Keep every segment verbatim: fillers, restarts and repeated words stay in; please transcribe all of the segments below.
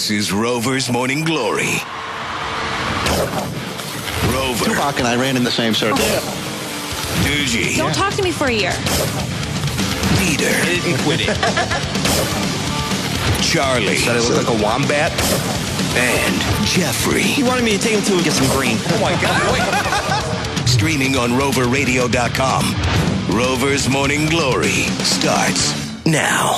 This is Rover's Morning Glory. Rover. Tupac and I ran in the same circle. Doogie. Don't talk to me for a year. Peter. I didn't quit it. Charlie. Said I look like a wombat. And Jeffrey. He wanted me to take him to get some green. Oh, my God. Streaming on rover radio dot com. Rover's Morning Glory starts now.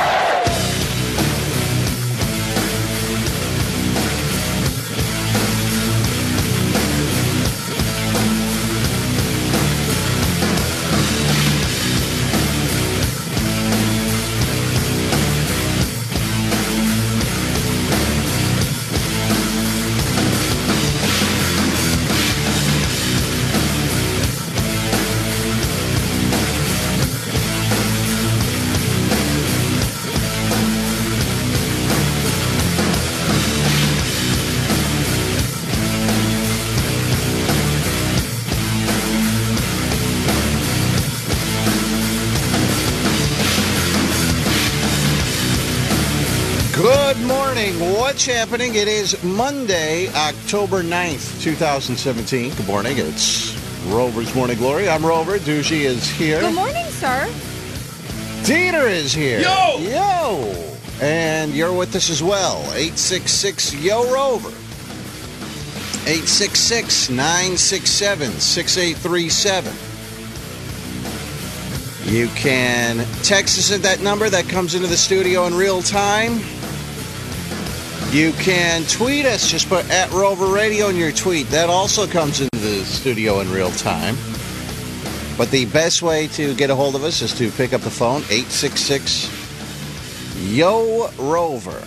What's happening? It is Monday, October ninth, twenty seventeen. Good morning. It's Rover's Morning Glory. I'm Rover. Doogie is here. Good morning, sir. Dieter is here. Yo! Yo! And you're with us as well. eight six six, Y O, Rover. eight six six, nine six seven, six eight three seven. You can text us at that number that comes into the studio in real time. You can tweet us. Just put at Rover Radio in your tweet. That also comes into the studio in real time. But the best way to get a hold of us is to pick up the phone, eight six six, Y O, Rover.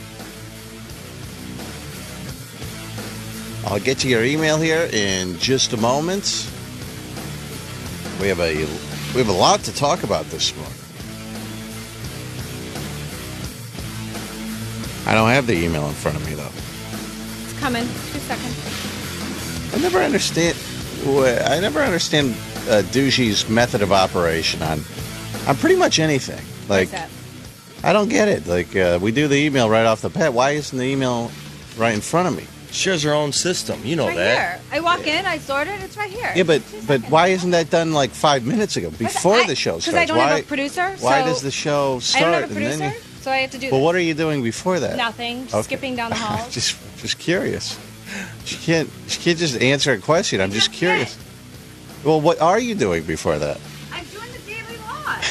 I'll get to your email here in just a moment. We have a we have a lot to talk about this morning. I don't have the email in front of me, though. It's coming. Two seconds. I never understand. I never understand uh, Doogie's method of operation on on pretty much anything. Like, What's that? I don't get it. Like, uh, we do the email right off the bat. Why isn't the email right in front of me? She has her own system. You know Right that. here. I walk in, I sort it, it's right here. Yeah, but Two but seconds. why isn't that done like five minutes ago, before I- the show 'cause starts? I don't why, have a producer. Why so does the show I start? don't have a and producer, then you, so I have to do well, this. what are you doing before that? Nothing. Just Okay. skipping down the halls. just just curious. She can't she can't just answer a question. I'm just just curious. Well, what are you doing before that? I'm doing the daily log.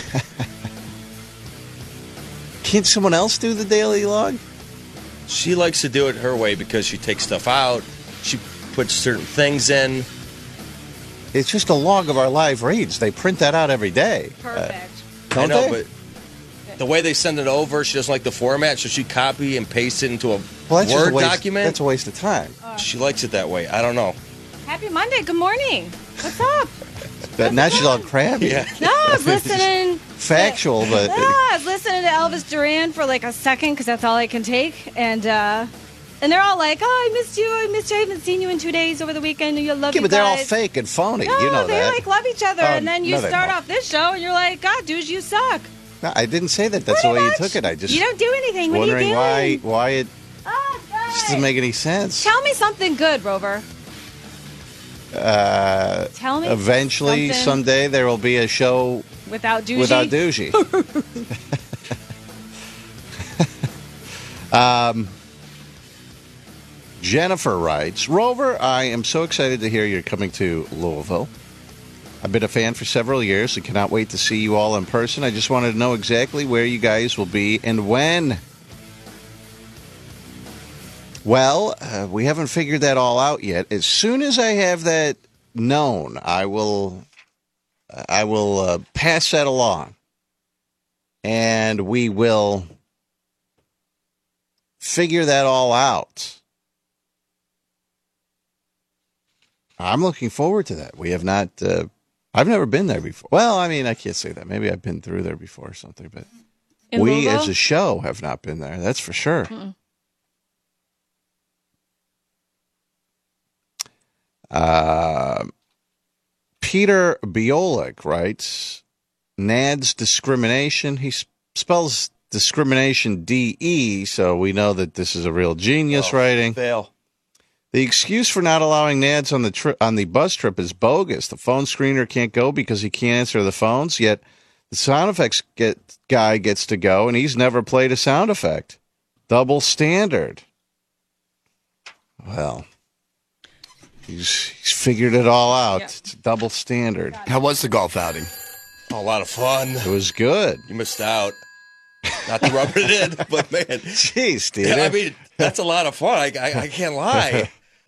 Can't someone else do the daily log? She likes to do it her way because she takes stuff out. She puts certain things in. It's just a log of our live reads. They print that out every day. Perfect. Uh, don't I know, they? but the way they send it over, she doesn't like the format, so she copy and paste it into a well, that's just Word a waste, document. That's a waste of time. She likes it that way. I don't know. Happy Monday. Good morning. What's up? But now she's all crabby. Yeah. No, I was listening. Factual, but No, I was listening to Elvis Duran for like a second because that's all I can take. And uh, and they're all like, oh, I missed you. I missed you. I haven't seen you in two days over the weekend. You love yeah, you but they're all guys." fake and phony. No, you know they that. like love each other. Oh, and then you no, they start don't. off this show and you're like, God, dude, you suck. No, I didn't say that. That's Pretty the way much. you took it. I just You don't do anything. What are you wondering doing? why why it Oh, God. just doesn't make any sense. Tell me something good, Rover. Uh, Tell me eventually, something someday, there will be a show without Doogie. without Doogie. um, Jennifer writes, Rover, I am so excited to hear you're coming to Louisville. I've been a fan for several years and cannot wait to see you all in person. I just wanted to know exactly where you guys will be and when. Well, uh, we haven't figured that all out yet. As soon as I have that known, I will I will uh, pass that along. And we will figure that all out. I'm looking forward to that. We have not uh, I've never been there before. Well, I mean, I can't say that. Maybe I've been through there before or something, but In we Louisville? as a show have not been there. That's for sure. Mm-mm. Uh, Peter Biolik writes, N A D S discrimination. He s- spells discrimination D E, so we know that this is a real genius Oh, writing. Fail. The excuse for not allowing Nads on the tri- on the bus trip is bogus. The phone screener can't go because he can't answer the phones, yet the sound effects get, guy gets to go, and he's never played a sound effect. Double standard. Well, he's he's figured it all out. Yeah. It's a double standard. How was the golf outing? Oh, a lot of fun. It was good. You missed out. Not to rub it in, but man, Jeez, Steve. yeah, I mean that's a lot of fun. I, I, I can't lie.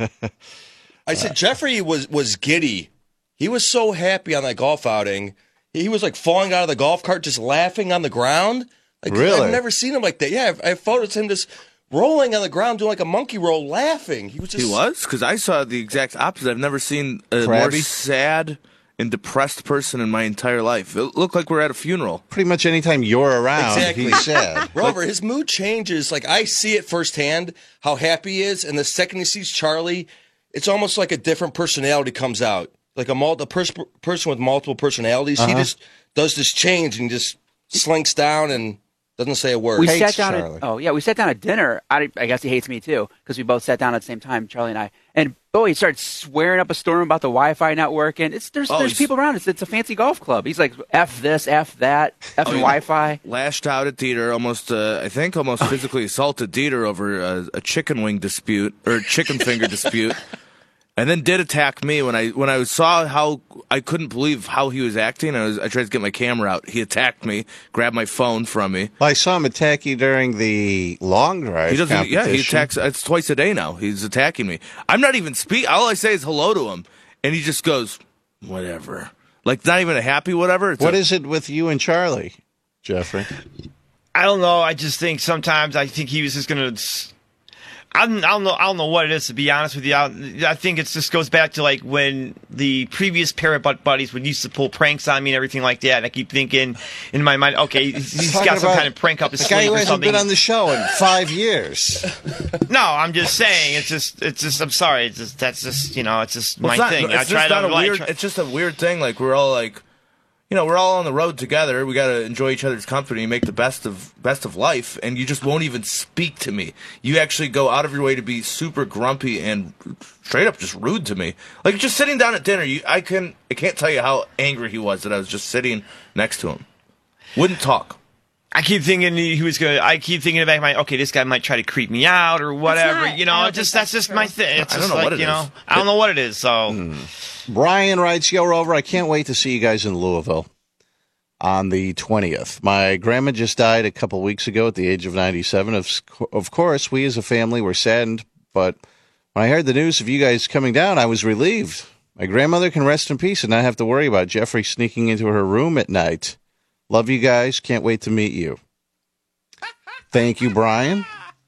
I said Jeffrey was was giddy. He was so happy on that golf outing. He was like falling out of the golf cart, just laughing on the ground. Like, Really? I've never seen him like that. Yeah, I have photos of him just rolling on the ground, doing like a monkey roll, laughing. He was just He was? Because I saw the exact opposite. I've never seen a more Crabby? sad and depressed person in my entire life. It looked like we're at a funeral. Pretty much anytime you're around, Exactly. he's sad. Rover, his mood changes. Like, I see it firsthand, how happy he is. And the second he sees Charlie, it's almost like a different personality comes out. Like a, mul- a pers- person with multiple personalities. Uh-huh. He just does this change and just slinks down and doesn't say a word. We Hates sat down Charlie. at, oh yeah, we sat down at dinner. I, I guess he hates me too because we both sat down at the same time, Charlie and I. And boy, he started swearing up a storm about the Wi-Fi not working. It's there's Oh, there's he's- people around. It's it's a fancy golf club. He's like f this, f that, f and Wi-Fi. Lashed out at Dieter, almost, uh, I think, almost physically assaulted Dieter over a, a chicken wing dispute or chicken finger dispute, and then did attack me when I when I saw how I couldn't believe how he was acting. I was I tried to get my camera out. He attacked me, grabbed my phone from me. Well, I saw him attack you during the long drive He doesn't. Yeah, he competition. attacks. It's twice a day now. He's attacking me. I'm not even speak. All I say is hello to him, and he just goes, whatever. Like not even a happy whatever. It's What a, is it with you and Charlie, Jeffrey? I don't know. I just think sometimes I think he was just gonna. I don't, I don't know. I don't know what it is, to be honest with you. I, I think it just goes back to like when the previous pair of butt buddies would used to pull pranks on me and everything like that. And I keep thinking in my mind, okay, he's, he's Talking got some about kind of prank up his The guy sleeve who or hasn't something. been on the show in five years. No, I'm just saying. It's just. It's just. I'm sorry. It's just. That's just. You know. It's just Well, my it's not, thing. It's I just try not to a like, weird. try- It's just a weird thing. Like we're all like, you know, we're all on the road together. We got to enjoy each other's company, make the best of best of life, and you just won't even speak to me. You actually go out of your way to be super grumpy and straight up just rude to me. Like just sitting down at dinner, you, I can I can't tell you how angry he was that I was just sitting next to him. Wouldn't talk. I keep thinking he was gonna. I keep thinking in the back of my. Okay, this guy might try to creep me out or whatever. not- you I know, don't just think that's that's just my true. thing. It's I just don't know like what it you know. is. I don't know what it is. So Brian writes, Yo, Rover, I can't wait to see you guys in Louisville on the twentieth. My grandma just died a couple weeks ago at the age of ninety-seven. Of, of course, we as a family were saddened, but when I heard the news of you guys coming down, I was relieved. My grandmother can rest in peace and not have to worry about Jeffrey sneaking into her room at night. Love you guys. Can't wait to meet you. Thank you, Brian.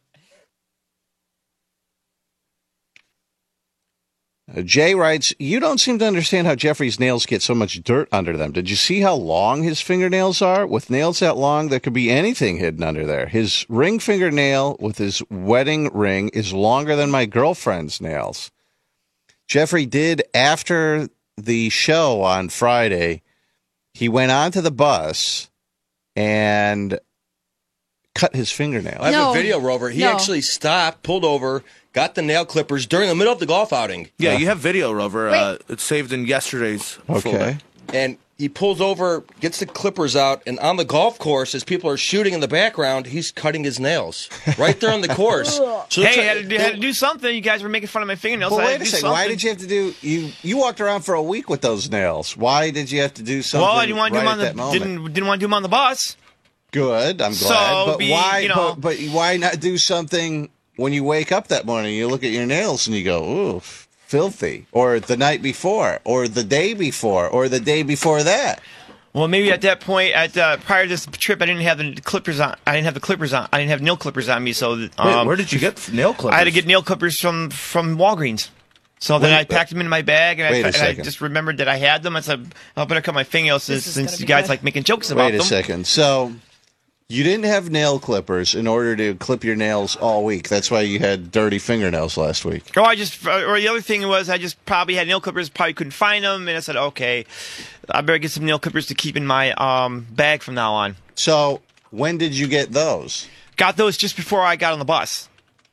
Uh, Jay writes, you don't seem to understand how Jeffrey's nails get so much dirt under them. Did you see how long his fingernails are? With nails that long, there could be anything hidden under there. His ring fingernail with his wedding ring is longer than my girlfriend's nails. Jeffrey did, after the show on Friday, he went onto the bus and cut his fingernail. I have No. a video, Rover. He No. actually stopped, pulled over, got the nail clippers during the middle of the golf outing. Yeah, you have video, Rover. Uh, it's saved in yesterday's. Okay. folder. And he pulls over, gets the clippers out, and on the golf course, as people are shooting in the background, he's cutting his nails right there on the course. So hey, it's I like- had to, do, had to do something. You guys were making fun of my fingernails. But so I wait had a to do second. Why something. did you have to do you? You walked around for a week with those nails. Why did you have to do something? Well, I didn't want to right do at them that on the moment? didn't didn't want to do them on the bus. Good. I'm glad. So, but be, why? you know- but, but why not do something when you wake up that morning? You look at your nails and you go, "Ooh, filthy," or the night before, or the day before, or the day before that. Well, maybe at that point, at uh, prior to this trip, I didn't have the clippers on. I didn't have the clippers on. I didn't have nail clippers on me. So um, Wait, where did you get nail clippers? I had to get nail clippers from from Walgreens. So then Wait, I packed them in my bag, and, I, wait a and I second. just remembered that I had them. I said, "I better cut my fingernails since, is since gonna you be guys good. like making jokes about Wait a them." second. So you didn't have nail clippers in order to clip your nails all week. That's why you had dirty fingernails last week. Or I just, or the other thing was, I just probably had nail clippers, probably couldn't find them, and I said, "Okay, I better get some nail clippers to keep in my um, bag from now on." So When did you get those? Got those just before I got on the bus.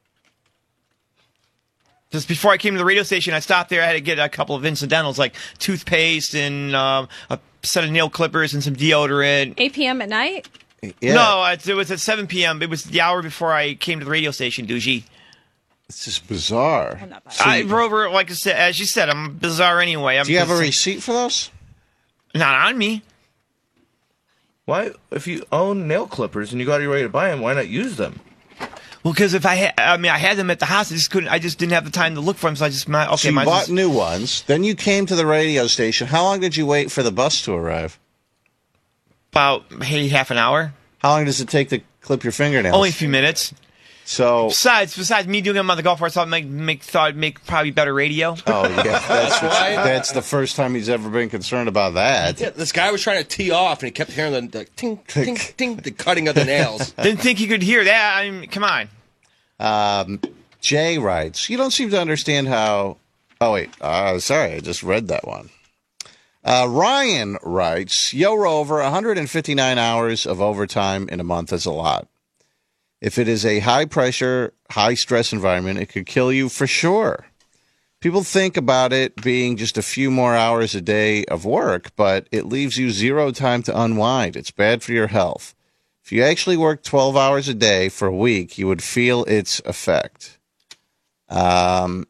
Just before I came to the radio station, I stopped there. I had to get a couple of incidentals like toothpaste and um, a set of nail clippers and some deodorant. eight p.m. at night? Yeah. No, it, it was at seven p.m. It was the hour before I came to the radio station, Doogie. It's just bizarre. I'm not buying So I, you- Rover, like I said, as you said, I'm bizarre anyway. I'm do you have a bizarre- receipt for those? Not on me. Why, if you own nail clippers and you got your way to buy them, why not use them? Well, because if I had, I mean, I had them at the house. I just couldn't. I just didn't have the time to look for them. So I just, my, okay, So you might bought just- new ones. Then you came to the radio station. How long did you wait for the bus to arrive? about hey half an hour. How long does it take to clip your fingernails? Only a few minutes. So, Besides, besides me doing them on the golf course, I thought make make thought it'd make probably better radio. oh yeah, that's why. that's the first time he's ever been concerned about that. Yeah, this guy was trying to tee off, and he kept hearing the, the ting, ting, ting, the cutting of the nails. Didn't think you could hear that. I mean, come on. Um, Jay writes, you don't seem to understand how. Oh wait, uh, sorry, I just read that one. Uh, Ryan writes, Yo Rover, one hundred fifty-nine hours of overtime in a month is a lot. If it is a high pressure, high stress environment, it could kill you for sure. People think about it being just a few more hours a day of work, but it leaves you zero time to unwind. It's bad for your health. If you actually work twelve hours a day for a week, you would feel its effect. Um,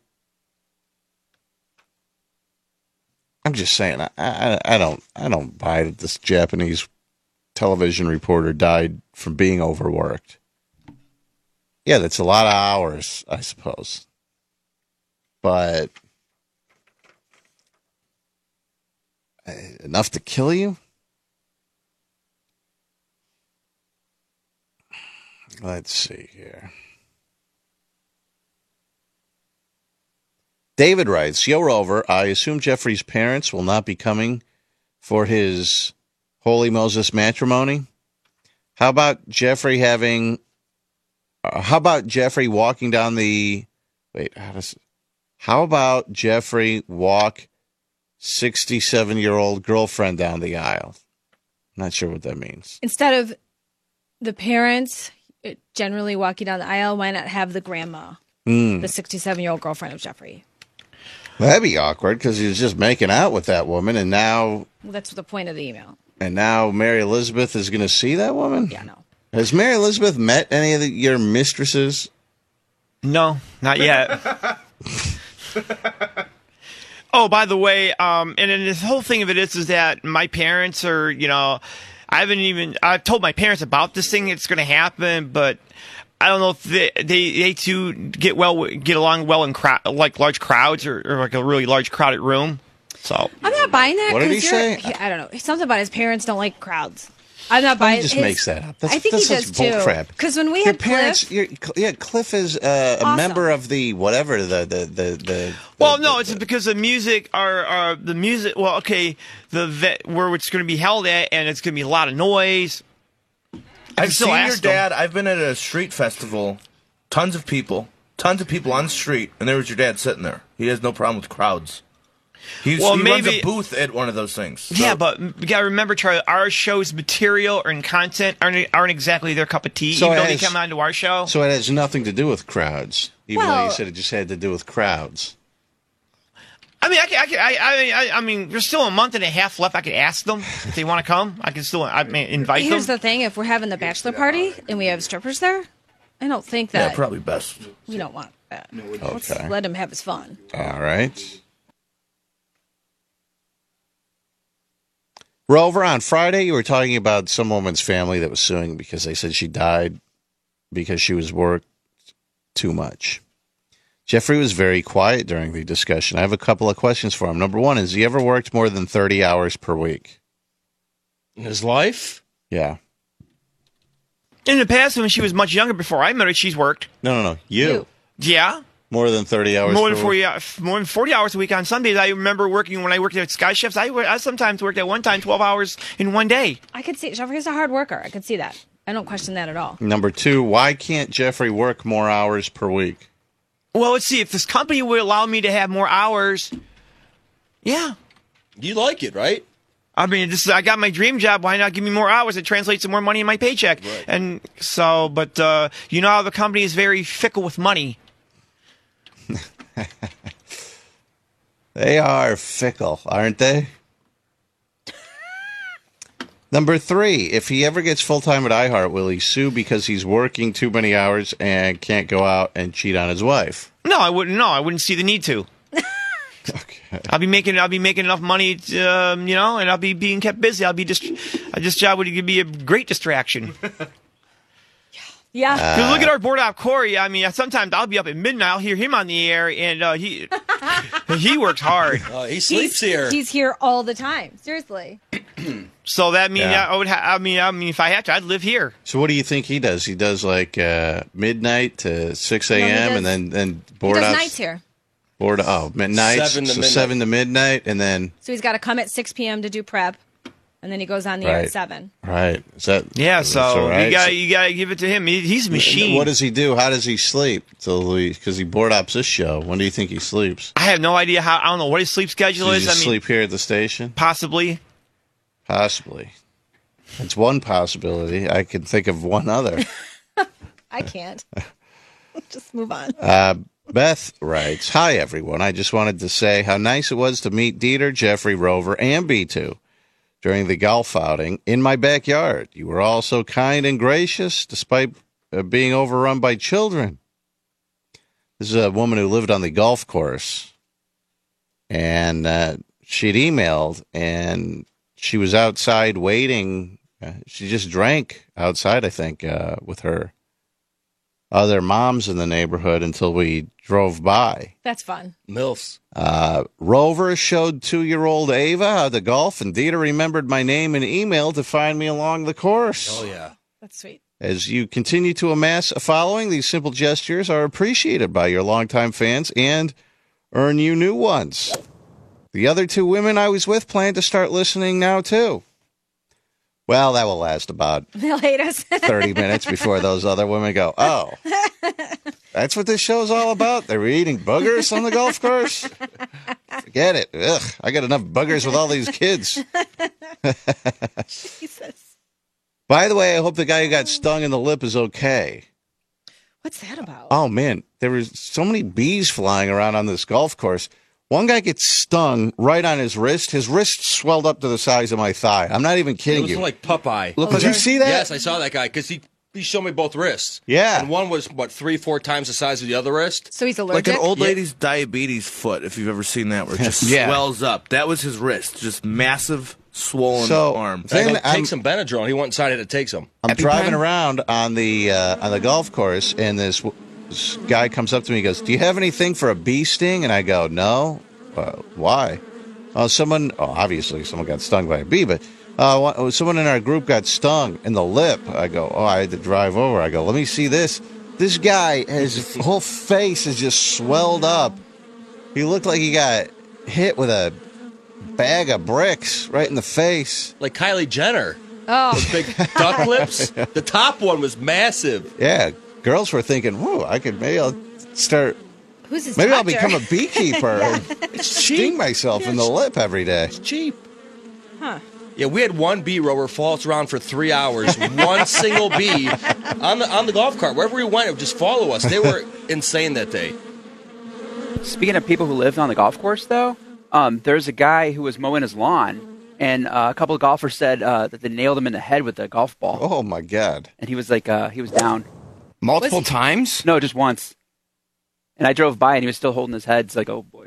I'm just saying, I, I, I don't, I don't buy that this Japanese television reporter died from being overworked. Yeah, that's a lot of hours, I suppose. But uh, enough to kill you? Let's see here. David writes, Yo Rover, I assume Jeffrey's parents will not be coming for his Holy Moses matrimony. How about Jeffrey having... Uh, how about Jeffrey walking down the... Wait, how does... How about Jeffrey walk sixty-seven-year-old girlfriend down the aisle? I'm not sure what that means. Instead of the parents uh, generally walking down the aisle, why not have the grandma, Mm. the sixty-seven-year-old girlfriend of Jeffrey? That'd be awkward because he was just making out with that woman, and now Well, that's the point of the email. and now Mary Elizabeth is going to see that woman. Yeah, no. Has Mary Elizabeth met any of the, your mistresses? No, not yet. Oh, by the way, um, and then this whole thing of it is, is that my parents are, you know, I haven't even, I've told my parents about this thing, it's going to happen, but I don't know if they, they, they too get well, get along well in crowd, like large crowds or, or like a really large crowded room. So I'm not buying that. What did 'cause he you're- say? I don't know. Something about his parents don't like crowds. I'm not buying. He just his- makes that up. That's, I think that's he such does bull too. crap. Because when we your had parents, Cliff, your, yeah, Cliff is uh, a Awesome. member of the whatever the the the. the well, the, no, the- it's because the music are, are the music. Well, okay, the vet, where it's going to be held at, and it's going to be a lot of noise. I I've can still seen your ask them. dad. I've been at a street festival. Tons of people. Tons of people on the street. And there was your dad sitting there. He has no problem with crowds. He's, Well, he runs maybe- a booth at one of those things. So- Yeah, but you gotta remember, Charlie, our show's material and content aren't, aren't exactly their cup of tea, So even it though they has- come onto our show. So it has nothing to do with crowds, even though Well- you said it just had to do with crowds. I mean, I, can, I, can, I, I, I, I mean, there's still a month and a half left. I could ask them if they want to come. I can still, I mean, invite here's them. the thing: if we're having the bachelor party and we have strippers there, I don't think Yeah, that probably best. we don't want that. Let's Okay. let him have his fun. All right. Rover, on Friday, you were talking about some woman's family that was suing because they said she died because she was worked too much. Jeffrey was very quiet during the discussion. I have a couple of questions for him. Number one, has he ever worked more than thirty hours per week? In his life? Yeah. In the past, when she was much younger, before I met her, she's worked. No, no, no. You. You. Yeah, More than thirty hours more per than week? forty, hours, more than forty hours a week on Sundays. I remember working when I worked at Sky Chefs. I, wor- I sometimes worked at one time twelve hours in one day. I could see Jeffrey's a hard worker. I could see that. I don't question that at all. Number two, why can't Jeffrey work more hours per week? Well, let's see. If this company would allow me to have more hours, yeah. You like it, right? I mean, this is, I got my dream job. Why not give me more hours? It translates to more money in my paycheck. Right. And so, but uh, you know how the company is very fickle with money. They are fickle, aren't they? Number three, if he ever gets full-time at iHeart, will he sue because he's working too many hours and can't go out and cheat on his wife? No, I wouldn't. No, I wouldn't see the need to. Okay. I'll be making. I'll be making enough money, to, um, you know, and I'll be being kept busy. I'll be just. This job would be a great distraction. Yeah. Because look at our board op Corey. I mean, sometimes I'll be up at midnight. I'll hear him on the air, and uh, he he works hard. Uh, he sleeps he's, here. He's here all the time. Seriously. So that means Yeah. I would. Ha- I mean, I mean, if I had to, I'd live here. So what do you think he does? He does like uh, midnight to six No, he a.m. does- and then then He board does ops- nights here. Board oh midnight, Seven to so midnight. seven to midnight, and then So he's got to come at six p.m. to do prep, and then he goes on the air Right. at seven. right. Is that Yeah. that's So all right? you got you got to give it to him. He, he's a machine. What does he do? How does he sleep? Till because he board ops this show. When do you think he sleeps? I have no idea how. I don't know what his sleep schedule Does is. he I mean, sleep here at the station? possibly. Possibly. It's one possibility. I can think of one other. I can't. Just move on. Uh, Beth writes, "Hi, everyone. I just wanted to say how nice it was to meet Dieter, Jeffrey, Rover, and B two during the golf outing in my backyard. You were all so kind and gracious, despite uh, being overrun by children." This is a woman who lived on the golf course, and uh, she'd emailed, and she was outside waiting. Uh, she just drank outside, I think, uh, with her other moms in the neighborhood until we drove by. That's fun. MILFs. Uh, Rover showed two-year-old Ava how to golf, and Dieter remembered my name and email to find me along the course. Oh, yeah. That's sweet. As you continue to amass a following, these simple gestures are appreciated by your longtime fans and earn you new ones. The other two women I was with plan to start listening now, too. Well, that will last about They'll hate us. thirty minutes before those other women go, oh, that's what this show's all about? They were eating boogers on the golf course? Forget it. Ugh, I got enough boogers with all these kids. Jesus. By the way, I hope the guy who got stung in the lip is okay. What's that about? Oh, man, there was so many bees flying around on this golf course. One guy gets stung right on his wrist. His wrist swelled up to the size of my thigh. I'm not even It kidding was you. like Popeye. Look, did you see that? Yes, I saw that guy because he, he showed me both wrists. Yeah. And one was, what, three, four times the size of the other wrist? So he's Like allergic? an old Yeah. lady's diabetes foot, if you've ever seen that, where it just Yeah. swells up. That was his wrist. Just massive, swollen So, arm. then Then I'm- take some Benadryl. He went inside it to take some. I'm EpiPen? driving around on the uh, on the golf course, and this, this guy comes up to me and goes, "Do you have anything for a bee sting?" And I go, "No." Uh, why? Oh, someone. Oh, obviously, someone got stung by a bee, but uh, one- someone in our group got stung in the lip. I go, "Oh, I had to drive over." I go, "Let me see this." This guy, his whole face is just swelled up. He looked like he got hit with a bag of bricks right in the face. Like Kylie Jenner. Oh, Those big duck lips. The top one was massive. Yeah, girls were thinking, "Whoa, I could maybe I'll start." who's his Maybe I'll doctor? become a beekeeper and sting cheap. myself in the lip every day. Cheap. Huh. Yeah, we had one bee rower follow us around for three hours. One single bee on the on the golf cart. Wherever we went, it would just follow us. They were insane that day. Speaking of people who lived on the golf course, though, um, there's a guy who was mowing his lawn, and uh, a couple of golfers said uh, that they nailed him in the head with a golf ball, Oh my God! and he was like, uh, he was down. Multiple Was he- times? No, just once. And I drove by, and he was still holding his head. It's like, oh boy.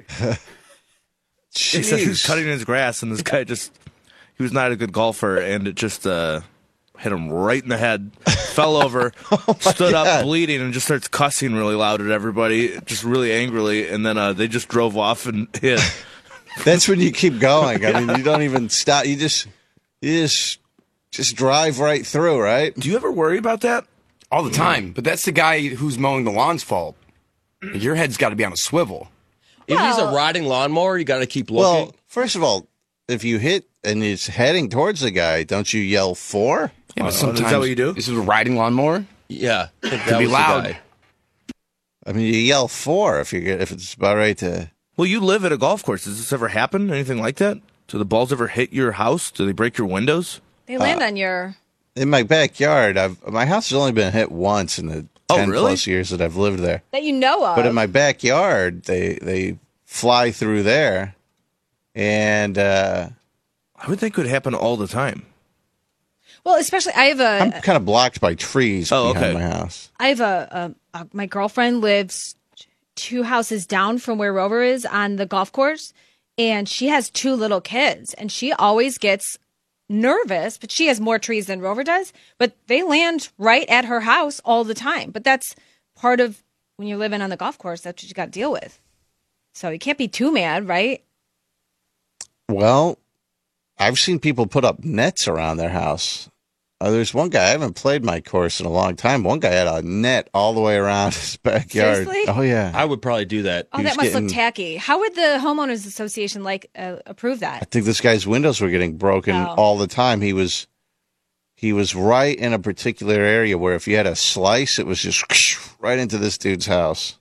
He said he was Jeez. cutting his grass, and this guy just, he was not a good golfer, and it just uh, hit him right in the head. Fell over, stood God. up bleeding, and just starts cussing really loud at everybody, just really angrily, and then uh, they just drove off and hid. That's when you keep going. I mean, you don't even stop. You just, you just, just drive right through, right? Do you ever worry about that? All the time. But that's the guy who's mowing the lawn's fault. Your head's got to be on a swivel. If he's a Well- riding lawnmower, you got to keep looking. Well, first of all, if you hit and it's heading towards the guy, don't you yell "for"? Yeah, Uh, but is sometimes that what you do? This is a riding lawnmower. yeah, I think Could that be was the loud. guy. I mean, you yell "for" if you get if it's about right to. Well, you live at a golf course. Does this ever happen? Anything like that? Do the balls ever hit your house? Do they break your windows? They land on your. In my backyard, I've my house has only been hit once in the Oh, ten really? plus years that I've lived there. That you know of. But in my backyard, they they fly through there, and uh, I would think it would happen all the time. Well, especially I have a. I'm kind of blocked by trees Oh, behind okay. my house. I have a, a, a. My girlfriend lives two houses down from where Rover is on the golf course, and she has two little kids, and she always gets nervous, but she has more trees than Rover does, but they land right at her house all the time. But that's part of when you're living on the golf course, that's what you got to deal with. So you can't be too mad, right? Well, I've seen people put up nets around their house. Uh, there's one guy, I haven't played my course in a long time. One guy had a net all the way around his backyard. Seriously? Oh, yeah. I would probably do that. Oh, He was that must getting- look tacky. How would the homeowners association like uh, approve I that? think this guy's windows were getting broken Oh. all the time. He was he was right in a particular area where if you had a slice, it was just right into this dude's house.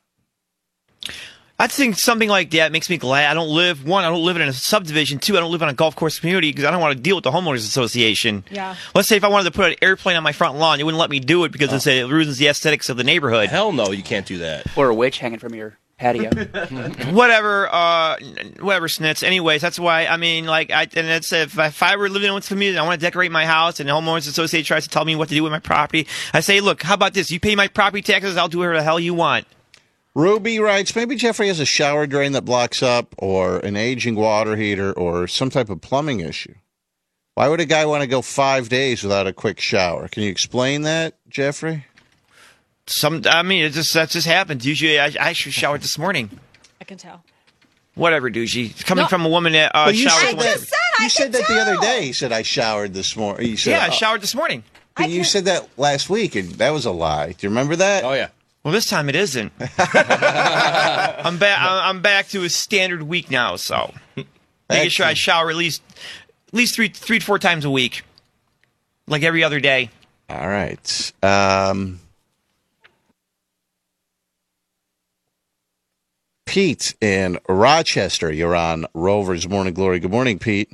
I think something like that makes me glad I don't live, one, I don't live in a subdivision, two, I don't live in a golf course community because I don't want to deal with the homeowners association. Yeah. Let's say if I wanted to put an airplane on my front lawn, they wouldn't let me do it because it, say it ruins the aesthetics of the neighborhood. Hell no, you can't do that. Or a witch hanging from your patio. Whatever, uh, whatever, Snitz. Anyways, that's why, I mean, like, I, and it's, if, if I were living in a community, I want to decorate my house, and the homeowners association tries to tell me what to do with my property, I say, look, how about this? You pay my property taxes, I'll do whatever the hell you want. Ruby writes, maybe Jeffrey has a shower drain that blocks up or an aging water heater or some type of plumbing issue. Why would a guy want to go five days without a quick shower? Can you explain that, Jeffrey? Some, I mean, it just, that just happens. Usually, I, I should shower this morning. I can tell. Whatever, douchey. It's coming No. from a woman that uh, Well, you showers said once that, every- said I you said could that the other tell. day. You said, I showered this morning. You said, Yeah, I oh, showered this morning. but you said that last week, and that was a lie. Do you remember that? Oh, yeah. Well, this time it isn't. I'm back. I'm back to a standard week now, so making sure I shower at least at least three three to four times a week, like every other day. All right. Um, Pete in Rochester, you're on Rover's Morning Glory. Good morning, Pete.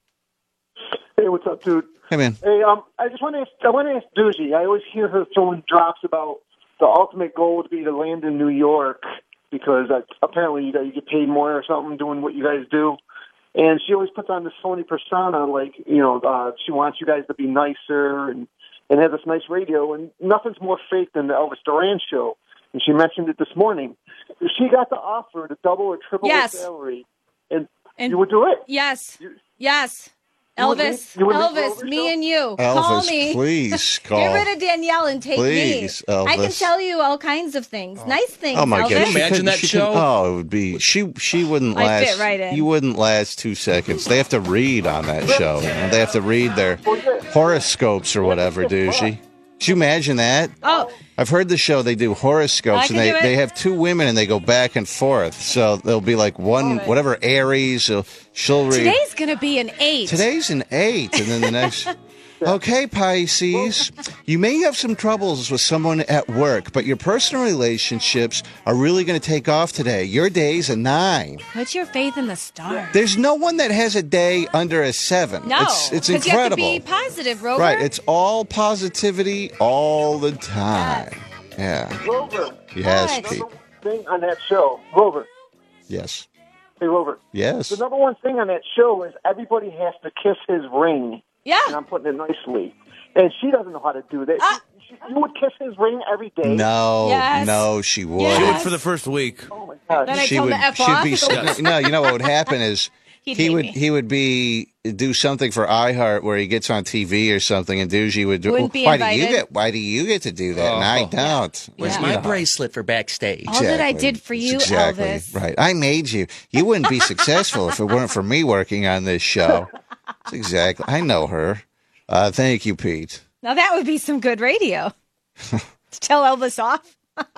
Hey, what's up, dude? Hey, man. Hey, um, I just want to ask, I want to ask Doozy. I always hear her throwing drops about the ultimate goal would be to land in New York because uh, apparently you guys get paid more or something doing what you guys do. And she always puts on this phony persona, like, you know, uh, she wants you guys to be nicer and, and have this nice radio. And nothing's more fake than the Elvis Duran show. And she mentioned it this morning. If she got the offer to double or triple Yes. her salary, and, And- you would do it? Yes. You- Yes. You would Elvis. leave- you would leave Elvis, Rover me show? and you. Call Elvis, me. please call. Get rid of Danielle and take Please, me. I can Elvis. tell you all kinds of things. Nice things, Oh my Elvis. God! Can you She imagine couldn't- that she show? couldn't- Oh, it would be she. She wouldn't I'd last. fit right in. You wouldn't last two seconds. They have to read on that show. You know? They have to read their horoscopes or whatever. Do she? Could you imagine that? Oh, I've heard the show. They do horoscopes, I and can they, do it. they have two women, and they go back and forth. So there'll be like one, whatever Aries, so she'll read. today's going to be an eight. Today's an eight, and then the next. Okay, Pisces, you may have some troubles with someone at work, but your personal relationships are really going to take off today. Your day's a nine. Put your faith in the stars. There's no one that has a day under a seven. No. It's, it's 'cause incredible. You have to be positive, Rover. Right, it's all positivity all the time. Yeah. Rover. Yes, What? Pete. Number one thing on that show, Rover. Yes. Hey, Rover. Yes. The number one thing on that show is everybody has to kiss his ring. Yeah. And I'm putting it nicely. And she doesn't know how to do that. Ah. She, you would kiss his ring every day. No, Yes. no, she would. Yes. She would for the first week. Oh my God. Then I she tell him would to F she'd off. be sitting, no, you know what would happen is He'd he hate would me. he would be do something for iHeart where he gets on T V or something, and Doogie would do. Wouldn't be why do you invited. get why do you get to do that and I Oh. don't? Where's You my know. bracelet for backstage? All that I Exactly. did for you, exactly. Elvis. Right. I made you. You wouldn't be successful if it weren't for me working on this show. That's exactly. I know her. Uh, thank you, Pete. Now that would be some good radio. To tell Elvis off.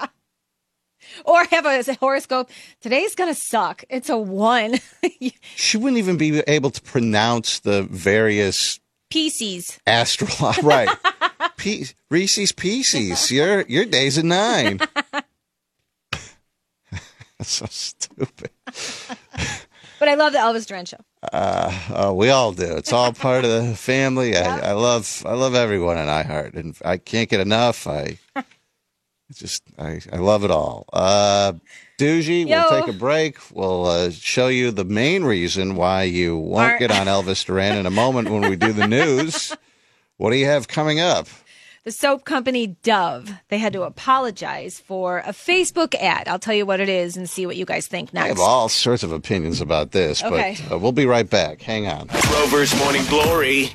Or have a horoscope. Today's going to suck. It's a one. She wouldn't even be able to pronounce the various Pisces. astral. Right. Pe- Reese's Pieces. Your your day's a nine. That's so stupid. But I love the Elvis Duran show. Uh, uh, we all do. It's all part of the family. Yeah. I, I love I love everyone in iHeart, and I can't get enough. I just I, I love it all. Uh, Doogie, Yo. we'll take a break. We'll uh, show you the main reason why you won't Our- get on Elvis Duran in a moment when we do the news. What do you have coming up? The soap company Dove, they had to apologize for a Facebook ad. I'll tell you what it is and see what you guys think I have next. all sorts of opinions about this, Okay. but uh, we'll be right back. Hang on. Rover's Morning Glory.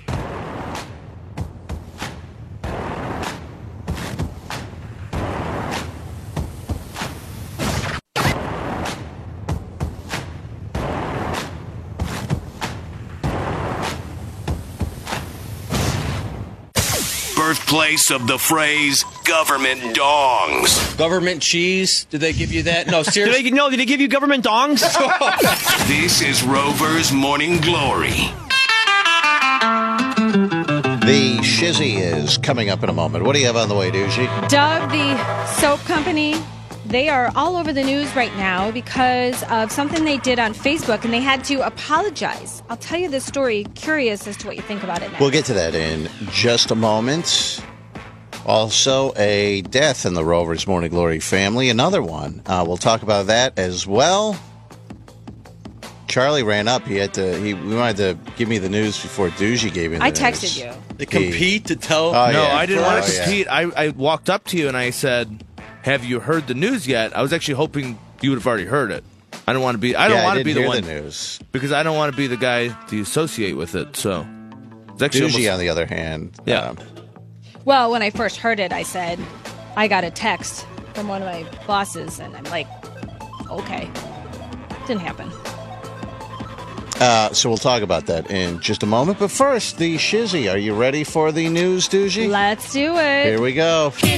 Birthplace of the phrase government dongs. Government cheese? Did they give you that? No, Did seriously. they, no, did they give you government dongs? This is Rover's Morning Glory. The Shizzy is coming up in a moment. What do you have on the way, Doogie? Dove, the soap company, they are all over the news right now because of something they did on Facebook, and they had to apologize. I'll tell you this story. Curious as to what you think about it next. We'll get to that in just a moment. Also, a death in the Rovers Morning Glory family. Another one. Uh, we'll talk about that as well. Charlie ran up. He had to. He we wanted to give me the news before Doogie gave me the I news. texted you. They compete to tell. Oh, no, yeah. I didn't Oh, want to yeah. compete. I, I walked up to you and I said, "Have you heard the news yet?" I was actually hoping you would have already heard it. I don't want to be. I don't Yeah, want to didn't be the hear one the news. because I don't want to be the guy to associate with it. So, it's actually Doogie, almost- on the other hand, Yeah. um, Well, when I first heard it, I said, I got a text from one of my bosses, and I'm like, okay. Didn't happen. uh, so we'll talk about that in just a moment. But first, the Shizzy. Are you ready for the news, Doogie? Let's do it. Here we go. Hear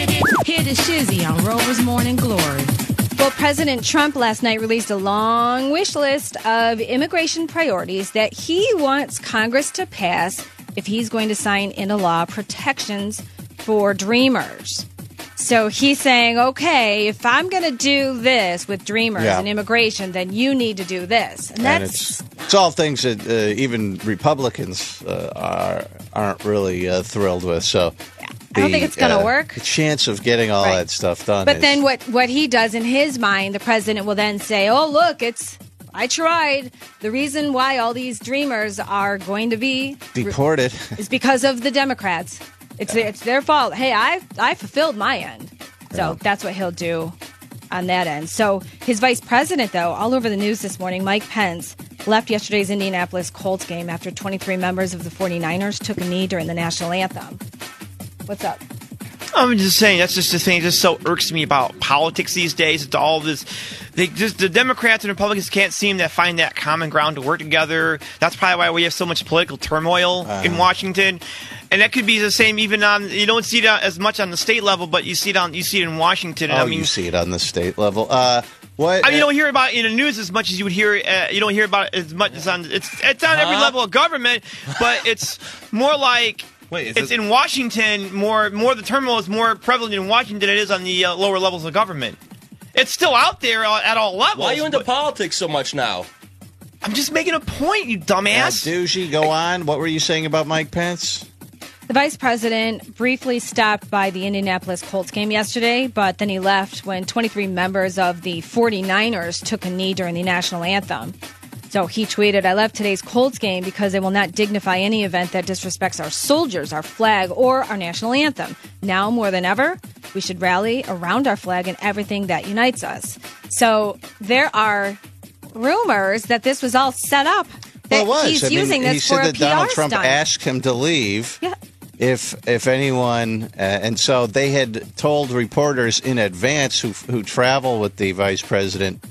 the Shizzy on Rover's Morning Glory. Well, President Trump last night released a long wish list of immigration priorities that he wants Congress to pass if he's going to sign into law protections for Dreamers. So he's saying, okay, if I'm going to do this with Dreamers Yeah. and immigration, then you need to do this. And And that's it's it's all things that uh, even Republicans uh, are aren't really uh, thrilled with. So I don't think it's gonna uh, work. The chance of getting all Right. that stuff done. But is, then what, what he does in his mind, the president will then say, oh, look, it's I tried. The reason why all these Dreamers are going to be deported. is because of the Democrats. It's it's their fault. Hey, I I fulfilled my end. So that's what he'll do on that end. So his vice president, though, all over the news this morning, Mike Pence, left yesterday's Indianapolis Colts game after twenty-three members of the forty-niners took a knee during the national anthem. What's up? I'm just saying that's just the thing that just so irks me about politics these days. It's all this. They just the Democrats and Republicans can't seem to find that common ground to work together. That's probably why we have so much political turmoil Uh-huh. in Washington, and that could be the same even on. You don't see it as much on the state level, but you see it on you see it in Washington. Oh, I mean, you see it on the state level. Uh, what? I mean, you don't hear about it in the news as much as you would hear. Uh, you don't hear about it as much as on. It's it's on every Huh? level of government, but it's more like. Wait, is it's it- in Washington more. More the turmoil is more prevalent in Washington than it is on the uh, lower levels of government. It's still out there uh, at all levels. Why are you into but politics so much now? I'm just making a point, you uh, dumbass. Doogie, go on. What were you saying about Mike Pence? The vice president briefly stopped by the Indianapolis Colts game yesterday, but then he left when twenty-three members of the forty-niners took a knee during the national anthem. So he tweeted, I left today's Colts game because they will not dignify any event that disrespects our soldiers, our flag, or our national anthem. Now more than ever, we should rally around our flag and everything that unites us. So there are rumors that this was all set up. That Well, it was. he's I mean, using this he for said a that P R Donald Trump stunt. asked him to leave. Yeah. If if anyone, uh, and so they had told reporters in advance who who travel with the vice president,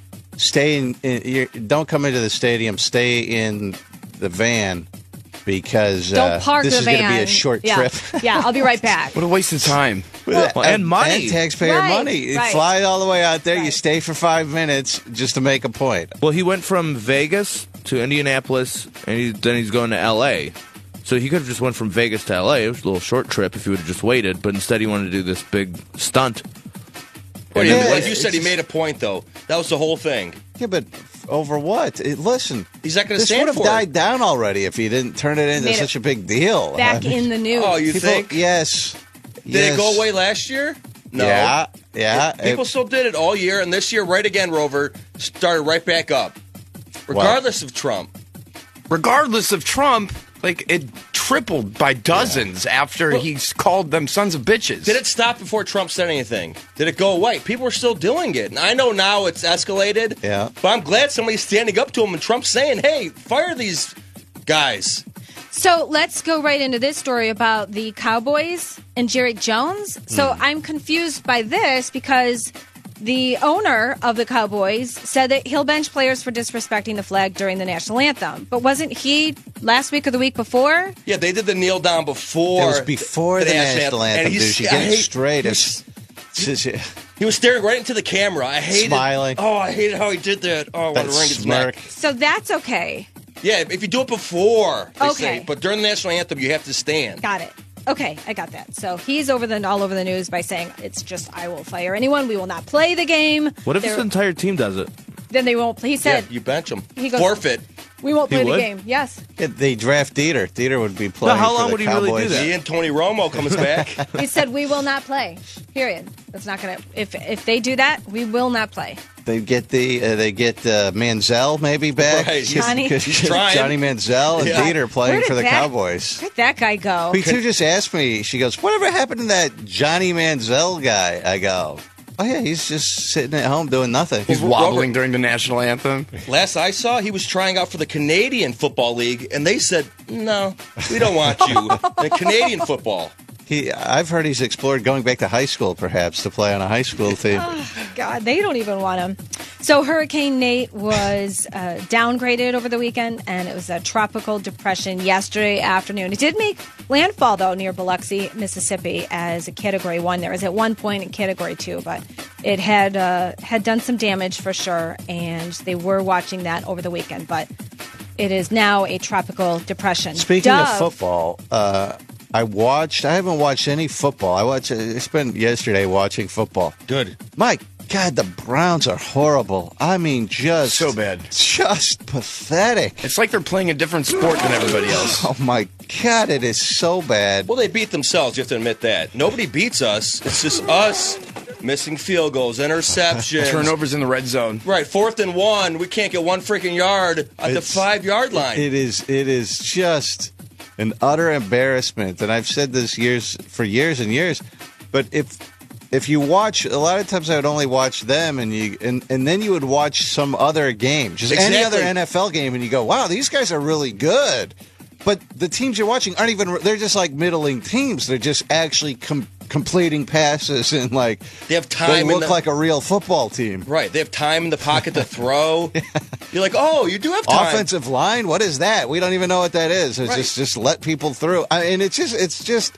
stay in, in you don't come into the stadium, stay in the van because Don't uh, park this the is van. going to be a short yeah. trip. Yeah, I'll be right back. What a waste of time. Well, and money. and taxpayer Right, money. You right. fly all the way out there. You Right. stay for five minutes just to make a point. Well, he went from Vegas to Indianapolis, and he, then he's going to L A. So he could have just went from Vegas to L A. It was a little short trip if he would have just waited, but instead he wanted to do this big stunt. Well, Yeah, like it's- you said, he it's- made a point, though. That was the whole thing. Yeah, but over what? It, listen, he's not going to this stand would have for died it. down already if he didn't turn it into Made such it a big deal. Back I mean, in the news. Oh, you people- think? Yes. Did yes. it go away last year? No. Yeah, yeah. People It- still did it all year, and this year, right again, Rover started right back up, regardless of Trump. Regardless of Trump, like it tripled by dozens after Well- he's called them sons of bitches. Did it stop before Trump said anything? Did it go away? People are still doing it. And I know now it's escalated, Yeah. but I'm glad somebody's standing up to him and Trump's saying, hey, fire these guys. So let's go right into this story about the Cowboys and Jerry Jones. So I'm confused by this because the owner of the Cowboys said that he'll bench players for disrespecting the flag during the national anthem. But wasn't he last week or the week before? Yeah, they did the kneel down before. It was before the national anthem, And he's- dude. You I get it hate- straight. he It's, was- it's just- He was staring right into the camera. I hated Smiling. Oh, I hated how he did that. Oh, I want to that wring his smirk. neck. So that's okay. Yeah, if you do it before, they Okay. say, but during the national anthem, you have to stand. Got it. Okay, I got that. So he's over the all over the news by saying it's just I will fire anyone. We will not play the game. What if They're- his entire team does it? Then they won't. He Yeah, said you bench him. He goes- Forfeit. we won't He play the would? game. Yes. If they draft Dieter, Dieter would be playing. how for long the would he really do Cowboys. that? Me and Tony Romo comes back. He said we will not play. Period. That's not gonna. If if they do that, we will not play. They get the uh, they get uh, Manziel maybe back. Right, he's- Johnny- he's trying. Johnny Manziel and Yeah. Dieter playing Where did for the that- Cowboys. Where'd that guy go? B two just asked me. She goes, "Whatever happened to that Johnny Manziel guy?" I go, "Oh yeah, he's just sitting at home doing nothing." He's wobbling during the national anthem. Last I saw, he was trying out for the Canadian Football League, and they said, no, we don't want you in Canadian football. He, I've heard he's explored going back to high school, perhaps, to play on a high school team. God, they don't even want him. So Hurricane Nate was uh, downgraded over the weekend, and it was a tropical depression yesterday afternoon. It did make landfall, though, near Biloxi, Mississippi, as a Category One. There was at one point in Category Two, but it had uh, had done some damage for sure, and they were watching that over the weekend. But it is now a tropical depression. Speaking Dove, of football, uh, I watched. I haven't watched any football. I watched. I spent yesterday watching football. Good. My God, the Browns are horrible. I mean, just So bad. just pathetic. It's like they're playing a different sport than everybody else. Oh my God, it is so bad. Well, they beat themselves. You have to admit that. Nobody beats us. It's just us missing field goals, interceptions. Turnovers in the red zone. Right, fourth and one. We can't get one freaking yard at the It's- five-yard line. It is. It is just an utter embarrassment, and I've said this years for years and years. But if if you watch, a lot of times I would only watch them, and you and, and then you would watch some other game, just any Exactly. other N F L game, and you go, "Wow, these guys are really good." But the teams you're watching aren't even. They're just like middling teams. They're just actually com- completing passes and like They have time They in look the- like a real football team. Right, they have time in the pocket to throw. You're like, oh, you do have time. Offensive line, what is that? We don't even know what that is. It's Right. just just let people through, I, and it's just it's just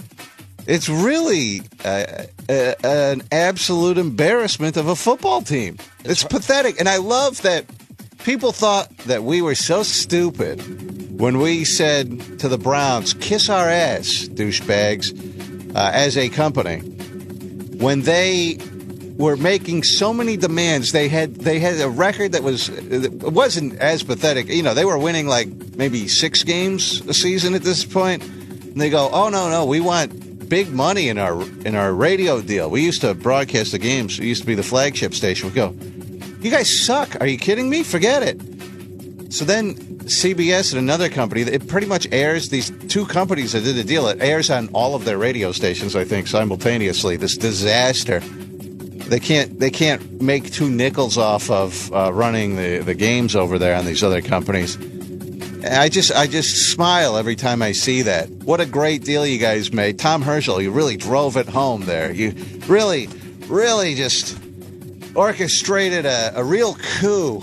it's really uh, uh, an absolute embarrassment of a football team. It's pathetic, and I love that people thought that we were so stupid when we said to the Browns, "Kiss our ass, douchebags," uh, as a company. When they were making so many demands, they had they had a record that was it wasn't as pathetic. You know, they were winning like maybe six games a season at this point, and they go, "Oh no, no, we want big money in our in our radio deal. We used to broadcast the games. It used to be the flagship station." We go, "You guys suck. Are you kidding me? Forget it." So then C B S and another company, it pretty much airs, these two companies that did the deal, it airs on all of their radio stations, I think, simultaneously. This disaster. They can't they can't make two nickels off of uh, running the, the games over there on these other companies. And I just I just smile every time I see that. What a great deal you guys made. Tom Herschel, you really drove it home there. You really, really just orchestrated a, a real coup.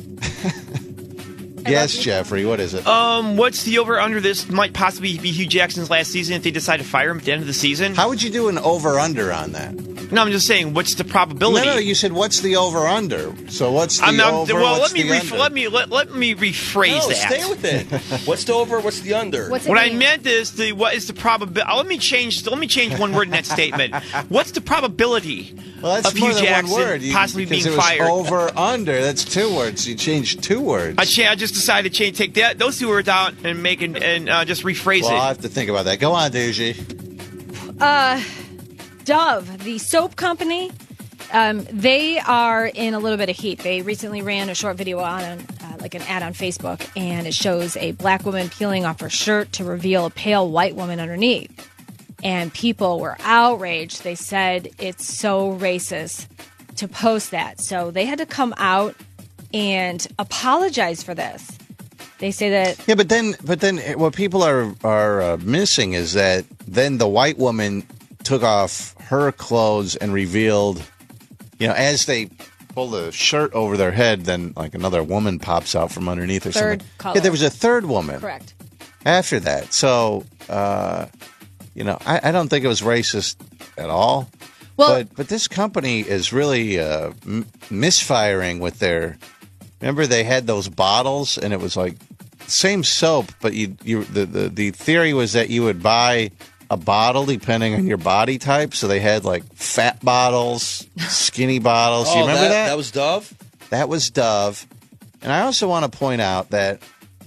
Yes, Jeffrey, what is it? Um, what's the over under? This might possibly be Hugh Jackson's last season if they decide to fire him at the end of the season. How would you do an over-under on that? No, I'm just saying, what's the probability? No, no, you said what's the over under. So what's the I'm, I'm, over? well, what's let me the ref- under? let me let, let me rephrase No, that. stay with it. What's the over? What's the under? What's it What I mean? meant is the what is the probability? Let me change. Let me change one word in that statement. What's the probability Well, that's of more Hugh than Jackson one word. You, possibly because being it was fired? over under. That's two words. You changed two words. I, cha- I just decided to change, take that those two words out and make it and uh, just rephrase well, I'll it. have to think about that. Go on, Doogie. Uh, Dove, the soap company, um, they are in a little bit of heat. They recently ran a short video on, uh, like an ad on Facebook, and it shows a black woman peeling off her shirt to reveal a pale white woman underneath. And people were outraged. They said it's so racist to post that. So they had to come out and apologize for this. They say that Yeah, but then, but then, what people are are uh, missing is that then the white woman took off her clothes and revealed, you know, as they pull the shirt over their head, then like another woman pops out from underneath or Third something. color. Yeah, there was a third woman correct. after that. So, uh, you know, I, I don't think it was racist at all. Well- but but this company is really uh, m- misfiring with their. Remember, they had those bottles, and it was like same soap, but you you the, the the theory was that you would buy a bottle depending on your body type. So they had like fat bottles, skinny bottles. Oh, you remember that? That was Dove? That was Dove. And I also want to point out that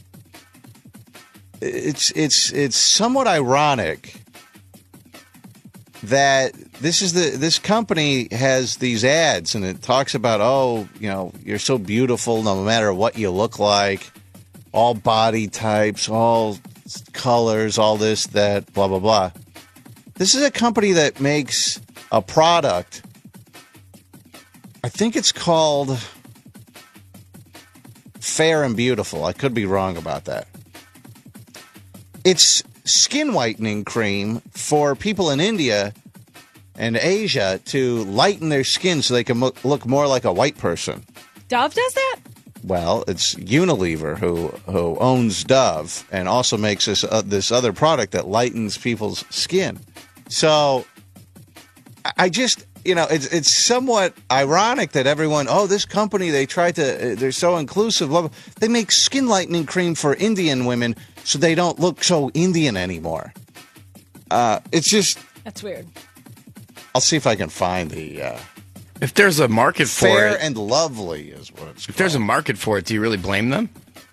it's it's it's somewhat ironic that this is the this company has these ads and it talks about, oh, you know, you're so beautiful no matter what you look like, all body types, all colors, all this, that, blah, blah, blah. This is a company that makes a product. I think it's called Fair and Beautiful. I could be wrong about that. It's skin whitening cream for people in India and Asia to lighten their skin so they can mo- look more like a white person. Dove does that? Well, it's Unilever who who owns Dove and also makes this uh, this other product that lightens people's skin. So I- I just, you know, it's it's somewhat ironic that everyone, oh, this company, they try to, uh, they're so inclusive. Blah, blah. They make skin lightening cream for Indian women so they don't look so Indian anymore. Uh, it's just, That's weird. I'll see if I can find the uh, If there's a market for Fair it, and Lovely is what it's called. if there's a market for it, do you really blame them?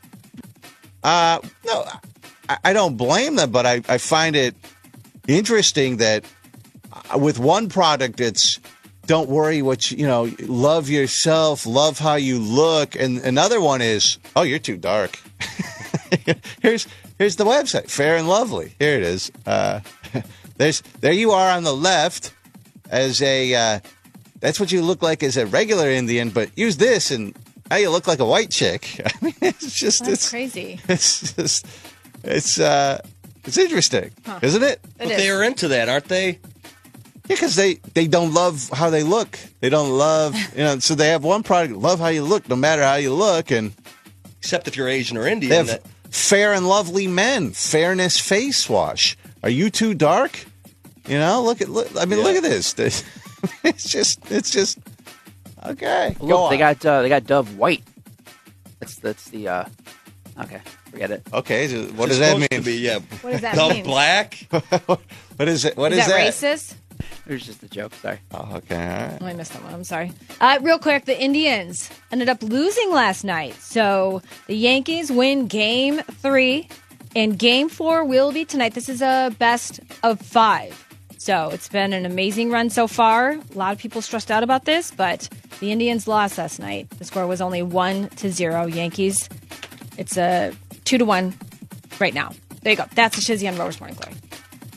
Uh, no, I, I don't blame them, but I, I find it interesting that uh, with one product, it's don't worry what you, you know, love yourself, love how you look, and another one is, oh, you're too dark. here's here's the website, Fair and Lovely. Here it is. Uh, there's there you are on the left as a. Uh, That's what you look like as a regular Indian, but use this and now you look like a white chick. I mean, it's just That's it's crazy. It's just it's uh it's interesting, Huh. isn't it? It But is. they are into that, aren't they? Yeah, because they they don't love how they look. They don't love you know. So they have one product, love how you look, no matter how you look, and Except if you're Asian or Indian. they have that- Fair and Lovely Men, Fairness Face Wash. Are you too dark? You know, look at look. I mean, Yeah. look at this. It's just it's just okay. Look, Go they on. got uh, they got Dove White. That's that's the uh, okay, forget it. Okay, so what it's does that supposed mean? To be, yeah. What does that Dove mean? Black? What is it? What is is, that, racist? It was just a joke. Sorry. Oh, okay, all right. Oh, I missed that one. I'm sorry. Uh, real quick, the Indians ended up losing last night. So the Yankees win game three, and game four will be tonight. This is a best of five. So it's been an amazing run so far. A lot of people stressed out about this, but the Indians lost last night. The score was only one to zero. Yankees, it's a two to one right now. There you go. That's the Shizzy on Rovers Morning Glory.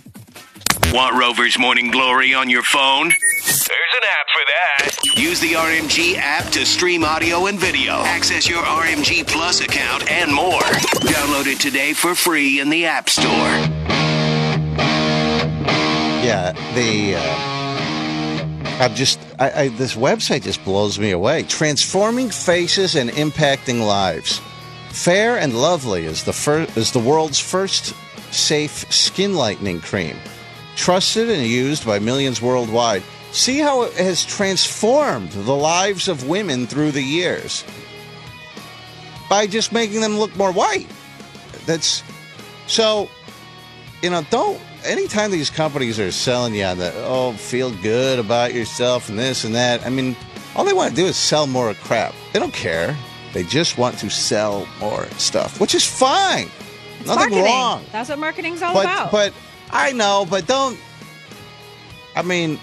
Want Rover's Morning Glory on your phone? There's an app for that. Use the R M G app to stream audio and video. Access your R M G Plus account and more. Download it today for free in the App Store. Yeah, the uh, I'm just I, I, this website just blows me away. Transforming faces and impacting lives. Fair and Lovely is the fir- is the world's first safe skin lightening cream, trusted and used by millions worldwide. See how it has transformed the lives of women through the years by just making them look more white. That's so, you know, don't, anytime these companies are selling you on the, oh, feel good about yourself and this and that, I mean, all they want to do is sell more crap. They don't care. They just want to sell more stuff, which is fine. It's Nothing marketing. wrong. That's what marketing's all But, about. but I know, but don't, I mean,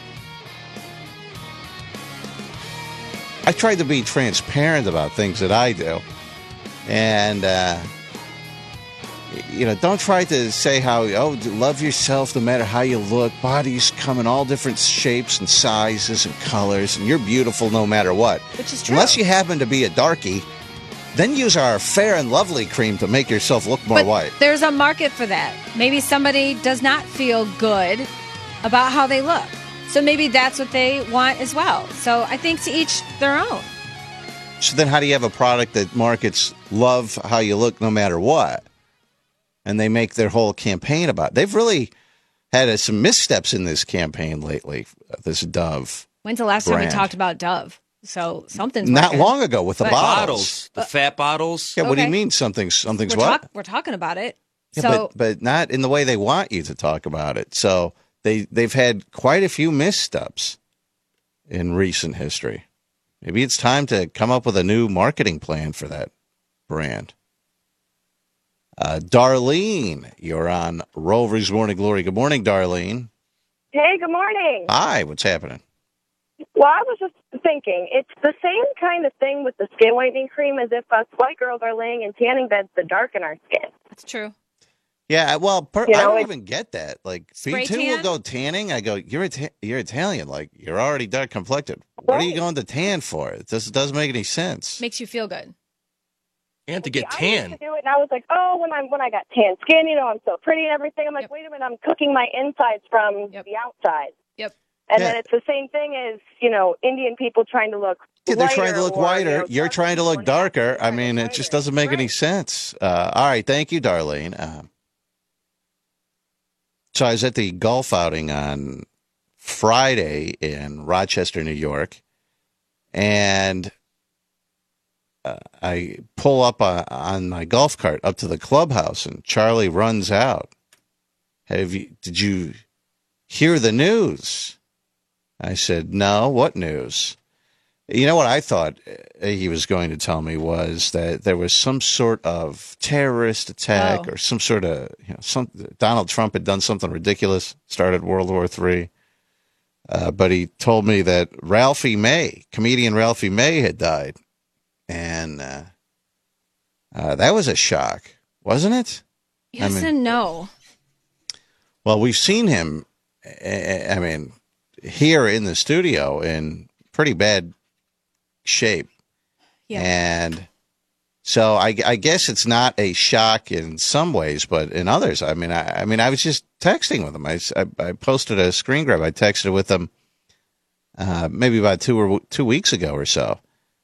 I try to be transparent about things that I do. And, uh, you know, don't try to say how, oh, love yourself no matter how you look. Bodies come in all different shapes and sizes and colors, and you're beautiful no matter what. Which is true. Unless you happen to be a darkie, then use our Fair and Lovely cream to make yourself look more but white. There's a market for that. Maybe somebody does not feel good about how they look. So maybe that's what they want as well. So I think to each their own. So then how do you have a product that markets love how you look no matter what? And they make their whole campaign about it. They've really had uh, some missteps in this campaign lately, uh, this Dove. When's the last time brand. we talked about Dove? So something's Not working. long ago with the But- bottles. Bottles, the fat bottles. Yeah, what do you Okay. mean something, something's We're, what? talk- we're talking about it. Yeah, so but, but not in the way they want you to talk about it. So they, they've had quite a few missteps in recent history. Maybe it's time to come up with a new marketing plan for that brand. Uh, Darlene, you're on Rover's Morning Glory. Good morning, Darlene. Hey, good morning. Hi, what's happening? Well, I was just thinking, it's the same kind of thing with the skin whitening cream as if us white girls are laying in tanning beds to darken our skin. That's true. Yeah, well, per, You I know, don't it's- even get that. Like, Spray B two will tan? go tanning. I go, you're Ita- you're Italian. Like, you're already dark complected. What are you Right. going to tan for? It just doesn't make any sense. Makes you feel good. And to See, get I tan. used to do it, and I was like, oh, when I'm when I got tan skin, you know, I'm so pretty and everything. I'm like, Yep. wait a minute, I'm cooking my insides from Yep. the outside. Yep. And Yeah. then it's the same thing as, you know, Indian people trying to look Yeah, they're lighter trying to look or, whiter. You know, You're darker trying to look people and darker. I trying to mean, look it just whiter. doesn't make any Right. sense. Uh, all right, thank you, Darlene. Um, so I was at the golf outing on Friday in Rochester, New York, and uh, I pull up uh, on my golf cart up to the clubhouse, and Charlie runs out. Have you? Did you hear the news? I said, no. What news? You know what I thought he was going to tell me was that there was some sort of terrorist attack Oh. or some sort of, you know, some Donald Trump had done something ridiculous, started World War Three. Uh, but he told me that Ralphie May, comedian Ralphie May, had died, and uh, uh, that was a shock, wasn't it? Yes mean- and no. Well, we've seen him. eh, I mean, here in the studio in pretty bad shape. Yeah. And so I, I guess it's not a shock in some ways, but in others, I mean, I, I mean, I was just texting with him. I, I, I posted a screen grab. I texted with him uh, maybe about two or two weeks ago or so,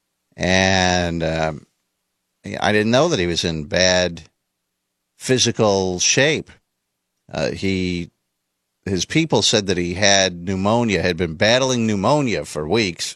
and um, I didn't know that he was in bad physical shape. Uh, he his people said that he had pneumonia, had been battling pneumonia for weeks.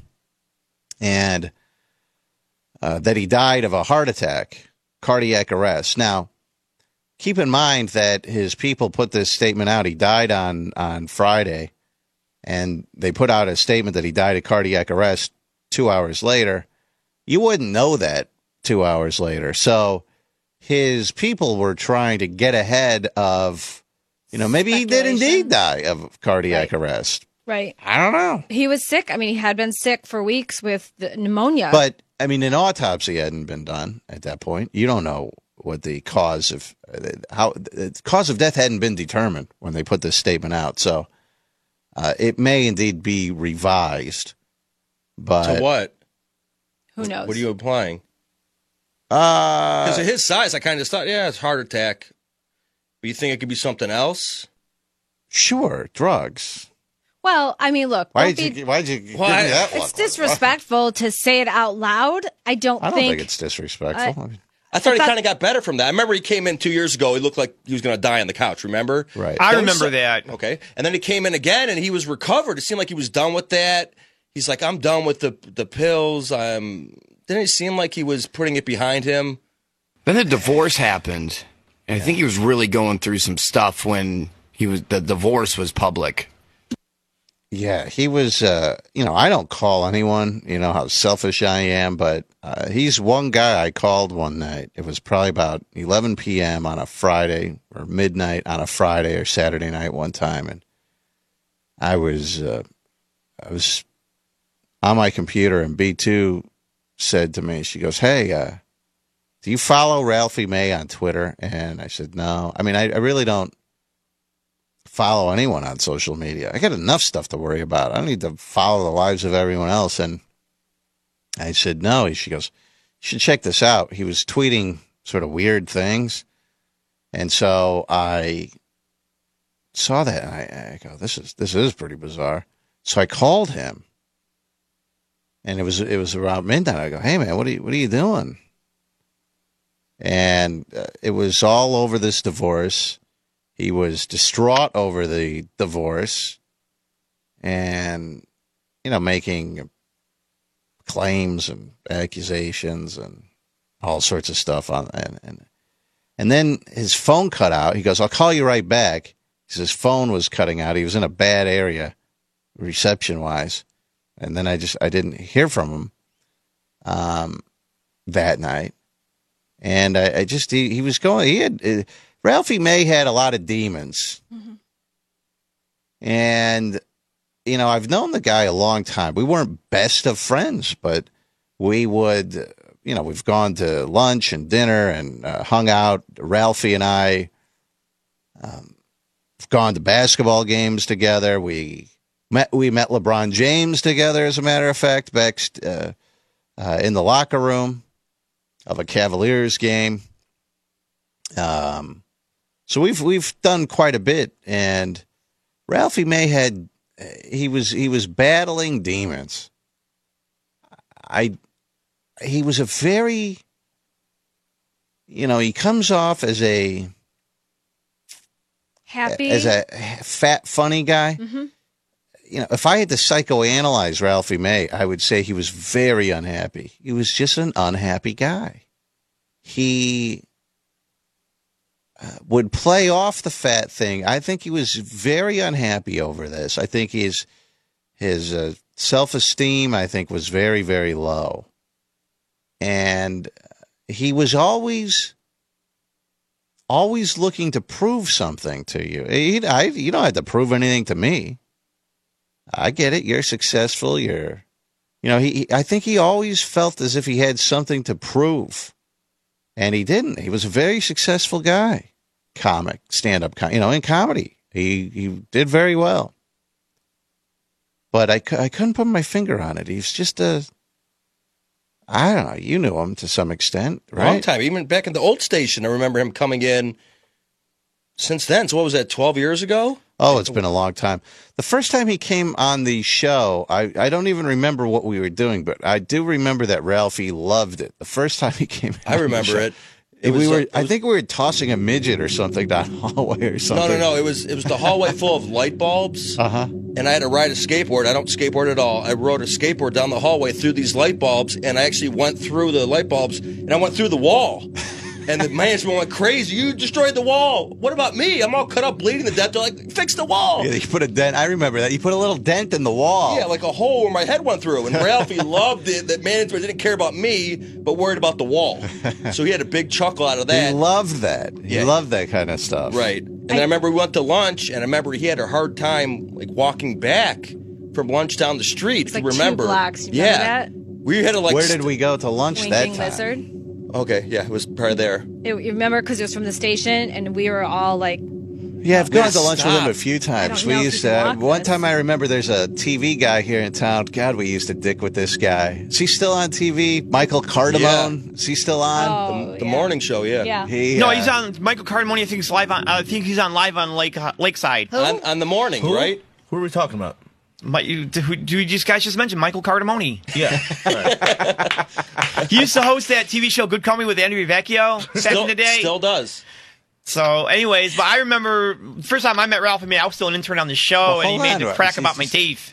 And uh, that he died of a heart attack, cardiac arrest. Now, keep in mind that his people put this statement out. He died on, on Friday, and they put out a statement that he died of cardiac arrest two hours later. You wouldn't know that two hours later. So his people were trying to get ahead of, you know, maybe he did indeed die of cardiac Right. arrest. Right. I don't know. He was sick. I mean, he had been sick for weeks with the pneumonia. But, I mean, an autopsy hadn't been done at that point. You don't know what the cause of how the cause of death hadn't been determined when they put this statement out. So uh, it may indeed be revised. But To what? Who knows? What are you implying? Uh, Because of his size, I kind of thought, yeah, it's heart attack. But you think it could be something else? Sure, drugs. Well, I mean, look. Why don't did be- you? Why did you give Why- me that one? It's disrespectful to say it out loud. I don't, I don't think, think it's disrespectful. I- I mean, I thought I he thought- kind of got better from that. I remember he came in two years ago. He looked like he was going to die on the couch, remember? Right. I Then we remember saw- that. Okay. And then he came in again, and he was recovered. It seemed like he was done with that. He's like, I'm done with the the pills. I'm. Didn't it seem like he was putting it behind him? Then the divorce happened, and I think he was really going through some stuff when he was the divorce was public. Yeah, he was, uh, you know, I don't call anyone, you know how selfish I am, but uh, he's one guy I called one night. It was probably about eleven p.m. on a Friday or midnight on a Friday or Saturday night one time. And I was, uh, I was on my computer and B two said to me, she goes, hey, uh, do you follow Ralphie May on Twitter? And I said, no. I mean, I, I really don't follow anyone on social media. I got enough stuff to worry about. I don't need to follow the lives of everyone else. And I said, no. She goes, you should check this out. He was tweeting sort of weird things. And so I saw that and I, I go, this is, this is pretty bizarre. So I called him and it was, it was around midnight. I go, hey man, what are you, what are you doing? And uh, it was all over this divorce. He was distraught over the divorce and, you know, making claims and accusations and all sorts of stuff on and, and and then his phone cut out. He goes, I'll call you right back. His phone was cutting out. He was in a bad area reception wise. And then I just I didn't hear from him um, that night. And I, I just he, he was going he had uh, Ralphie May had a lot of demons. Mm-hmm. And, you know, I've known the guy a long time. We weren't best of friends, but we would, you know, we've gone to lunch and dinner and uh, hung out. Ralphie and I um, have gone to basketball games together. We met, we met LeBron James together, as a matter of fact, back uh, uh, in the locker room of a Cavaliers game. Um, So we've we've done quite a bit, and Ralphie May had he was he was battling demons. I he was a very, you know, he comes off as a happy as a fat funny guy. Mm-hmm. You know, if I had to psychoanalyze Ralphie May, I would say he was very unhappy. He was just an unhappy guy. He would play off the fat thing. I think he was very unhappy over this. I think his his uh, self-esteem, I think, was very, very low. And he was always always looking to prove something to you. He, I, you don't have to prove anything to me. I get it. You're successful. You're, you know, he. I think he always felt as if he had something to prove. And he didn't. He was a very successful guy, comic, stand-up, com- you know, in comedy. He he did very well. But I, I couldn't put my finger on it. He's just a, I don't know, you knew him to some extent, right? Long time. Even back in the old station, I remember him coming in since then. So what was that, twelve years ago? Oh, it's been a long time. The first time he came on the show, I, I don't even remember what we were doing, but I do remember that Ralphie loved it. The first time he came I remember it. It was, we were, uh, it I was- think we were tossing a midget or something down the hallway or No, something. no, no. It was it was the hallway full of light bulbs. Uh-huh. And I had to ride a skateboard. I don't skateboard at all. I rode a skateboard down the hallway through these light bulbs, and I actually went through the light bulbs, and I went through the wall. And the management went crazy. You destroyed the wall. What about me? I'm all cut up, bleeding to death. They're like, fix the wall. Yeah, you put a dent. I remember that. You put a little dent in the wall. Yeah, like a hole where my head went through. And Ralphie loved it that management didn't care about me, but worried about the wall. So he had a big chuckle out of that. He loved that. He Yeah. loved that kind of stuff. Right. And I, I remember we went to lunch, and I remember he had a hard time like walking back from lunch down the street. It's if you like two remember. blocks. You yeah. remember that? We had to like. Where did we go to lunch that Winking time? Lizard. Okay, yeah, it was probably there. It, you remember because it was from the station, and we were all like, Yeah, I've gone to Stop. lunch with him a few times. I don't We know if used you to. can walk One this. time, I remember there's a T V guy here in town. God, we used to dick with this guy. Is he still on T V? Michael Cardamone. Is he still on? oh, The yeah. morning show, yeah. Yeah. He, No, uh, he's on Michael Cardamone. I think he's live on. I think he's on live on Lake uh, Lakeside. Who? On, on the morning, Who? right? Who are we talking about? My, you, do, do you just guys just mentioned Michael Cardamone? Yeah. He used to host that T V show Good Company with Andy Vecchio back Still, in the day. still does. So, anyways, but I remember the first time I met Ralphie May, I was still an intern on the show, Well, and he hold made on, the Ralph. crack This about is- my teeth.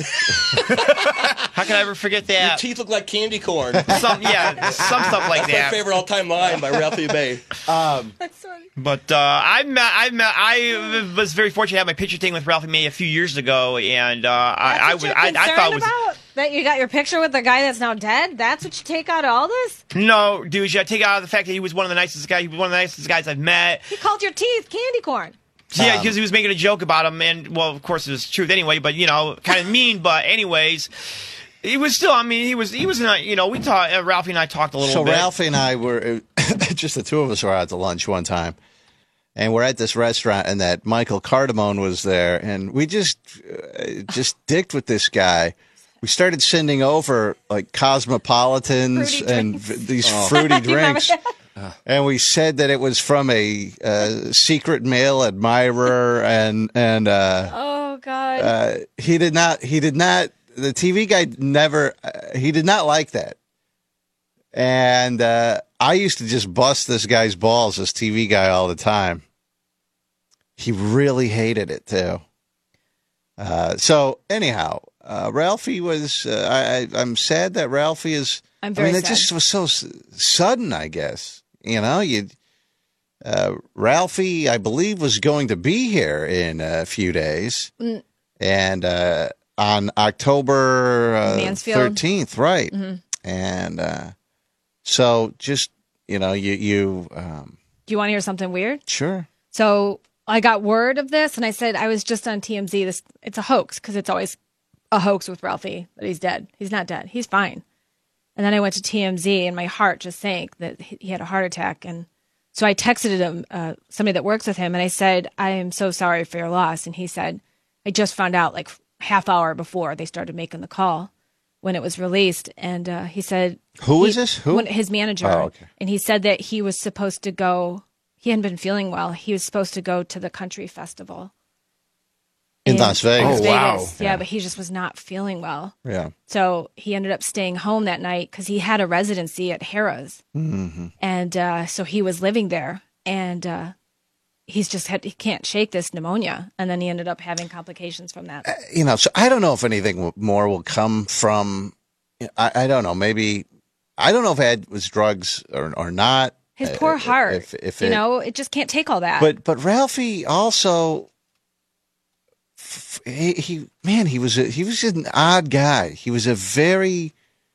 How can I ever forget Your that? teeth look like candy corn. Some, yeah, some stuff like That's my that. favorite all-time line by Ralphie May. Um, But uh, I met, I met, I was very fortunate to have my picture taken with Ralphie May a few years ago, and uh, I, I That's was, what you're I, I concerned thought it was about? That you got your picture with the guy that's now dead? That's what you take out of all this? no, dude. You got to take out the fact that he was one of the nicest guys. He was one of the nicest guys I've met. He called your teeth candy corn. Yeah, Um, because he was making a joke about him, and well, of course, it was truth anyway. But you know, kind of mean. But anyways, he was still. I mean, he was. He was. Not, you know, we talked. Uh, Ralphie and I talked a little so bit. Ralphie and I were just the two of us were out to lunch one time, and we're at this restaurant, and that Michael Cardamone was there, and we just uh, just dicked with this guy. We started sending over like cosmopolitans Fruity and drinks. v- these Oh. fruity You remember drinks. that? And we said that it was from a uh, secret male admirer, and and uh, Oh, God. uh, he did not. He did not. The T V guy never. Uh, he did not like that. And uh, I used to just bust this guy's balls, this T V guy, all the time. He really hated it too. Uh, so anyhow, uh, Ralphie was. Uh, I, I, I'm sad that Ralphie is. I'm I very mean, it sad. just was so s- sudden. I guess you know you. Uh, Ralphie, I believe, was going to be here in a few days, Mm. and uh, on October uh, Mansfield. thirteenth, right? Mhm. And uh, so, just you know, you you um, Do you want to hear something weird? sure. So I got word of this, and I said I was just on T M Z. This it's a hoax because it's always a hoax with Ralphie that he's dead. He's not dead. He's fine. And then I went to T M Z, and my heart just sank that he he had a heart attack. And so I texted him, uh, somebody that works with him, and I said, "I am so sorry for your loss." And he said, "I just found out like half hour before they started making the call when it was released." And uh, he said, Who he- is this? Who? one- his manager. Oh, okay. And he said that he was supposed to go. He hadn't been feeling well. He was supposed to go to the country festival In Las Vegas. Las Oh, wow. Vegas. Yeah, Yeah. but he just was not feeling well. Yeah. So he ended up staying home that night because he had a residency at Harrah's, Mm-hmm. and uh, so he was living there. And uh, he's just had he can't shake this pneumonia, and then he ended up having complications from that. You know, so I don't know if anything w- more will come from. I, I don't know. Maybe I don't know if it was drugs or or not. His Uh, poor heart, If, if you it- know, it just can't take all that. But but Ralphie also, f- he, he man, he was a, he was an odd guy. He was a very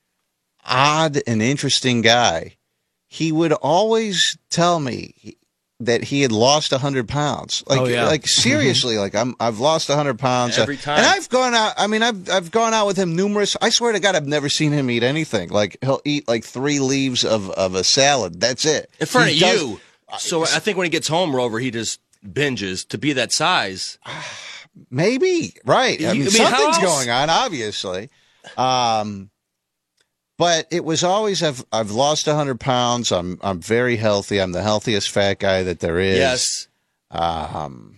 odd and interesting guy. He would always tell me he- that he had lost a hundred pounds. Like Oh, yeah. like seriously, like I'm I've lost a hundred pounds Every time. And I've gone out. I mean, I've I've gone out with him numerous. I swear to God, I've never seen him eat anything. Like he'll eat like three leaves of of a salad. That's it. In front He of does- you. So I think when he gets home, Rover, he just binges to be that size. Maybe right. I You- mean, I mean, how something's else? going on, obviously. Um, but it was always I've I've lost a hundred pounds. I'm I'm very healthy. I'm the healthiest fat guy that there is. Yes. Um,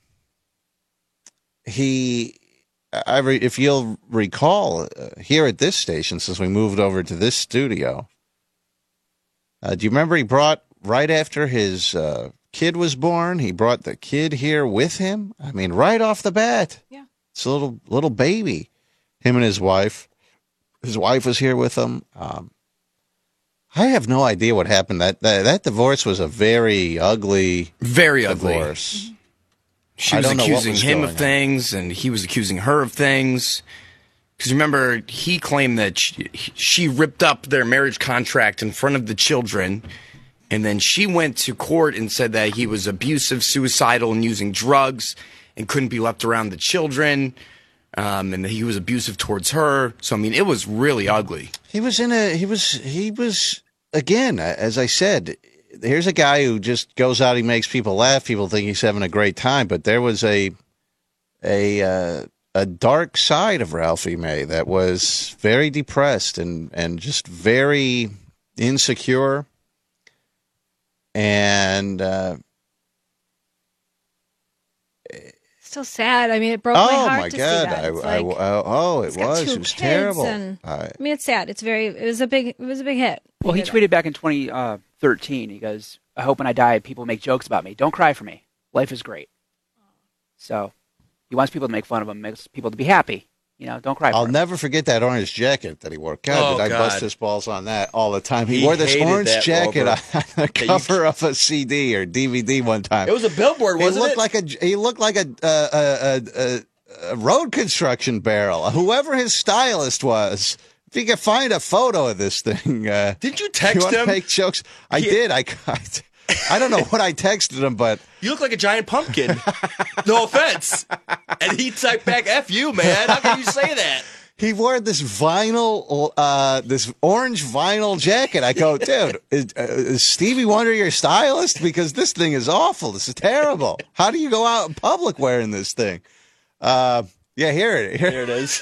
he, I re, if you'll recall, uh, here at this station, since we moved over to this studio, uh, do you remember he brought right after his uh, kid was born? He brought the kid here with him. I mean, right off the bat. Yeah. It's a little little baby. Him and his wife. His wife was here with him. Um, I have no idea what happened. That, that that divorce was a very ugly, Very ugly. divorce. She I was don't know what accusing was him going of on. things, and he was accusing her of things. Because remember, he claimed that she, she ripped up their marriage contract in front of the children, and then she went to court and said that he was abusive, suicidal, and using drugs, and couldn't be left around the children, um, and that he was abusive towards her. So I mean, it was really ugly. He was in a. He was. He was again. As I said, here's a guy who just goes out. He makes people laugh. People think he's having a great time. But there was a a uh, a dark side of Ralphie May that was very depressed and and just very insecure. And uh, So sad. I mean, it broke Oh my heart my to God! see that. I, It's I, like, I- oh, it he's got was. two It was kids terrible. and- I- I mean, it's sad. It's very. It was a big. It was a big hit. Well, he did tweeted back in twenty thirteen. He goes, "I hope when I die, people make jokes about me. Don't cry for me. Life is great." So he wants people to make fun of him, makes people to be happy. You know, don't cry for I'll him. never forget that orange jacket that he wore. God, Oh, did I God. bust his balls on that all the time. He, He wore this hated orange that, jacket Rover. on the That you- cover of a C D or D V D one time. It was a billboard, he wasn't looked it? like a he looked like a a, a, a a road construction barrel. Whoever his stylist was. If you could find a photo of this thing, uh, Did you you text want to him? make jokes? I He- did. I, I I don't know what I texted him, but You look like a giant pumpkin. No offense. And he typed back, F you, man. How can you say that? he wore this vinyl, uh, this orange vinyl jacket. I go, dude, is, uh, is Stevie Wonder your stylist? Because this thing is awful. This is terrible. How do you go out in public wearing this thing? Uh, yeah, here it here. Here it is.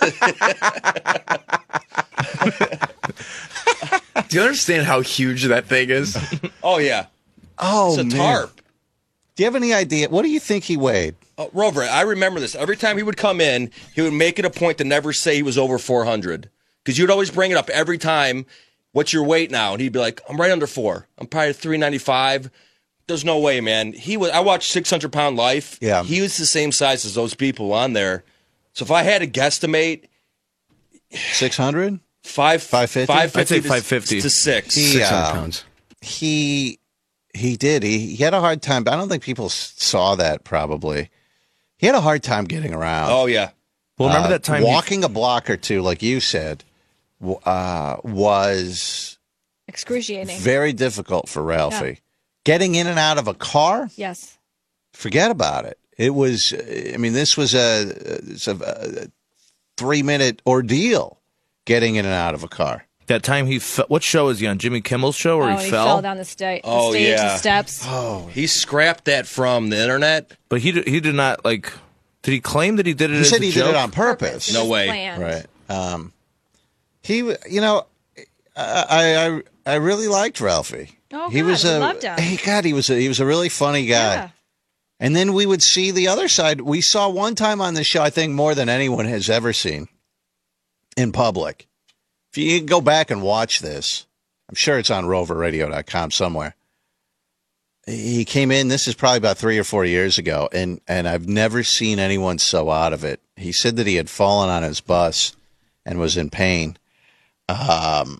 Do you understand how huge that thing is? Oh, yeah. Oh, It's a man. tarp. Do you have any idea? What do you think he weighed? Uh, Rover, I remember this. Every time he would come in, he would make it a point to never say he was over four hundred. Because you'd always bring it up every time, what's your weight now? And he'd be like, I'm right under four. I'm probably three ninety-five. There's no way, man. He was. I watched six hundred pound Life. Yeah. He was the same size as those people on there. So if I had to guesstimate, six hundred? five, five fifty? five fifty I'd say to- five fifty. to six. He, Six hundred uh, pounds. He he did. He, he had a hard time. But I don't think people s- saw that. Probably, he had a hard time getting around. Oh, yeah. Well, remember Uh, that time you- walking a block or two, like you said, w- uh, was Excruciating. very difficult for Ralphie. Getting in and out of a car, Yes. forget about it. It was. I mean, this was a, it's a, a three minute ordeal getting in and out of a car. That time he fe- what show is he on? Jimmy Kimmel's show where oh, he, he fell? fell down the, sta- the Oh, stage yeah. and steps. Oh, He scrapped that from the internet. But he did, he did not like. Did he claim that he did it? he as said a he joke? did it on purpose. It No was way. planned. Right. Um, he, w- you know, I, I, I really liked Ralphie. Oh, he God, was we a, loved him. He, God, he was a, he was a really funny guy. Yeah. And then we would see the other side. We saw one time on the show, I think more than anyone has ever seen in public. If you can go back and watch this, I'm sure it's on rover radio dot com somewhere. He came in, this is probably about three or four years ago, and, and I've never seen anyone so out of it. He said that he had fallen on his bus and was in pain. Um,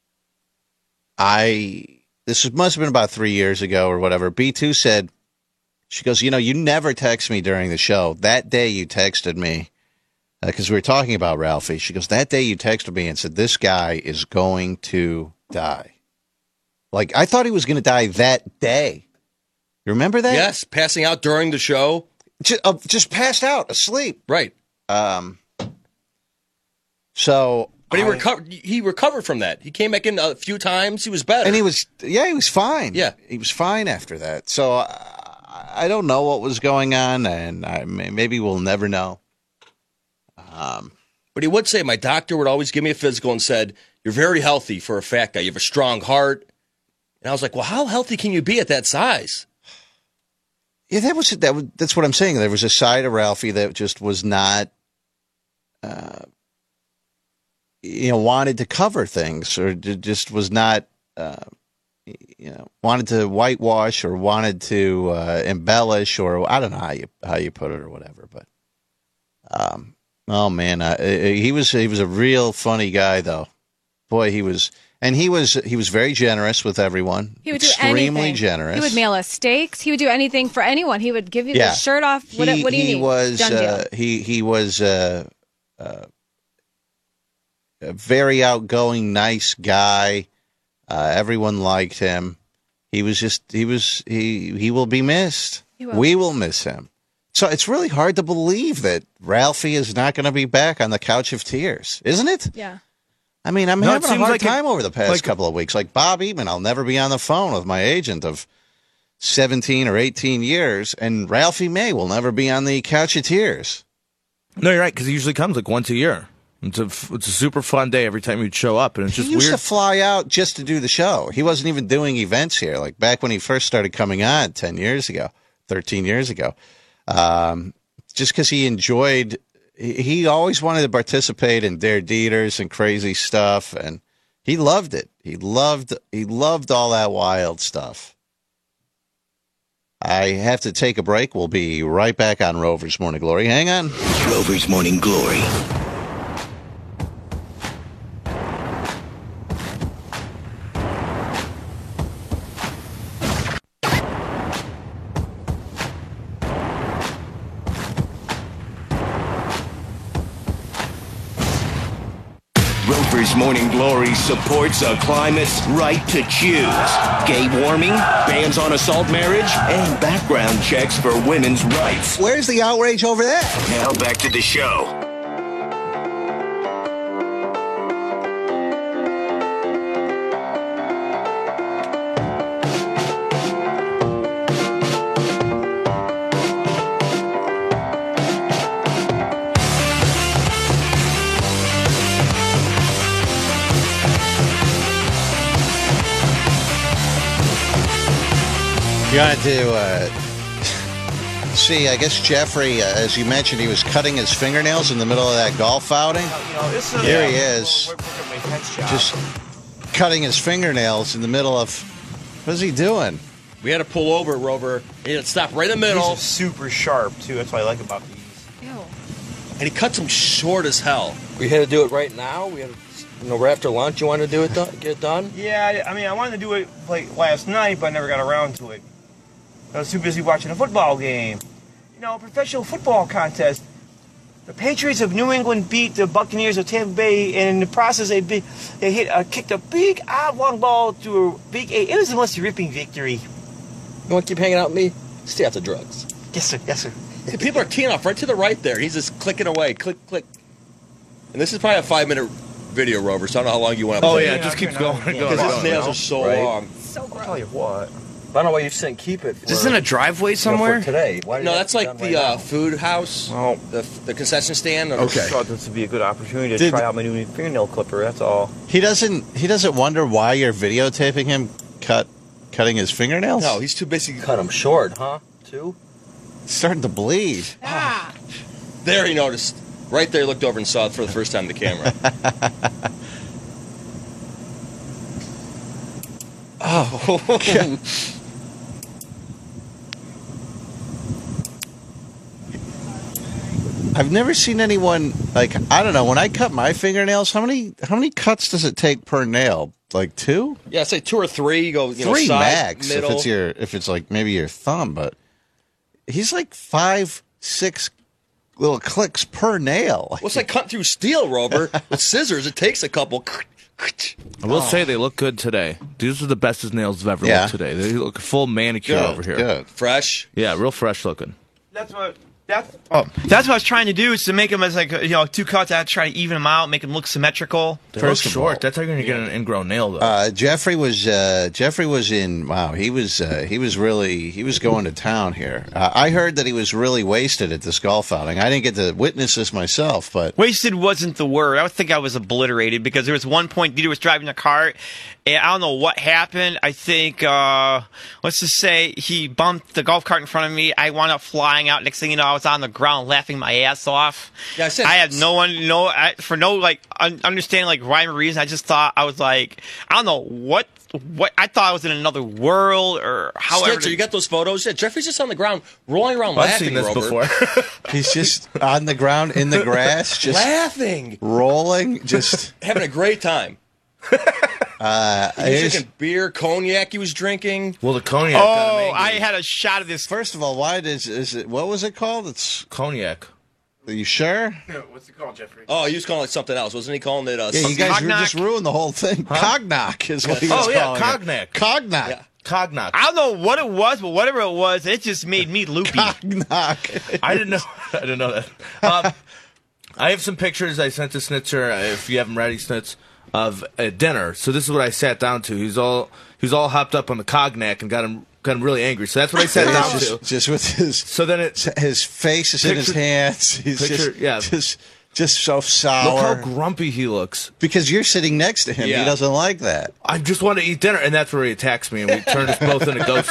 I, this must have been about three years ago or whatever. B two said, she goes, you know, you never text me during the show. That day you texted me, because we were talking about Ralphie. She goes, that day you texted me and said, this guy is going to die. Like, I thought he was going to die that day. You remember that? Yes, passing out during the show. Just, uh, just passed out, asleep. Right. Um. So, But he I- recovered. He recovered from that. He came back in a few times. He was better. and he was, yeah, he was fine. Yeah. he was fine after that. So, I, I don't know what was going on, and I maybe we'll never know. Um. But he would say, my doctor would always give me a physical and said, you're very healthy for a fat guy. You have a strong heart. And I was like, well, how healthy can you be at that size? Yeah, that was that. Was, that's what I'm saying. There was a side of Ralphie that just was not, uh, you know, wanted to cover things, or d- just was not, uh, you know, wanted to whitewash or wanted to uh, embellish, or I don't know how you how you put it or whatever. But, um, oh man, uh, he was he was a real funny guy though. Boy, he was. And he was he was very generous with everyone. He would do extremely anything. generous. He would mail us steaks. He would do anything for anyone. He would give you Yeah. the shirt off. What, he, what do you he need? Was, Done deal. uh, he he was uh, uh, a very outgoing, nice guy. Uh, everyone liked him. He was just he was he he will be missed. He will. We will miss him. So it's really hard to believe that Ralphie is not going to be back on the couch of tears, isn't it? Yeah. I mean, I'm No, it having a seems hard like it- time over the past like- couple of weeks. Like Bob Eatman, I'll never be on the phone with my agent of seventeen or eighteen years, and Ralphie May will never be on the couch of tears. No, you're right, because he usually comes like once a year. It's a f- it's a super fun day every time he'd show up, and it's just he used weird. to fly out just to do the show. He wasn't even doing events here. Like back when he first started coming on ten years ago, thirteen years ago. Um, just because he enjoyed. He, he always wanted to participate in Dare Dieters and crazy stuff, and he loved it. He loved. He loved all that wild stuff. I have to take a break. We'll be right back on Rover's Morning Glory. Hang on. Rover's Morning Glory. Rover's Morning Glory supports a climate's right to choose. Gay warming, bans on assault marriage, and background checks for women's rights. Where's the outrage over that? Now back to the show. You wanted to uh, see, I guess Jeffrey, uh, as you mentioned, he was cutting his fingernails in the middle of that golf outing. You know, this is, Here yeah, he is, we're, we're, we're my job. just cutting his fingernails in the middle of, what's he doing? We had to pull over, Rover. He had to stop right in the These middle. are super sharp too. That's what I like about these. Ew. And he cuts them short as hell. We had to do it right now. We had to, you know, right after lunch. You wanted to do it, done, get it done? Yeah, I, I mean, I wanted to do it like last night, but I never got around to it. I was too busy watching a football game. You know, professional football contest. The Patriots of New England beat the Buccaneers of Tampa Bay, and in the process, they be, they hit uh, kicked a big oblong ball to a big eight. It was the most ripping victory. You want to keep hanging out with me? Stay off the drugs. Yes, sir. Yes, sir. Hey, people are teeing off right to the right there. He's just clicking away. Click, click. And this is probably a five-minute video, Rover, so I don't know how long you want to Oh, play. yeah, it just keeps going and going. Because his going, nails you know? are so Right. long. So I'll gross. tell you what. I don't know why you said keep it. For, Is this in a driveway somewhere? today. Why no, that's like the uh, food house, Well, the the concession stand. I Okay. thought this would be a good opportunity to Did- try out my new fingernail clipper. That's all. He doesn't. He doesn't wonder why you're videotaping him cut, cutting his fingernails. No, he's too busy. Cut them short, huh? Too. It's starting to bleed. Ah. There, he noticed. Right there, he looked over and saw it for the first time. The camera. Oh. I've never seen anyone like I don't know. When I cut my fingernails, how many how many cuts does it take per nail? Like two? Yeah, say two or three. You go you Three know, side, max middle. if it's your if it's like maybe your thumb, but he's like five, six little clicks per nail. Well, it's like cutting through steel, Rover. With scissors, it takes a couple. I will say they look good today. These are the best his nails have ever Yeah. looked today. They look full manicure Good, over here. Good. Fresh. Yeah, real fresh looking. That's what. That's oh. That's what I was trying to do, is to make them as like you know two cuts. I had to try to even them out, make them look symmetrical. They First look of short. all- That's how you're gonna get an ingrown nail, though. Uh, Jeffrey was uh, Jeffrey was in. Wow, he was uh, he was really he was going to town here. Uh, I heard that he was really wasted at this golf outing. I didn't get to witness this myself, but Wasted wasn't the word. I would think I was obliterated, because there was one point Dieter was driving the cart, and I don't know what happened. I think, uh, let's just say he bumped the golf cart in front of me. I wound up flying out. Next thing you know, I was on the ground laughing my ass off. Yeah, I said- I had no one, no, I, for no like un- understanding like rhyme or reason. I just thought I was like, I don't know what. What I thought I was in another world, or however. Snitzer, you got those photos? Yeah, Jeffrey's just on the ground, rolling around, I've laughing. seen this Rover. before. he's just on the ground in the grass, just laughing, rolling, just having a great time. uh, He was here's- drinking beer, cognac. He was drinking. Well, the cognac. Oh, got him I angry. had a shot of this. First of all, why does is it? What was it called? It's. cognac. Are you sure? What's it called, Jeffrey? Oh, he was calling it something else, wasn't he? Calling it uh, Yeah, you something- guys ru- Cognac? just ruined the whole thing. Cognac is what he was Oh yeah, calling it. cognac. Cognac. Yeah. Cognac. I don't know what it was, but whatever it was, it just made me loopy. Cognac. I didn't know. I didn't know that. Um, I have some pictures I sent to Snitzer. uh, If you have them ready, Snitz, of a dinner. So this is what I sat down to. He's all he was all hopped up on the cognac and got him got him really angry. So that's what I sat down to. just, just with his So then it his face is in his Picture- hands. He's picture- just, yeah. just Just so sour. Look how grumpy he looks. Because you're sitting next to him. Yeah. He doesn't like that. I just want to eat dinner, and that's where he attacks me, and we turn us both into ghosts.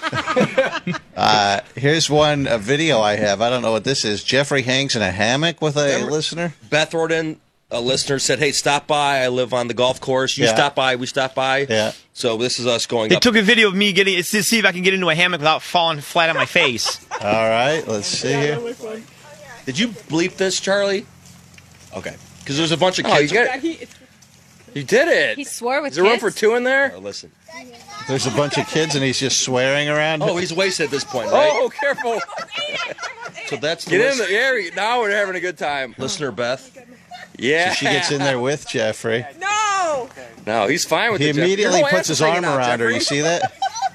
Uh, here's one a video I have. I don't know what this is. Jeffrey hangs in a hammock with a Remember- listener. Beth wrote in, a listener said, hey, stop by. I live on the golf course. You Yeah. stop by. We stop by. Yeah. So this is us going They up. took a video of me getting it's to see if I can get into a hammock without falling flat on my face. All right, let's see here. Did you bleep this, Charlie? Okay. Because there's a bunch of Oh, you kids. got You did it. He swore with Is there room kids? for two in there? Oh, listen. There's a bunch of kids, and he's just swearing around. Oh, he's wasted at this point, right? Oh, careful. So that's the Get in list- the air. Now we're having a good time. listener, Beth. Yeah. So she gets in there with Jeffrey. No! No, he's fine with He it. Jeff. immediately Your whole puts ass his is arm hanging out, around her. Jeffrey. You see that?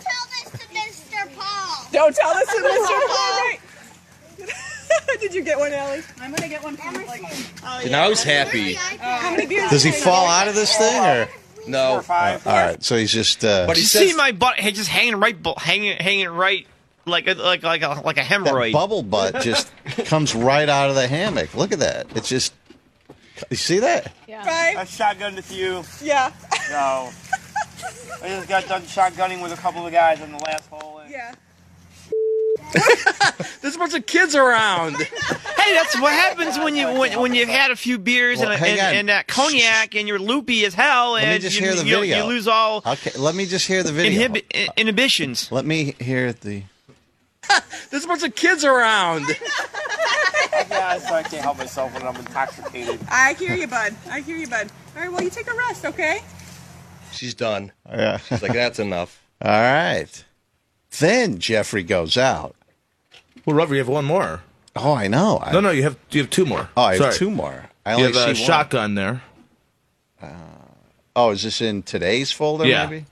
Don't tell this to Mister Paul. Did you get one, Allie? I'm gonna get one from like. Oh, So now he's happy. How many beers? Does he fall out of this thing, or? No. All right, so he's just. Uh, But he You says, see my butt hey, just hanging right, bu- hanging, hanging right, like a, like like a like a that hemorrhoid. bubble butt just comes right out of the hammock. Look at that. It's just. You see that? Five. I shotgunned a few. Yeah. No. I just got done shotgunning with a couple of guys on the last hole. And Yeah. There's a bunch of kids around. Hey, that's what happens when you when, when you've had a few beers Well, and, hang and, on. and that cognac and you're loopy as hell Let me and just you, hear the you, video. you lose all Okay, let me just hear the video. inhibi- inhibitions. Let me hear the. There's a bunch of kids around. yeah, so I can't help myself when I'm intoxicated. I hear you, bud. I hear you, bud. All right, well, you take a rest, okay? she's done. Yeah. She's like, that's enough. All right. Then Jeffrey goes out. Well, Rover, you have one more. Oh, I know. I, No, no, you have you have two more. Oh, I have Sorry. two more. I You only have a see one. shotgun there. Oh, is this in today's folder? Yeah. Maybe.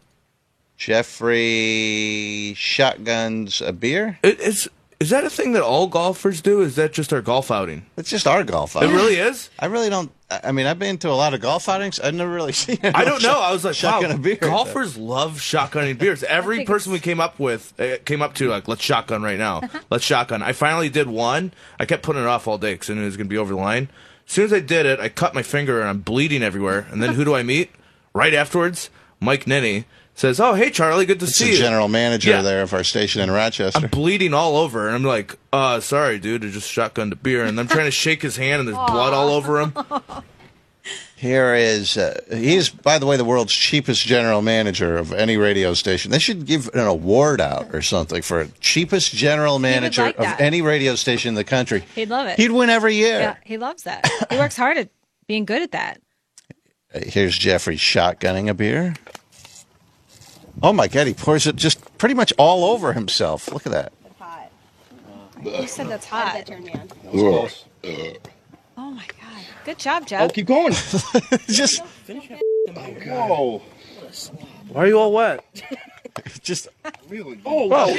Jeffrey shotguns a beer. It, it's is that a thing that all golfers do? Is that just our golf outing? It's just our golf It outing. really is. I really don't. I mean, I've been to a lot of golf outings. I've never really seen it. I don't know. I was like, shotgun wow, a beer. golfers love shotgunning beers. Every think person we came up with uh, came up to like, let's shotgun right now. Let's shotgun. I finally did one. I kept putting it off all day because I knew it was going to be over the line. As soon as I did it, I cut my finger and I'm bleeding everywhere. And then who do I meet? Right afterwards, Mike Ninny says, "Oh, hey Charlie, good to It's see the you." general manager Yeah. there of our station in Rochester. I'm bleeding all over, and I'm like, "Uh, sorry, dude, I just shotgunned a beer." And I'm trying to shake his hand, and there's blood all over him. Here is, uh, he is, by the way, the world's cheapest general manager of any radio station. They should give an award out or something for cheapest general manager like of that. any radio station in the country. He'd love it. He'd win every year. Yeah, he loves that. He works hard at being good at that. Here's Jeffrey shotgunning a beer. Oh my God, he pours it just pretty much all over himself. Look at that. You said that's hot. Whoa. Oh my god. Good job, Jeff. keep going. Just, Whoa. Why are you all wet? just, Oh,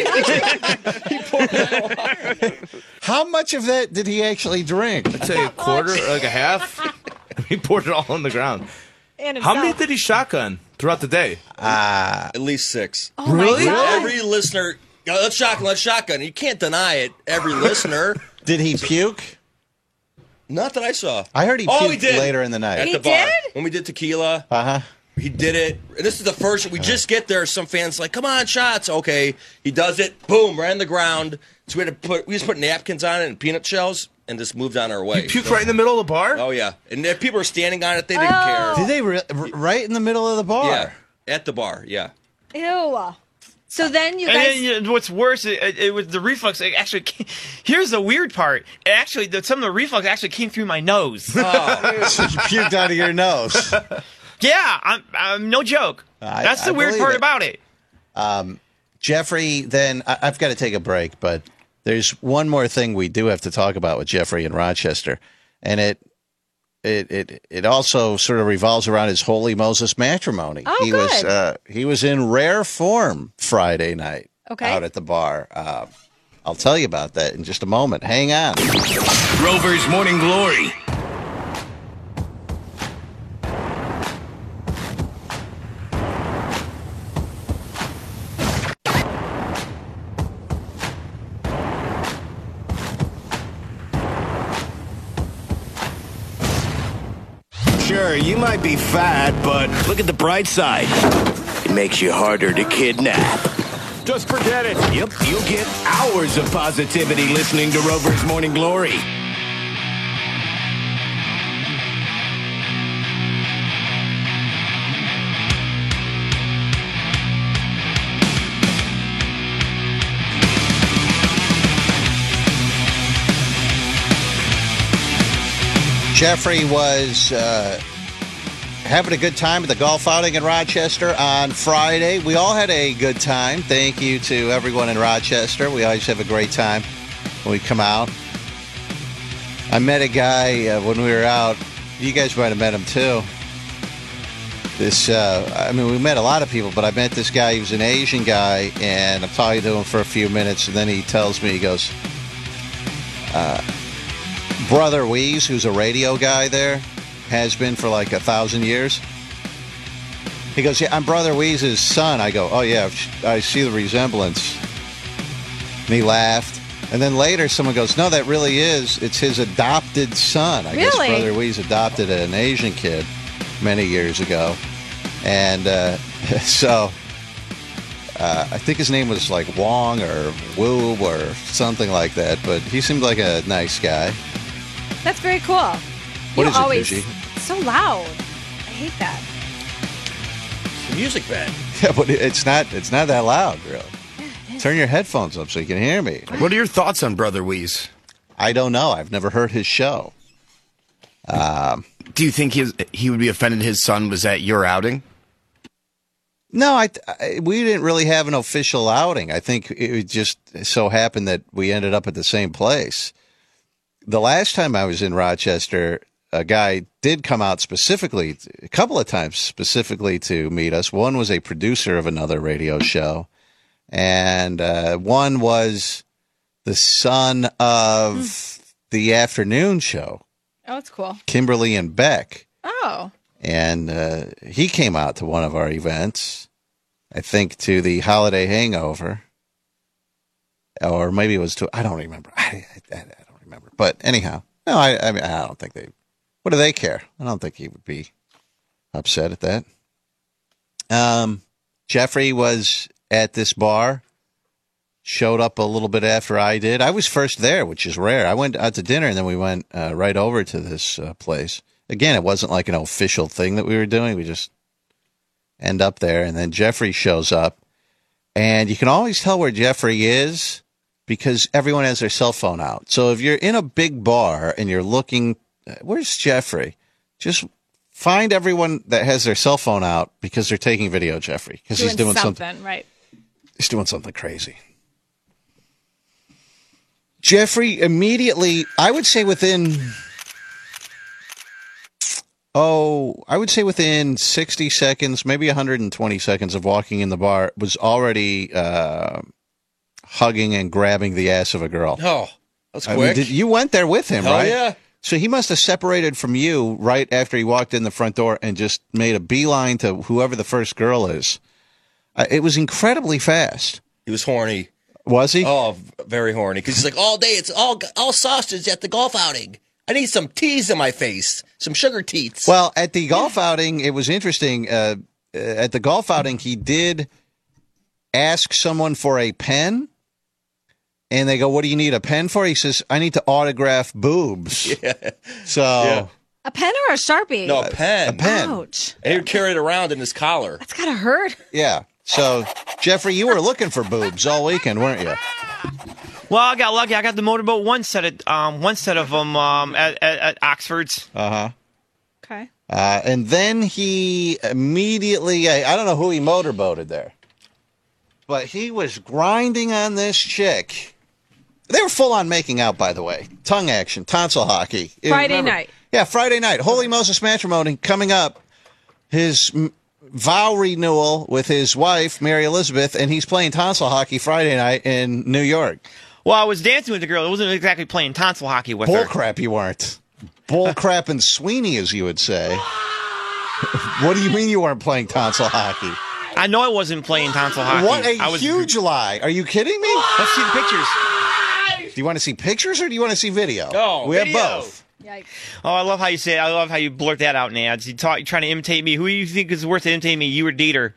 how much of that did he actually drink? I'd say a quarter, like a half. He poured it all on the ground. And How many himself. did he shotgun throughout the day? At least six. Oh my Really? God. Every listener, "Oh, let's shotgun, let's shotgun. You can't deny it. Every listener. Did he puke? Not that I saw. I heard he Oh, puked he did. later in the night. At He the bar. did? When we did tequila, Uh huh. he did it. And this is the first. We just get there. Some fans like, come on, shots. Okay. He does it. Boom, right on the ground. So we had to put, we just put napkins on it and peanut shells and just moved on our way. He puked right in the middle of the bar? Oh, yeah. And if people were standing on it, they didn't Oh. care. Did they re- r- right in the middle of the bar? Yeah. At the bar, yeah. Ew. So then you And guys. then you know, what's worse, it, it, it was the reflux. It actually, came, here's the weird part. It actually, the, some of the reflux actually came through my nose. So you puked out of your nose. Yeah, I'm, I'm no joke. I- That's the I weird believe part it. about it. Um, Jeffrey, then I- I've got to take a break, but there's one more thing we do have to talk about with Jeffrey in Rochester, and it it it it also sort of revolves around his Holy Moses matrimony. Oh, he was good. uh, he was in rare form Friday night Okay. out at the bar. Uh, I'll tell you about that in just a moment. Hang on. Rover's Morning Glory. Sure, you might be fat, but look at the bright side. It makes you harder to kidnap. Just forget it. Yep, you'll get hours of positivity listening to Rover's Morning Glory. Jeffrey was uh, having a good time at the golf outing in Rochester on Friday. We all had a good time. Thank you to everyone in Rochester. We always have a great time when we come out. I met a guy uh, when we were out. You guys might have met him too. This, uh, I mean, we met a lot of people, but I met this guy. He was an Asian guy, and I'm talking to him for a few minutes, and then he tells me, he goes, uh, Brother Weeze, who's a radio guy there, has been for like a thousand years. He goes, yeah, I'm Brother Weeze's son. I go, oh, yeah, I see the resemblance. And he laughed. And then later someone goes, no, that really is. It's his adopted son. I Really? guess Brother Weeze adopted an Asian kid many years ago. And uh, so uh, I think his name was like Wong or Wu or something like that. But he seemed like a nice guy. That's very cool. What you is it, always Fuji? so loud. I hate that. It's a music bed. Yeah, but it's not. It's not that loud, really. Turn your headphones up so you can hear me. What are your thoughts on Brother Weeze? I don't know. I've never heard his show. Um, Do you think he he would be offended his son was at your outing? No, I, I we didn't really have an official outing. I think it just so happened that we ended up at the same place. The last time I was in Rochester, a guy did come out specifically, a couple of times specifically to meet us. One was a producer of another radio show, and uh, one was the son of mm. the afternoon show, Oh, it's cool. Kimberly and Beck. Oh. And uh, he came out to one of our events, I think to the Holiday Hangover, or maybe it was to, I don't remember. I, I, I don't remember. But anyhow, no, I, I mean, I don't think they, what do they care? I don't think he would be upset at that. Um, Jeffrey was at this bar, showed up a little bit after I did. I was first there, which is rare. I went out to dinner and then we went uh, right over to this uh, place. Again, it wasn't like an official thing that we were doing. We just end up there, and then Jeffrey shows up. And you can always tell where Jeffrey is because everyone has their cell phone out. So if you're in a big bar and you're looking, where's Jeffrey? Just find everyone that has their cell phone out because they're taking video of Jeffrey. Because he's doing something, something. Right. He's doing something crazy. Jeffrey immediately, I would say within... Oh, I would say within sixty seconds, maybe one hundred twenty seconds of walking in the bar, was already uh, hugging and grabbing the ass of a girl. Oh, that's I quick. mean, did, you went there with him, Hell right? yeah. So he must have separated from you right after he walked in the front door and just made a beeline to whoever the first girl is. Uh, it was incredibly fast. He was horny. Was he? Oh, very horny. Because he's like, all day, it's all all sausage at the golf outing. I need some teas in my face, some sugar teats. Well, at the golf outing, it was interesting. Uh, at the golf outing, he did ask someone for a pen, and they go, what do you need a pen for? He says, I need to autograph boobs. Yeah. So, Yeah. A pen or a Sharpie? No, a pen. A pen. Ouch. And he would carry it around in his collar. That's gotta hurt. Yeah. So, Jeffrey, you were looking for boobs all weekend, weren't you? Well, I got lucky. I got the motorboat one set of um one set of them um at, at, at Oxford's. Uh-huh. Okay. Uh, and then he immediately, I, I don't know who he motorboated there, but he was grinding on this chick. They were full on making out, by the way. Tongue action, tonsil hockey. Friday Remember- night. Yeah, Friday night. Holy Moses Matrimony coming up. His m- vow renewal with his wife, Mary Elizabeth, and he's playing tonsil hockey Friday night in New York. Well, I was dancing with the girl. I wasn't exactly playing tonsil hockey with her. Bullcrap, you weren't. Bullcrap and Sweeney, as you would say. What do you mean you weren't playing tonsil hockey? I know I wasn't playing tonsil hockey. What a I was, huge lie. Are you kidding me? Let's see the pictures. Do you want to see pictures or do you want to see video? No, we video. have both. Yikes. Oh, I love how you say it. I love how you blurt that out in ads. You talk, you're trying to imitate me. Who do you think is worth to imitate me? You or Dieter?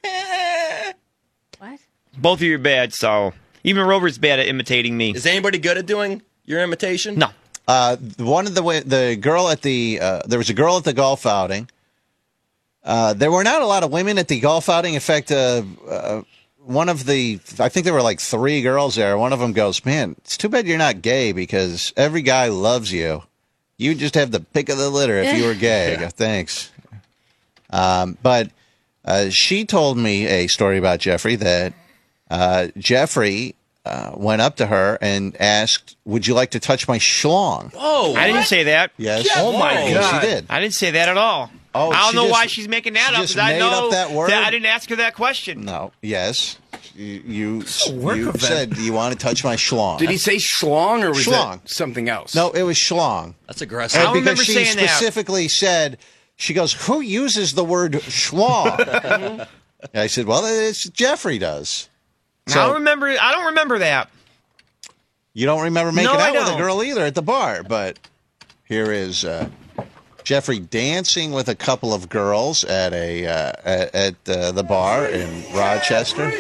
What? Both of you are bad, so even Rover's bad at imitating me. Is anybody good at doing your imitation? No. Uh, one of the wa- the girl at the uh, there was a girl at the golf outing. Uh, there were not a lot of women at the golf outing. In fact, uh, uh, one of the I think there were like three girls there. One of them goes, "Man, it's too bad you're not gay because every guy loves you. You just have the pick of the litter if you were gay." I go, thanks. Um, but uh, she told me a story about Jeffrey that uh, Jeffrey uh, went up to her and asked, "Would you like to touch my schlong?" Oh, I didn't say that. Yes. Oh my Yes, God. she did. I didn't say that at all. Oh, I don't she know just- why she's making that she up. just 'Cause I made know up that word? I didn't ask her that question. No. Yes. You you, work you event. said you want to touch my schlong. Did he say schlong or was Schlong. it something else? No, it was schlong. That's aggressive. And I don't because remember she saying that. specifically said, she goes, "Who uses the word schlong?" I said, "Well, it's Jeffrey does." I don't remember. I don't remember that. You don't remember making No, I out with a don't. girl either at the bar, but here is uh, Jeffrey dancing with a couple of girls at a uh, at, at uh, the bar in Rochester.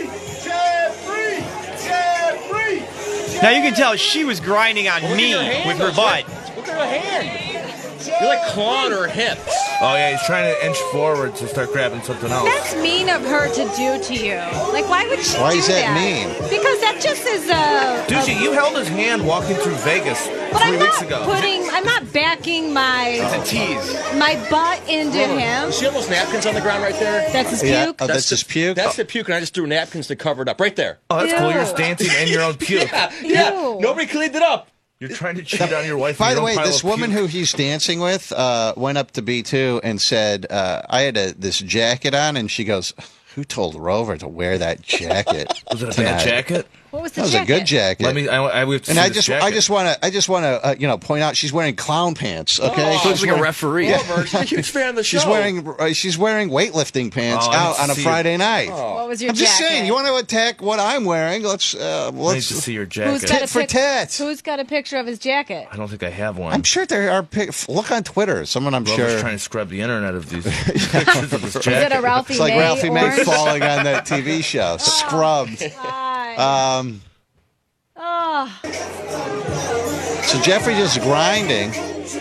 Now you can tell she was grinding on Look at me your hand, with her though. butt. Look at her hand. You're like clawing her hips. Oh yeah, he's trying to inch forward to start grabbing something else. That's mean of her to do to you. Like, why would she Why do is that mean? Because that just is a. Dude, a you held his hand walking through Vegas but 3 I'm weeks not ago. putting. I'm not backing my It's a tease. my butt into him. You see all those napkins on the ground right there? That's his Yeah, puke. oh, that's the, his puke. That's the puke, and I just threw napkins to cover it up. Right there. Oh, that's cool. You're Ew. just dancing in your own puke. Yeah, yeah. Ew. Nobody cleaned it up. You're trying to cheat on your wife. By in the your way, own pile this of woman puke. who he's dancing with uh, went up to B two and said, uh, "I had a, this jacket on," and she goes, "Who told Rover to wear that jacket?" Was it a tonight?" bad jacket? What was the That was jacket? a good jacket. Let me. I, I we have to and see I this just, jacket. I just want to, I just want to, uh, you know, point out she's wearing clown pants. Okay, Oh, she's Looks like a wearing, referee. Rover, she's a huge fan of the show. she's wearing, uh, she's wearing weightlifting pants Oh, I out need to on a see Friday night. What was your I'm jacket? just saying, you want to attack what I'm wearing? Let's, uh, I need let's. to see your Who's jacket. got a Tit for pic- tat. Who's got a picture of his jacket? I don't think I have one. I'm sure there are. Pic- look on Twitter. Someone, I'm Rover's sure. trying to scrub the internet of these pictures of his Is jacket. it a Ralphie It's like May Ralphie May orange? falling on that T V show, Scrubbed. Hi. Um, oh, so Jeffrey just grinding,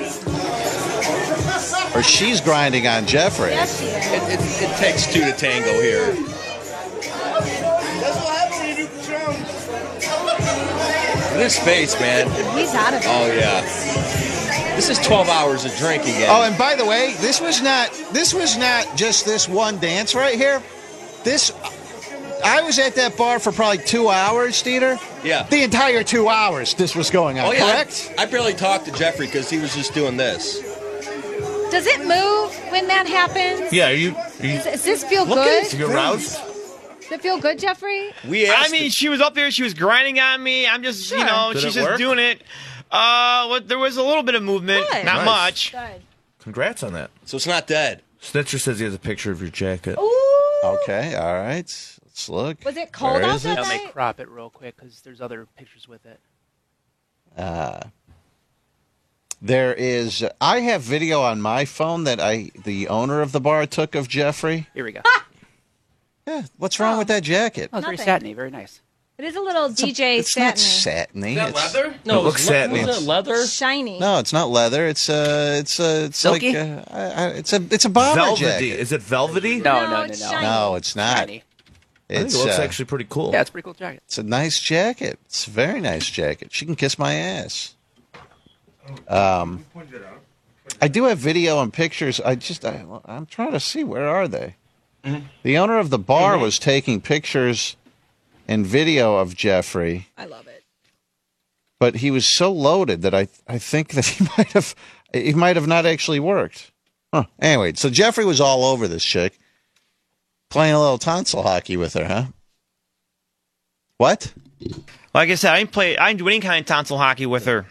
or she's grinding on Jeffrey. yes, she is. It, it, it takes two to tango here. That's what happens when you do Patron. Look at his face, man. He's out of it. Oh yeah. This is twelve hours of drinking. Again. Oh, and by the way, this was not this was not just this one dance right here. This I was at that bar for probably two hours, Dieter. Yeah. The entire two hours this was going on, Oh yeah. correct? I, I barely talked to Jeffrey because he was just doing this. Does it move when that happens? Yeah, are you? Are you Does, does this feel Look good? at you aroused? Does it feel good, Jeffrey? We asked I mean, she was up there. She was grinding on me. I'm just, you Sure. know, Did she's it just work? doing it. Uh, what? There was a little bit of movement, Good. not Nice. much. Good. Congrats on that. so it's not dead. Snitcher says he has a picture of your jacket. Ooh. Okay, all right. Let's look. Was it cold Where out is that it? I'll night? make crop it real quick because there's other pictures with it. Uh, there is. I have video on my phone that I, the owner of the bar, took of Jeffrey. Here we go. Yeah. What's wrong Oh. with that jacket? Oh, it's very Nothing. satiny, very nice. It is a little It's a- D J it's not satiny. satiny. It's- No, It looks was, satiny. Was it leather? Shiny. No, it's not leather. It's uh, it's uh, it's Silky? like uh, I, I, it's a it's a bomber Velvety. jacket. Is it velvety? No, No, no, no, it's no. shiny. No, it's not. Shiny. I think It's it looks uh, actually pretty cool. Yeah, it's a pretty cool jacket. it's a nice jacket. It's a very nice jacket. She can kiss my ass. Um, I do have video and pictures. I just I, I'm trying to see where are they. The owner of the bar was taking pictures and video of Jeffrey, I love it. but he was so loaded that I I think that he might have he might have not actually worked. Huh. Anyway, so Jeffrey was all over this chick, playing a little tonsil hockey with her, huh? What? Like I said, I didn't play. I didn't do any kind of tonsil hockey with her.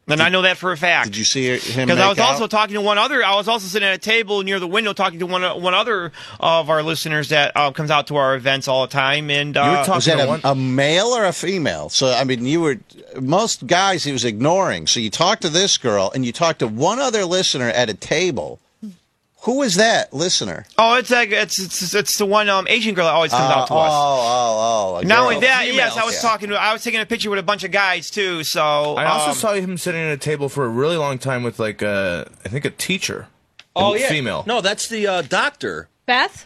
And I know that for a fact. Did you see him? Because I was make also out? talking to one other. I was also sitting at a table near the window talking to one one other of our listeners that uh, comes out to our events all the time. And uh, was that a, a male or a female? So I mean, you were most guys he was ignoring. So you talked to this girl, and you talked to one other listener at a table. Who was that listener? Oh, it's like it's it's, it's the one um, Asian girl that always comes Uh, out to us. Oh, oh, oh! a Not girl. only that, yes, Females. I was Yeah. talking to. I was taking a picture with a bunch of guys too. So I also um, saw him sitting at a table for a really long time with like a, I think a teacher. Oh a yeah, female. No, that's the uh, doctor. Beth?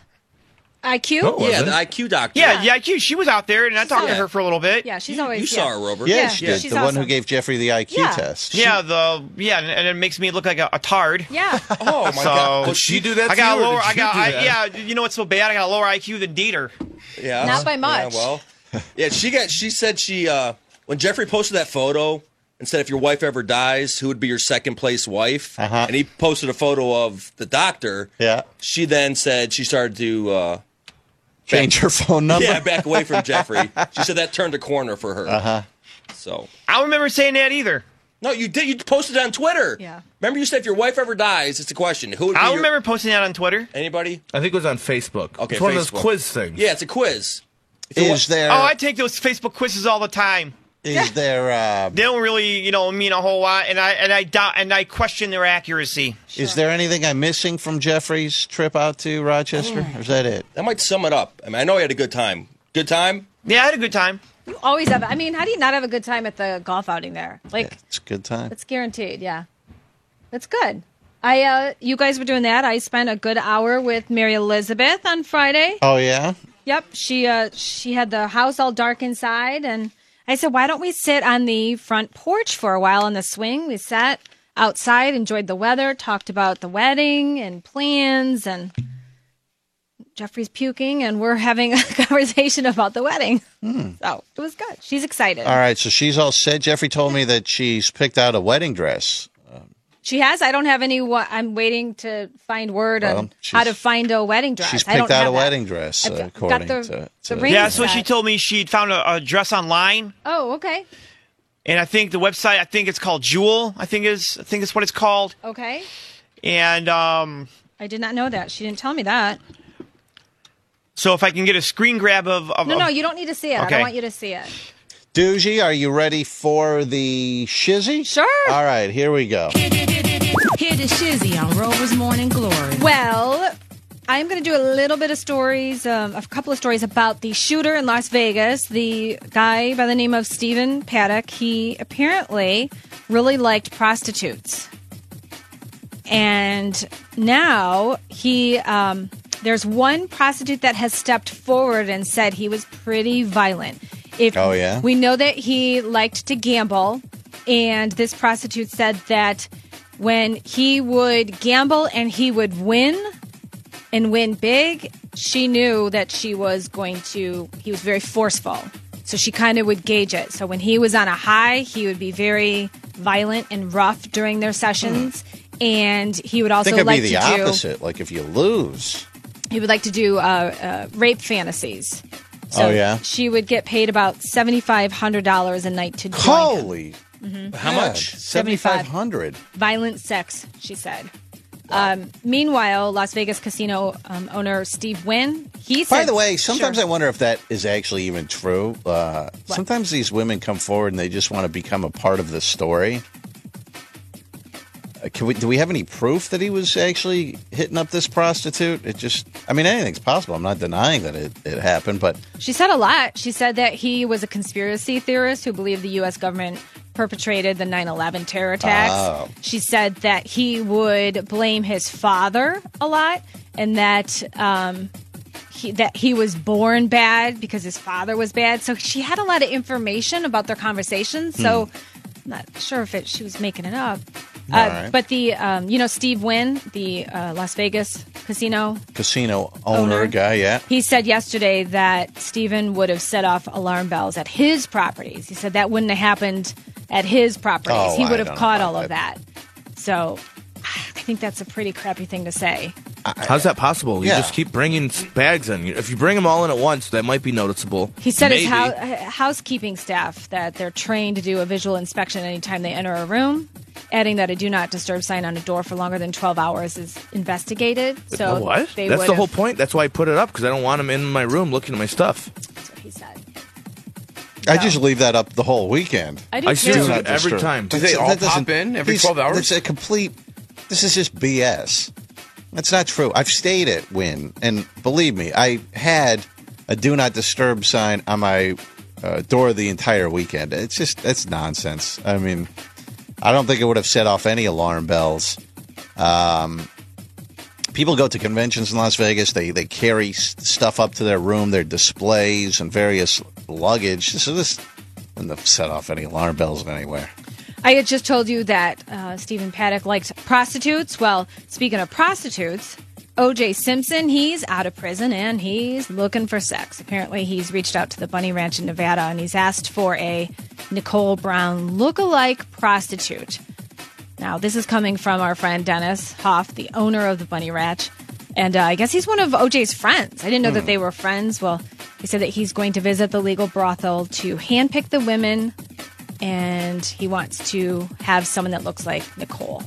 I Q? No, Yeah, was the it? I Q doctor. Yeah, yeah, she, she was out there, and I talked to Yeah. her for a little bit. Yeah, she's You- always. you saw her, Robert. Yeah, Yeah, she yeah, did. she's The one awesome. who gave Jeffrey the I Q Yeah. test. Yeah, the yeah, and, and it makes me look like a, a tard. Yeah. Oh my So- god. Did she do that I to got you, a or lower. did I you got. do I, that? yeah, you know what's so bad? I got a lower I Q than Dieter. Yeah. Not by Yeah, much. well, yeah, she got. She said she uh, when Jeffrey posted that photo and said if your wife ever dies, who would be your second place wife? Uh-huh. And he posted a photo of the doctor. Yeah. She then said she started to uh, Change her phone number. yeah back away from Jeffrey. She said that turned a corner for her. Uh huh. So I don't remember saying that either. no, you did. You posted it on Twitter. Yeah. Remember, you said if your wife ever dies, it's a question. Who would be I don't your- remember posting that on Twitter. Anybody? I think it was on Facebook. Okay, it's one of those Facebook. quiz things. Yeah, it's a quiz. Is there? Oh, I take those Facebook quizzes all the time. Is there? Uh, They don't really, you know, mean a whole lot, and I and I doubt and I question their accuracy. Is there anything I'm missing from Jeffrey's trip out to Rochester? Or is that it? That might sum it up. I mean, I know he had a good time. Good time? Yeah, I had a good time. You always have. I mean, how do you not have a good time at the golf outing there? Like, It's a good time. it's guaranteed. Yeah, that's good. I, uh, you guys were doing that. I spent a good hour with Mary Elizabeth on Friday. Oh yeah. Yep, she, uh, she had the house all dark inside, and I said, "Why don't we sit on the front porch for a while on the swing?" We sat outside, enjoyed the weather, talked about the wedding and plans, and Jeffrey's puking, and we're having a conversation about the wedding. So it was good. She's excited. All right. So she's all set. Jeffrey told me that she's picked out a wedding dress. She has. I don't have any. wa- I'm waiting to find word Well, on she's- how to find a wedding dress. She's I don't picked out have a that. wedding dress, I've uh, got according the- to, the to ring Yeah, so she set. told me she'd found a, a dress online, Oh, okay, and I think the website, I think it's called Jewel. I think is I think it's what it's called. okay. And um, I did not know that. She didn't tell me that. so if I can get a screen grab of, of No, of- no, you don't need to see it. I Okay. don't want you to see it. Doogie, are you ready for the shizzy? Sure. All right, here we go. Hear the shizzy on Rover's Morning Glory. Well, I'm going to do a little bit of stories, um, a couple of stories about the shooter in Las Vegas, the guy by the name of Stephen Paddock. He apparently really liked prostitutes. And now he, um, there's one prostitute that has stepped forward and said he was pretty violent. If Oh, yeah? We know that he liked to gamble, and this prostitute said that when he would gamble and he would win and win big, she knew that she was going to, he was very forceful. So she kind of would gauge it. So when he was on a high, he would be very violent and rough during their sessions. And he would I also think it'd like be the to do, opposite. Like if you lose. he would like to do uh, uh, rape fantasies. So Oh, yeah? she would get paid about seven thousand five hundred dollars a night to join him. Holy. How much? seventy-five hundred. Violent sex, she said. Um, meanwhile, Las Vegas casino um, owner Steve Wynn, he said... By the way, sometimes Sure. I wonder if that is actually even true. Uh, sometimes these women come forward and they just want to become a part of the story. Uh, can we, do we have any proof that he was actually hitting up this prostitute? It just, I mean, anything's possible. I'm not denying that it, it happened, but She said a lot. She said that he was a conspiracy theorist who believed the U S government perpetrated the nine eleven terror attacks. Oh. She said that he would blame his father a lot, and that um, he, that he was born bad because his father was bad. So she had a lot of information about their conversations. So I'm not sure if it, she was making it up. Uh, All right. But the, um, you know, Steve Wynn, the uh, Las Vegas casino casino owner, Owner. guy, yeah. he said yesterday that Stephen would have set off alarm bells at his properties. He said that wouldn't have happened at his properties. Oh, he I would have don't know caught about all of that. So I think that's a pretty crappy thing to say. How's that possible? You Yeah. just keep bringing s- bags in. If you bring them all in at once, that might be noticeable. He said Maybe. his hou- housekeeping staff that they're trained to do a visual inspection anytime they enter a room, adding that a do not disturb sign on a door for longer than twelve hours is investigated. So what? They That's the would've- whole point. That's why I put it up, because I don't want them in my room looking at my stuff. That's what he said. I just leave that up the whole weekend. I do I too. Do do not it every disturb. time. Do they That's- all that pop doesn't- in every these- twelve hours? That's a complete. This is just B S. That's not true. I've stayed at Wynn, and believe me, I had a do not disturb sign on my uh, door the entire weekend. It's just that's nonsense. I mean, I don't think it would have set off any alarm bells. Um, people go to conventions in Las Vegas. They they carry s- stuff up to their room, their displays and various luggage. So this wouldn't have set off any alarm bells anywhere. I had just told you that uh, Stephen Paddock liked prostitutes. Well, speaking of prostitutes, O J Simpson, he's out of prison and he's looking for sex. Apparently, he's reached out to the Bunny Ranch in Nevada and he's asked for a Nicole Brown look-alike prostitute. Now, this is coming from our friend Dennis Hoff, the owner of the Bunny Ranch. And uh, I guess he's one of O J's friends. I didn't know Hmm. that they were friends. Well, he said that he's going to visit the legal brothel to handpick the women, and he wants to have someone that looks like Nicole.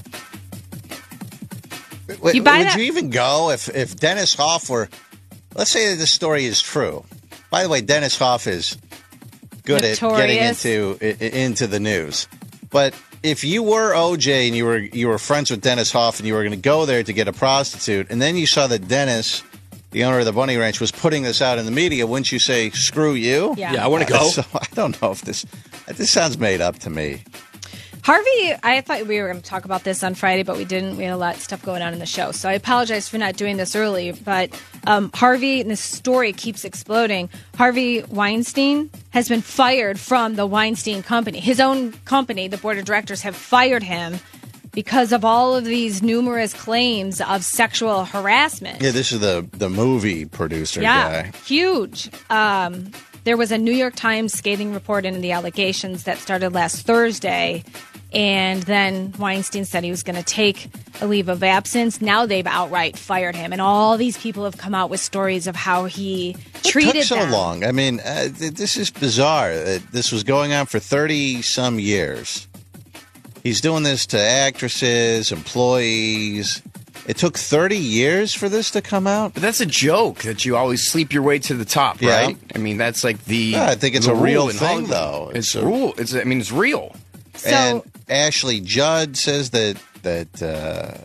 Would, You buy would that- you even go if, if Dennis Hoff were, let's say that this story is true. By the way, Dennis Hoff is good at getting Notorious. into i- i- into the news. But if you were O J and you were you were friends with Dennis Hoff and you were going to go there to get a prostitute, and then you saw that Dennis, the owner of the Bunny Ranch, was putting this out in the media, wouldn't you say, screw you? Yeah. Yeah, I wanna Uh, go. So I don't know if this, this sounds made up to me. Harvey, I thought we were going to talk about this on Friday, but we didn't. We had a lot of stuff going on in the show. So I apologize for not doing this early. But um, Harvey, and this story keeps exploding, Harvey Weinstein has been fired from the Weinstein Company. His own company, the board of directors, have fired him because of all of these numerous claims of sexual harassment. Yeah, this is the, the movie producer Yeah, guy. huge. Um, there was a New York Times scathing report into the allegations that started last Thursday, and then Weinstein said he was going to take a leave of absence. Now they've outright fired him, and all these people have come out with stories of how he treated It took so them. long. I mean, uh, th- this is bizarre. Uh, this was going on for thirty some years. He's doing this to actresses, employees. It took thirty years for this to come out. But that's a joke that you always sleep your way to the top, Yeah. right? I mean, that's like the. Yeah, I think it's the a real rule in thing, Hollywood. though. It's, It's a- rule. It's. I mean, it's real. and Ashley Judd says that that uh,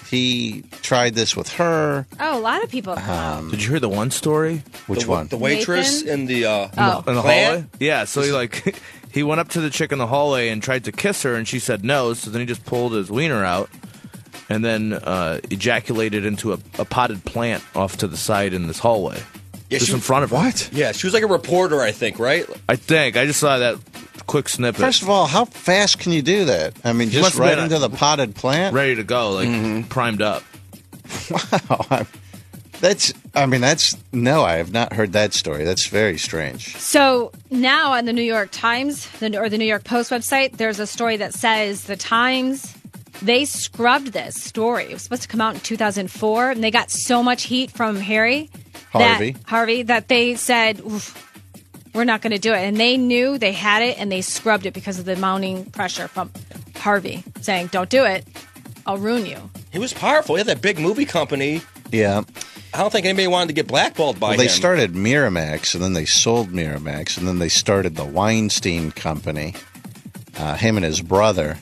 he tried this with her. Oh, a lot of people. Have come out. Um, Did you hear the one story? Which the, one? The waitress Nathan? in the uh, Oh. In the plant? hallway? Yeah, so he like he went up to the chick in the hallway and tried to kiss her, and she said no. So then he just pulled his wiener out, and then uh, ejaculated into a, a potted plant off to the side in this hallway, Yeah, just she- in front of her. What? Yeah, she was like a reporter, I think, right? I think I just saw that quick snippet. First of all, how fast can you do that? I mean, He just must have right been into a- the potted plant. ready to go, like primed up. Wow, I'm- that's. I mean, that's no. I have not heard that story. That's very strange. So now on the New York Times the, or the New York Post website, there's a story that says the Times, they scrubbed this story. It was supposed to come out in two thousand four, and they got so much heat from Harry, Harvey. that, Harvey, that they said, "Oof, we're not going to do it. And they knew they had it, and they scrubbed it because of the mounting pressure from Harvey saying, don't do it. I'll ruin you. He was powerful. He had that big movie company. Yeah. I don't think anybody wanted to get blackballed by Well, they him. started Miramax, and then they sold Miramax, and then they started the Weinstein Company. Uh, him and his brother.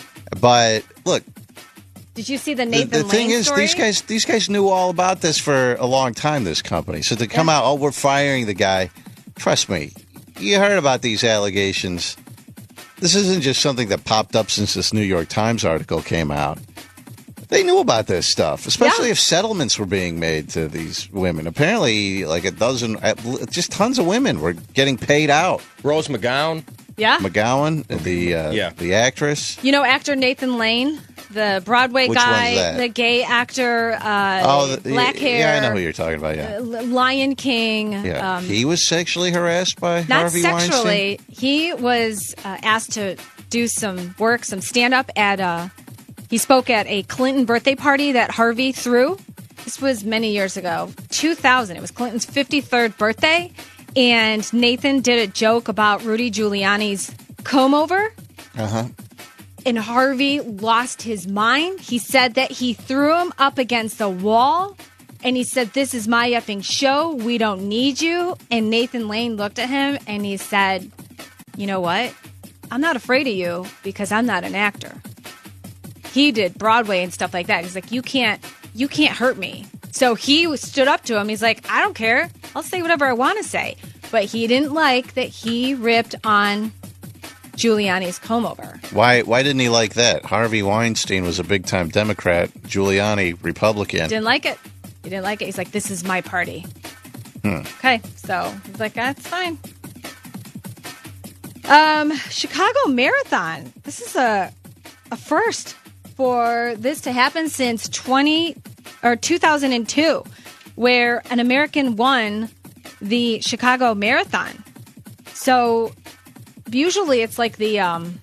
But look, Did you see the the, Nathan the thing Lane is, story? these guys, these guys knew all about this for a long time. This company, so to come out, oh, we're firing the guy. Trust me, you heard about these allegations. This isn't just something that popped up since this New York Times article came out. They knew about this stuff, especially if settlements were being made to these women. Apparently, like a dozen, just tons of women were getting paid out. Rose McGowan. Yeah. McGowan, the uh, Yeah. the actress. You know actor Nathan Lane, the Broadway Which guy, one's that? the gay actor, uh, Oh, the, black hair. Yeah, I know who you're talking about. Yeah, uh, Lion King. yeah. Um, He was sexually harassed by not Harvey Weinstein. sexually. He was uh, asked to do some work, some stand up at a. He spoke at a Clinton birthday party that Harvey threw, this was many years ago, two thousand. It was Clinton's fifty-third birthday, and Nathan did a joke about Rudy Giuliani's comb over. Uh-huh. And Harvey lost his mind. He said that he threw him up against the wall, and he said, "This is my effing show. We don't need you." And Nathan Lane looked at him, and he said, "You know what? I'm not afraid of you because I'm not an actor." He did Broadway and stuff like that. He's like, you can't, you can't hurt me. So he stood up to him. He's like, I don't care. I'll say whatever I want to say. But he didn't like that he ripped on Giuliani's comb over. Why Why didn't he like that? Harvey Weinstein was a big-time Democrat. Giuliani, Republican. Didn't like it. He didn't like it. He's like, this is my party. Hmm. Okay. So he's like, that's fine. Um, Chicago Marathon. This is a a first for this to happen since twenty or two thousand two, where an American won the Chicago Marathon. So usually it's like the um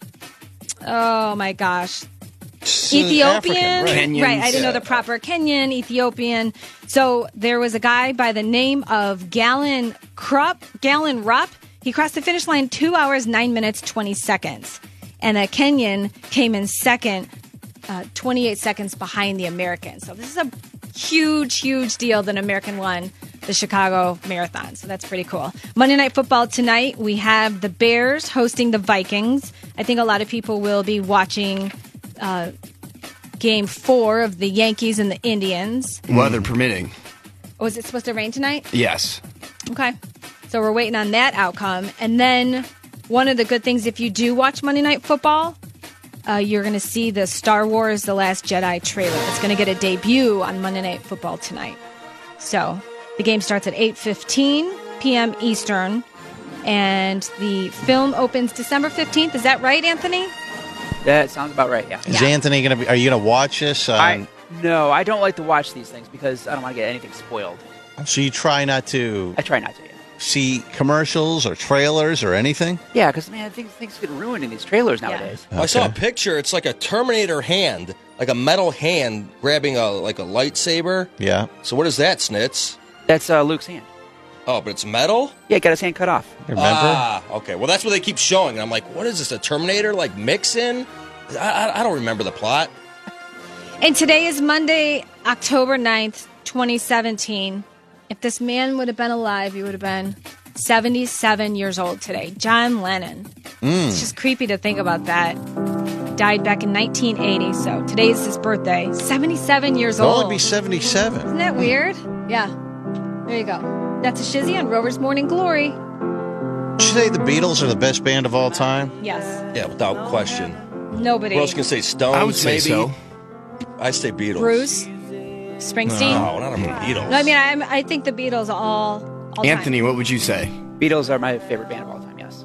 oh my gosh. Ethiopian, African, right? right? I didn't know Yeah. the proper Kenyan, Ethiopian. So there was a guy by the name of Galen Krupp, Galen Rupp. He crossed the finish line two hours, nine minutes, twenty seconds. And a Kenyan came in second, uh, twenty-eight seconds behind the American. So this is a huge, huge deal that an American won the Chicago Marathon. So that's pretty cool. Monday Night Football tonight, we have the Bears hosting the Vikings. I think a lot of people will be watching uh, game four of the Yankees and the Indians. Weather permitting. Was it supposed to rain tonight? Yes. Okay. So we're waiting on that outcome. And then one of the good things, if you do watch Monday Night Football, uh, you're going to see the Star Wars The Last Jedi trailer. It's going to get a debut on Monday Night Football tonight. So the game starts at eight fifteen p.m. Eastern. And the film opens December fifteenth. Is that right, Anthony? That sounds about right, yeah. Is Anthony going to be, are you going to watch this? On, I, no, I don't like to watch these things because I don't want to get anything spoiled. so you try not to I try not to, yeah. see commercials or trailers or anything? Yeah, because, man, things, things get ruined in these trailers nowadays. I saw a Okay. picture. It's like a Terminator hand, like a metal hand grabbing a like a lightsaber. Yeah. So what is that, Snitz? That's uh, Luke's hand. Oh, but it's metal? Yeah, got his hand cut off. Remember? Ah, okay. Well, that's what they keep showing. And I'm like, what is this, a Terminator, like, mix-in? I, I, I don't remember the plot. And today is Monday, October ninth, twenty seventeen. If this man would have been alive, he would have been seventy-seven years old today. John Lennon. Mm. It's just creepy to think about that. Died back in nineteen eighty, so today is his birthday. seventy-seven years He'll old. only be seventy-seven. Isn't that weird? Yeah. There you go. That's a Shizzy on Rover's Morning Glory. Did you say the Beatles are the best band of all time? Yes. Yeah, without question. Nobody. What else can I say? Stones, I would say maybe? so. I say Beatles. Bruce. Springsteen. No, not the Beatles. No, I mean, I'm, I think the Beatles all, all Anthony, time. what would you say? Beatles are my favorite band of all time, yes.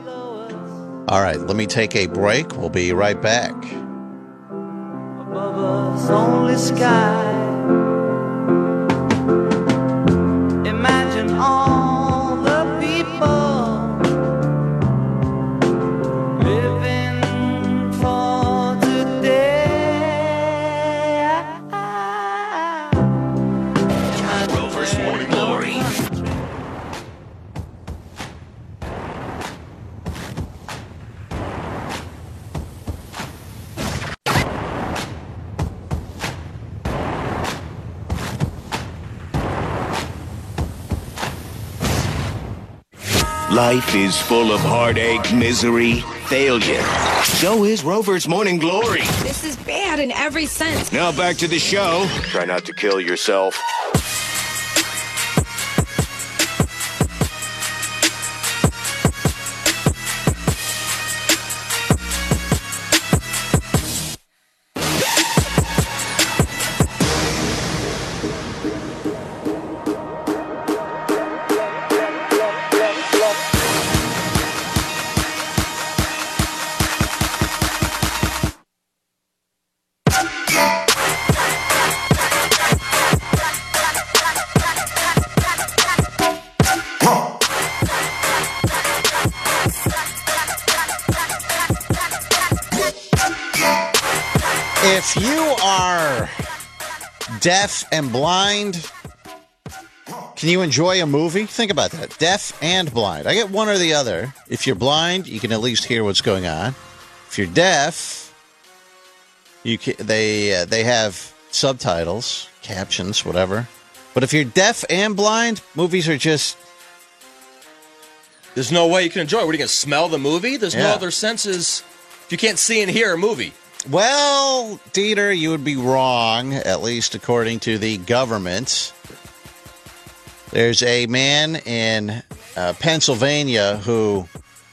All right, let me take a break. We'll be right back. Above us only sky. Imagine all the people living for today. Rover's Morning Glory. Life is full of heartache, misery, failure. So is Rover's Morning Glory. This is bad in every sense. Now back to the show. Try not to kill yourself. If you are deaf and blind, can you enjoy a movie? Think about that. Deaf and blind. I get one or the other. If you're blind, you can at least hear what's going on. If you're deaf, you can, they uh, they have subtitles, captions, whatever. But if you're deaf and blind, movies are just... There's no way you can enjoy it. What, are you going to smell the movie? There's no Yeah. other senses. If you can't see and hear a movie. Well, Dieter, you would be wrong, at least according to the government. There's a man in uh, Pennsylvania who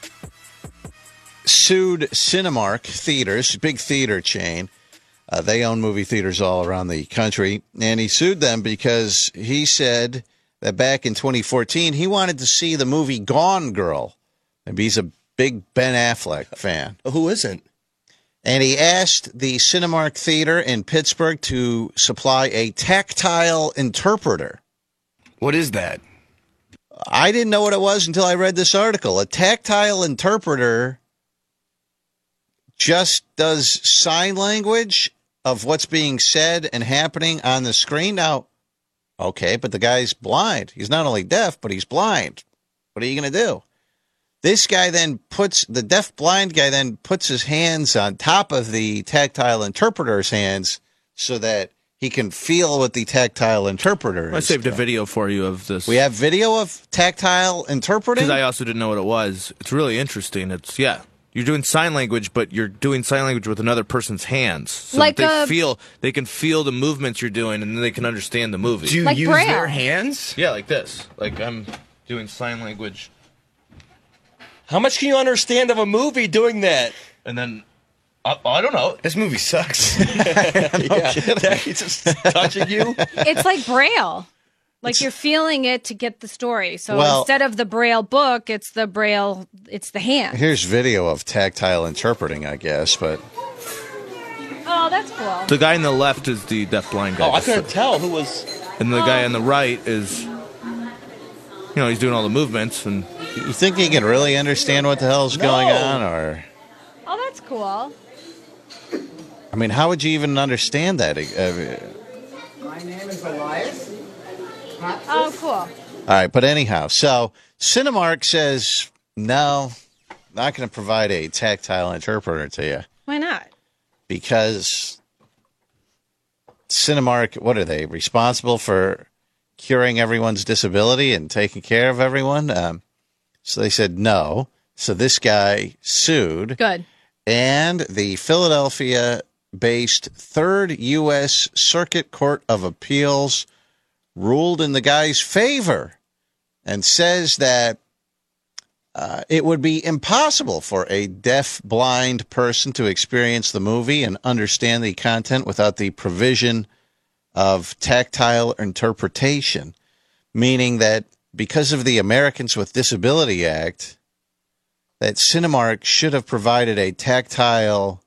sued Cinemark Theaters, big theater chain. Uh, they own movie theaters all around the country. And he sued them because he said that back in twenty fourteen, he wanted to see the movie Gone Girl. Maybe he's a big Ben Affleck fan. Who isn't? And he asked the Cinemark Theater in Pittsburgh to supply a tactile interpreter. What is that? I didn't know what it was until I read this article. A tactile interpreter just does sign language of what's being said and happening on the screen. Now, okay, but the guy's blind. He's not only deaf, but he's blind. What are you going to do? This guy then puts, the deaf-blind guy then puts his hands on top of the tactile interpreter's hands so that he can feel what the tactile interpreter is. I saved a video for you of this. We have video of tactile interpreting? Because I also didn't know what it was. It's really interesting. It's, yeah, you're doing sign language, but you're doing sign language with another person's hands. So Like that they a- feel, they can feel the movements you're doing, and then they can understand the movie. Do you Like use Braille. their hands? Yeah, like this. Like I'm doing sign language. How much can you understand of a movie doing that? And then, I, I don't know. This movie sucks. yeah, he's just touching you. It's like Braille. Like you're feeling it to get the story. So Well- instead of the Braille book, it's the Braille, it's the hand. Here's video of tactile interpreting, I guess, but Oh, that's cool. The guy on the left is the deaf-blind guy. Oh, I couldn't tell who was. And the guy on the right is, you know, he's doing all the movements. And you think he can really understand what the hell's No. going on? Or, Oh, that's cool. I mean, how would you even understand that? Uh, My name is Elias. Oh, cool. All right, but anyhow, so Cinemark says, no, not going to provide a tactile interpreter to you Why not? because Cinemark, what are they, responsible for curing everyone's disability and taking care of everyone? Um, so they said no. So this guy sued. Good. And the Philadelphia-based Third U S Circuit Court of Appeals ruled in the guy's favor and says that uh, it would be impossible for a deaf-blind person to experience the movie and understand the content without the provision of tactile interpretation, meaning that because of the Americans with Disability Act, that Cinemark should have provided a tactile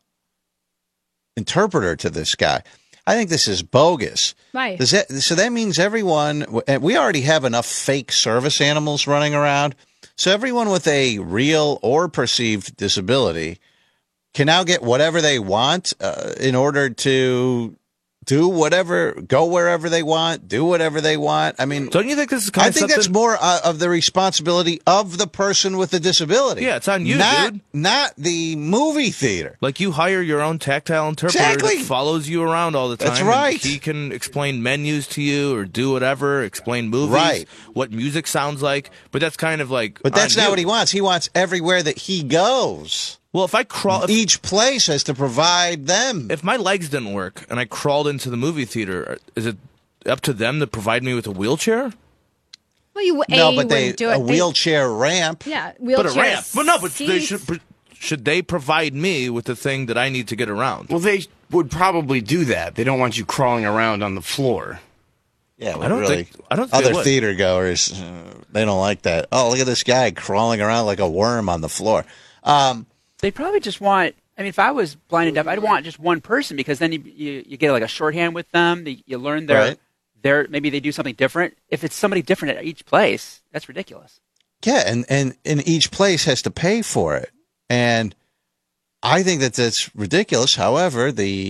interpreter to this guy. I think this is bogus. Right. Does that, so that means everyone, and we already have enough fake service animals running around, so everyone with a real or perceived disability can now get whatever they want uh, in order to do whatever, go wherever they want, do whatever they want. I mean, don't you think this is kind I of think that's something- more uh, of the responsibility of the person with the disability. Yeah, it's on you, not, dude. Not the movie theater. Like you hire your own tactile interpreter Exactly. that follows you around all the time. That's and right. he can explain menus to you or do whatever, explain movies, Right. what music sounds like. But that's kind of like. But that's on not you. what he wants. He wants everywhere that he goes. Well, if I crawl, if, each place has to provide them. if my legs didn't work and I crawled into the movie theater, is it up to them to provide me with a wheelchair? Well, you a, no, you but they wouldn't do it. a They- wheelchair ramp. yeah, wheelchair. But a ramp. Well, no, but they seats. should. Should they provide me with the thing that I need to get around? Well, they would probably do that. They don't want you crawling around on the floor. Yeah, I don't really. think. I don't think they Other would. theater goers, uh, they don't like that. Oh, look at this guy crawling around like a worm on the floor. Um, They probably just want. I mean, if I was blind and deaf, I'd want just one person because then you you, you get like a shorthand with them. The, you learn their Right. their maybe they do something different. If it's somebody different at each place, that's ridiculous. yeah, and, and, and each place has to pay for it. And I think that that's ridiculous. However, the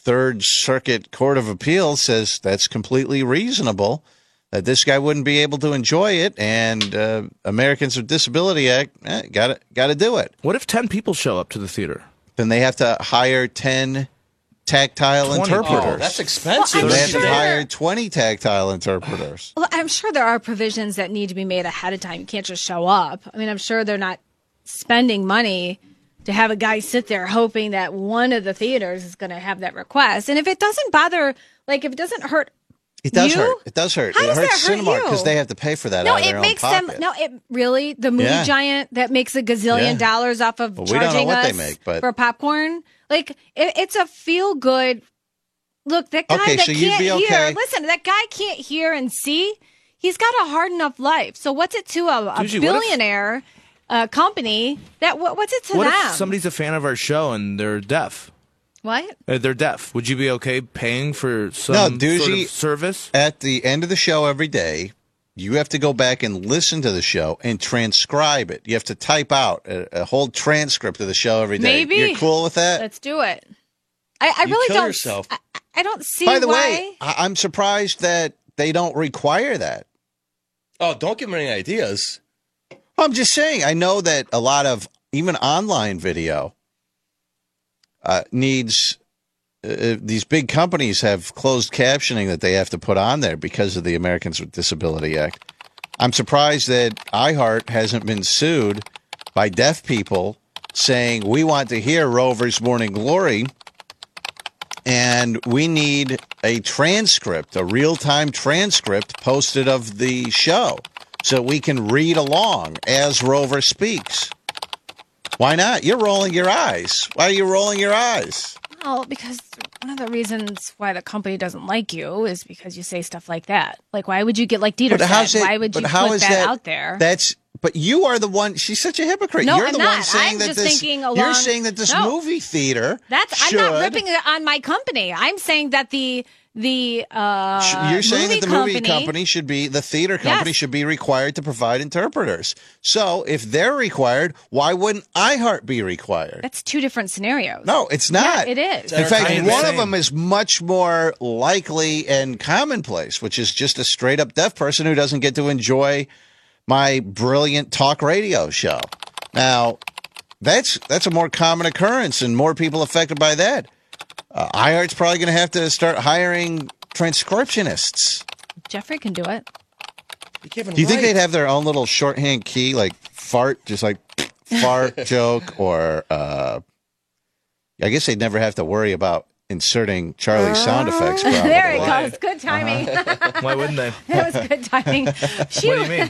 Third Circuit Court of Appeals says that's completely reasonable, that this guy wouldn't be able to enjoy it, and uh, Americans with Disability Act, eh, got got to do it. What if ten people show up to the theater? Then they have to hire ten tactile interpreters. Oh, that's expensive. So Well, they I'm have to sure- hire twenty tactile interpreters. Well, I'm sure there are provisions that need to be made ahead of time. You can't just show up. I mean, I'm sure they're not spending money to have a guy sit there hoping that one of the theaters is going to have that request. And if it doesn't bother, like if it doesn't hurt It does you, hurt. It does hurt. How it does hurts that hurt Cinemark you? because they have to pay for that no, out of it their makes own them. pocket. No, it really the movie Yeah. giant that makes a gazillion Yeah. dollars off of Well, we don't know charging what they us make, but- for popcorn. Like it, it's a feel good. Look, that guy Okay, that so you'd can't be hear. okay. Listen, that guy can't hear and see. He's got a hard enough life. So what's it to a, a Suji, what if- billionaire uh, company? That what, what's it to What them? if somebody's a fan of our show and they're deaf? What? Uh, they're deaf. Would you be okay paying for some No, sort Doogie, of service? At the end of the show every day, you have to go back and listen to the show and transcribe it. You have to type out a, a whole transcript of the show every day. Maybe You're cool with that? Let's do it. I, I You really kill don't. yourself. I, I don't see. By the why. way, I- I'm surprised that they don't require that. Oh, don't give them any ideas. I'm just saying, I know that a lot of even online video uh, needs uh, these big companies have closed captioning that they have to put on there because of the Americans with Disability Act. I'm surprised that iHeart hasn't been sued by deaf people saying we want to hear Rover's Morning Glory and we need a transcript, a real-time transcript posted of the show so we can read along as Rover speaks. Why not? You're rolling your eyes. Why are you rolling your eyes? Well, because one of the reasons why the company doesn't like you is because you say stuff like that. Like, why would you get like Dieter But how's said? it- Why would but you how put is that, that- out there? That's but you are the one. She's such a hypocrite. No, you're I'm the not. one saying I'm that just this. thinking you're along- saying that this No. movie theater. That's I'm should, not ripping it on my company. I'm saying that the the uh, sh- You're saying movie that the movie company, company should be the theater company Yes. should be required to provide interpreters. So if they're required, why wouldn't iHeart be required? That's two different scenarios. No, it's not. Yeah, it is. In fact, Same. one of them is much more likely and commonplace, which is just a straight up deaf person who doesn't get to enjoy my brilliant talk radio show. Now, that's that's a more common occurrence and more people affected by that. Uh, iHeart's probably going to have to start hiring transcriptionists. Jeffrey can do it. Do you think they'd have their own little shorthand key, like fart, just like fart joke, or uh, I guess they'd never have to worry about inserting Charlie's sound effects. Probably. There it goes. Good timing. Uh-huh. Why wouldn't they? That was good timing. What do you mean?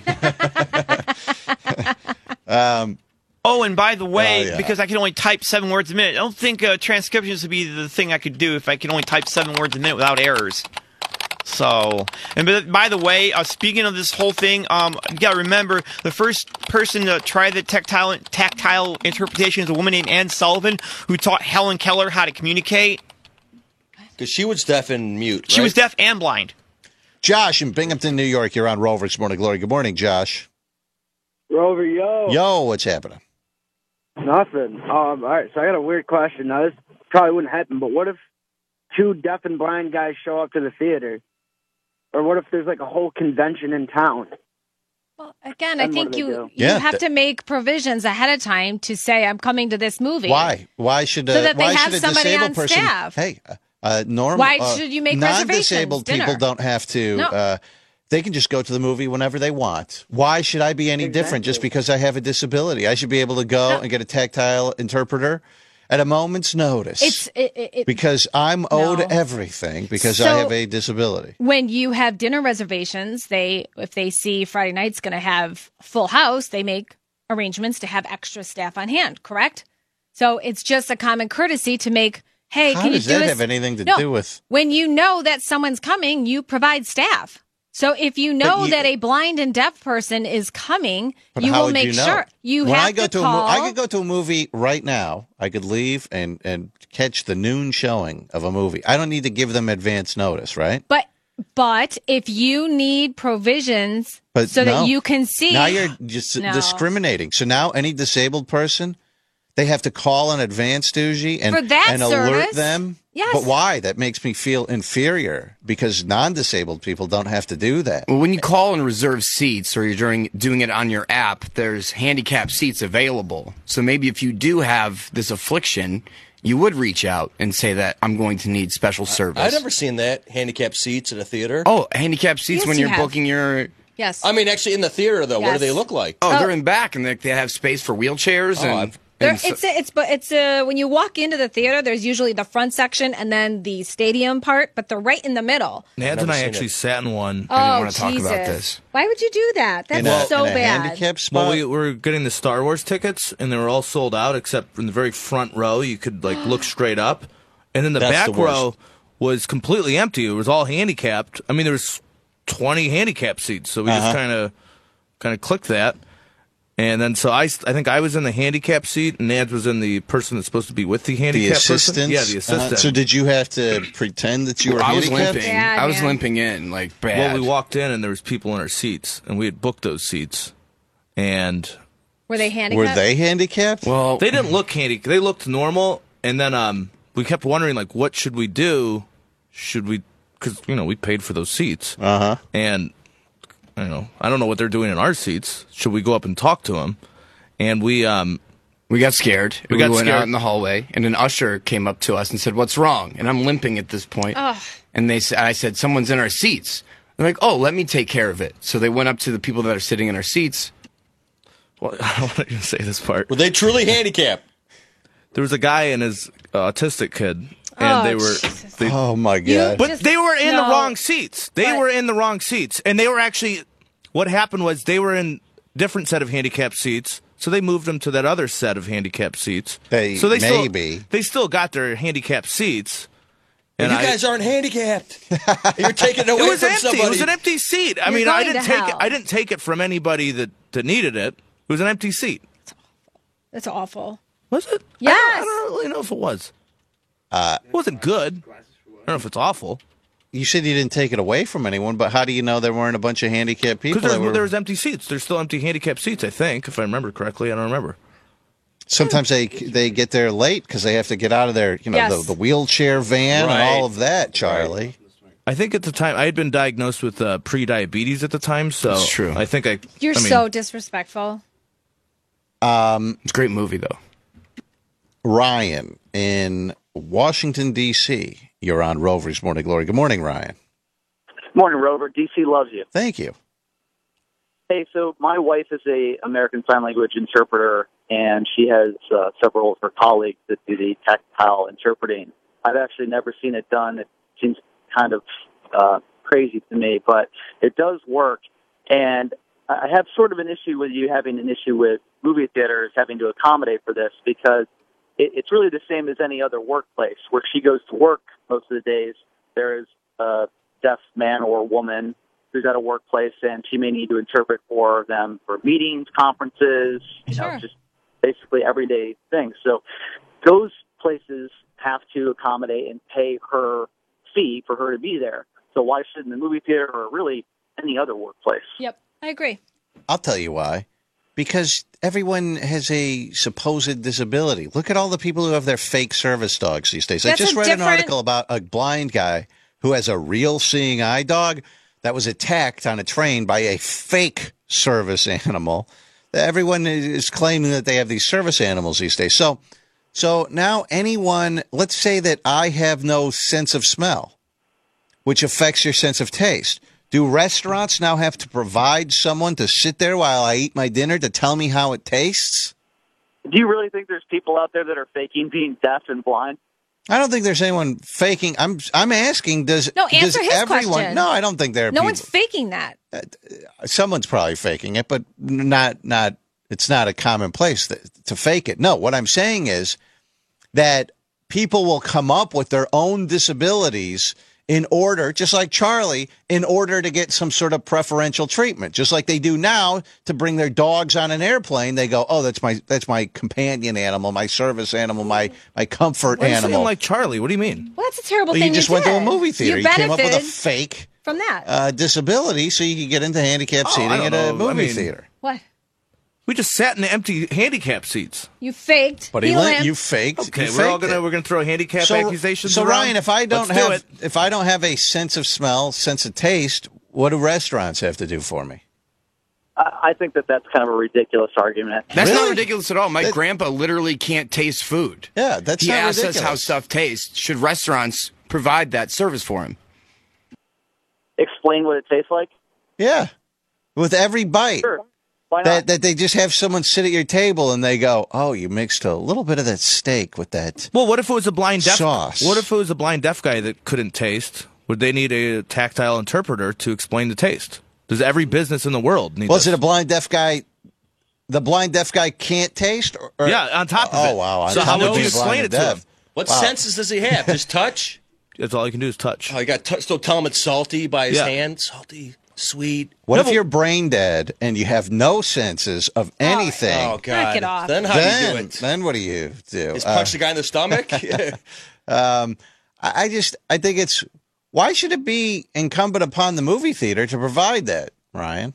Um, Oh, and by the way, Oh, yeah. because I can only type seven words a minute, I don't think uh, transcriptions would be the thing I could do if I can only type seven words a minute without errors. So, and by- by the way, uh, speaking of this whole thing, um, you gotta remember the first person to try the tactile tactile interpretation is a woman named Ann Sullivan, who taught Helen Keller how to communicate. Because she was deaf and mute. She right? was deaf and blind. Josh in Binghamton, New York. You're on Rover's Morning Glory. Good morning, Josh. Rover, yo. Yo, what's happening? Nothing. Um, all right, so I got a weird question. Now, this probably wouldn't happen, but what if two deaf and blind guys show up to the theater? Or what if there's like a whole convention in town? Again, I Then what think do they you do? you Yeah, have th- to make provisions ahead of time to say I'm coming to this movie. Why? Why should a, So that they why have should a somebody disabled on person? staff. Hey, uh, uh, normal. Why uh, should you make non-disabled reservations? people Dinner. don't have to. No. Uh, they can just go to the movie whenever they want. Why should I be any different just because I have a disability? I should be able to go and get a tactile interpreter at a moment's notice. It's it, it, it- because I'm owed No. everything because I So- have a disability. when you have dinner reservations, they if they see Friday night's going to have full house, they make arrangements to have extra staff on hand. Correct? So it's just a common courtesy to make. Hey, How can does you do that us- have anything to No. do with? When you know that someone's coming, you provide staff. So if you know you- that a blind and deaf person is coming, But you how will would make you know? sure you when have I go to to, call. a mo- I could go to a movie right now. I could leave and and catch the noon showing of a movie. I don't need to give them advance notice, right? But but if you need provisions But so no. that you can see, Now you're just No. discriminating. So now any disabled person, they have to call in advance, Doogie, and For that and alert service, them. Yes. But why? That makes me feel inferior because non-disabled people don't have to do that. Well, when you call and reserve seats or you're doing, doing it on your app, there's handicapped seats available. So maybe if you do have this affliction, you would reach out and say that I'm going to need special service. I've never seen that, handicapped seats at a theater. Oh, handicapped seats Yes, when you you're have. booking your... Yes. I mean, actually, in the theater, though, what do Yes. they look like? Oh, they're in back, and they, they have space for wheelchairs. Oh, and, I've- There, and so- it's a, it's but it's a, when you walk into the theater, there's usually the front section and then the stadium part, but they're right in the middle. Nads and I actually sat in one. Oh, Jesus. Why would you do that? That's In a- so in a bad. handicapped spot? Well, we were getting the Star Wars tickets, and they were all sold out except in the very front row. You could like look straight up, and then the That's back the worst. row was completely empty. It was all handicapped. I mean, there was twenty handicapped seats, so we Uh-huh. just kind of kind of clicked that. And then so I, I think I was in the handicap seat, and Nads was in the person that's supposed to be with the The handicap assistant? person. Yeah, the assistant. Uh-huh. So did you have to pretend that you were I was handicapped? limping. Bad, I was man. limping in, like, bad. Well, we walked in, and there was people in our seats, and we had booked those seats, and Were they handicapped? handicapped? Well, they didn't look handicapped. They looked normal, and then um, we kept wondering, like, what should we do? Should we? Because you know we paid for those seats, Uh huh. and I don't know. I don't know what they're doing in our seats. Should we go up and talk to them? And we um, we got scared. We We, got went scared. out in the hallway, and an usher came up to us and said, "What's wrong?" And I'm limping at this point. Ugh. And they, sa- I said, "Someone's in our seats." They're like, "Oh, let me take care of it." So they went up to the people that are sitting in our seats. Well, I don't want to say this part. Were they truly handicapped? There was a guy and his uh, autistic kid, and Oh, they were. Jesus. They, Oh my God! But they were in the no. wrong seats. They But- were in the wrong seats, and they were actually. What happened was they were in different set of handicapped seats, so they moved them to that other set of handicapped seats. They- so they maybe. still, they still got their handicapped seats. And And you I- guys aren't handicapped. You're taking it it away was from empty. somebody. It was an empty seat. I You're mean, I going didn't to take hell. it. I didn't take it from anybody that, that needed it. It was an empty seat. That's awful. Was it? Yes. I don't, I don't really know if it was. Uh, It wasn't good. I don't know if it's awful. you said you didn't take it away from anyone, but how do you know there weren't a bunch of handicapped people? Because that were... there was empty seats. There's still empty handicapped seats, I think, if I remember correctly. I don't remember. Sometimes they they get there late because they have to get out of their, you know, Yes. the, the wheelchair van Right. and all of that, Charlie. I think at the time I had been diagnosed with uh, pre-diabetes at the time, so That's true. I think I. You're I mean, so disrespectful. Um, It's a great movie, though. Ryan in Washington, D C You're on Rover's Morning Glory. Good morning, Ryan. Morning, Rover. D C loves you. Thank you. Hey, so my wife is a American Sign Language interpreter, and she has uh, several of her colleagues that do the tactile interpreting. I've actually never seen it done. It seems kind of uh, crazy to me, but it does work. And I have sort of an issue with you having an issue with movie theaters having to accommodate for this because it, it's really the same as any other workplace. Where she goes to work most of the days, there is a deaf man or woman who's at a workplace, and she may need to interpret for them for meetings, conferences, you Sure. know, just basically everyday things. So those places have to accommodate and pay her fee for her to be there. So why shouldn't the movie theater or really any other workplace? Yep, I agree. I'll tell you why. Because everyone has a supposed disability. Look at all the people who have their fake service dogs these days. I That's just a read an different- article about a blind guy who has a real seeing eye dog that was attacked on a train by a fake service animal. Everyone is claiming that they have these service animals these days. So, so now anyone, let's say that I have no sense of smell, which affects your sense of taste. Do restaurants now have to provide someone to sit there while I eat my dinner to tell me how it tastes? Do you really think there's people out there that are faking being deaf and blind? I don't think there's anyone faking. I'm I'm asking, does, No, does answer his everyone? question. No, I don't think there are No people. one's faking that. Someone's probably faking it, but not not. It's not a commonplace th- to fake it. No, what I'm saying is that people will come up with their own disabilities in order, just like Charlie, in order to get some sort of preferential treatment, just like they do now to bring their dogs on an airplane. They go, "Oh, that's my that's my companion animal, my service animal, my my comfort Why are you saying animal." like Charlie? What do you mean? Well, that's a terrible Well, thing you just you went to a did. movie theater. You You came up with a benefited fake from that. uh, disability so you could get into handicapped Oh, I seating don't at a know. I movie mean- theater. What? We just sat in the empty handicap seats. You faked. But he, he let limped. you faked. Okay, you we're all faked gonna it. we're gonna throw handicap So, accusations. so around? Ryan, if I don't Let's do have it. if I don't have a sense of smell, sense of taste, what do restaurants have to do for me? I I think that that's kind of a ridiculous argument. That's Really? not ridiculous at all. My That- grandpa literally can't taste food. Yeah, that's he not asks ridiculous. us how stuff tastes. Should restaurants provide that service for him? Explain what it tastes like. Yeah, with every bite. Sure. Why not? That that they just have someone sit at your table and they go, "Oh, you mixed a little bit of that steak with that." Well, what if it was a blind deaf Sauce. What if it was a blind deaf guy that couldn't taste? Would they need a tactile interpreter to explain the taste? Does every business in the world need? Was this? it a blind deaf guy? The blind deaf guy can't taste? Or, or- Yeah, on top of oh, it. wow. I So didn't how know would he you was blind explain and it to deaf. him? What Wow. senses does he have? Just touch? That's all you can do is touch. Oh, you got to still tell him it's salty by his Yeah. hand. Salty, sweet. What No, if but- you're brain dead and you have no senses of anything? Oh God! Knock it off. Then how do then, you do it? then what do you do? Just Uh, punch the guy in the stomach. um, I I just I think it's why should it be incumbent upon the movie theater to provide that, Ryan?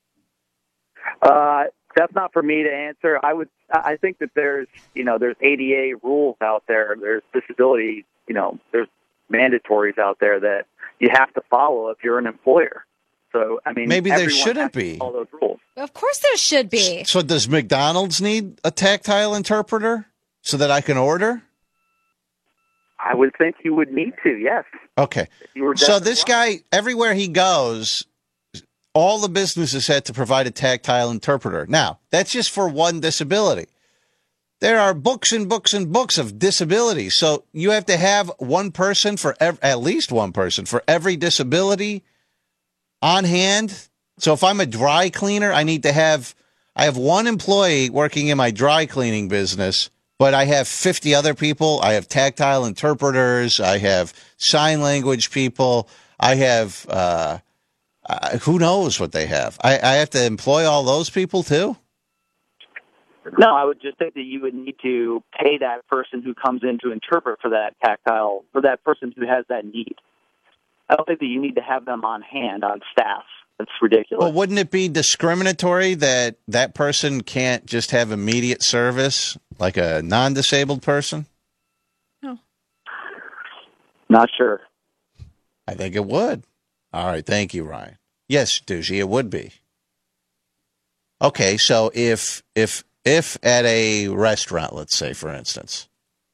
Uh, that's not for me to answer. I would. I think that there's, you know, there's A D A rules out there. There's disability, you know, there's mandatories out there that you have to follow if you're an employer. So, I mean, Maybe there everyone shouldn't has to be. follow those rules. Of course there should be. So does McDonald's need a tactile interpreter so that I can order? I would think you would need to. Yes. Okay. You were So definitely this wrong. guy, everywhere he goes, all the businesses had to provide a tactile interpreter. Now, that's just for one disability. There are books and books and books of disabilities. So you have to have one person for ev- at least one person for every disability on hand. So if I'm a dry cleaner, I need to have I have one employee working in my dry cleaning business, but I have fifty other people. I have tactile interpreters. I have sign language people. I have uh, uh, who knows what they have. I, I have to employ all those people too. No, I would just think that you would need to pay that person who comes in to interpret for that tactile, for that person who has that need. I don't think that you need to have them on hand, on staff. That's ridiculous. Well, wouldn't it be discriminatory that that person can't just have immediate service like a non-disabled person? Not sure. I think it would. All right. Thank you, Ryan. Yes, Doogie, it would be. Okay. So if, if, if at a restaurant, let's say, for instance,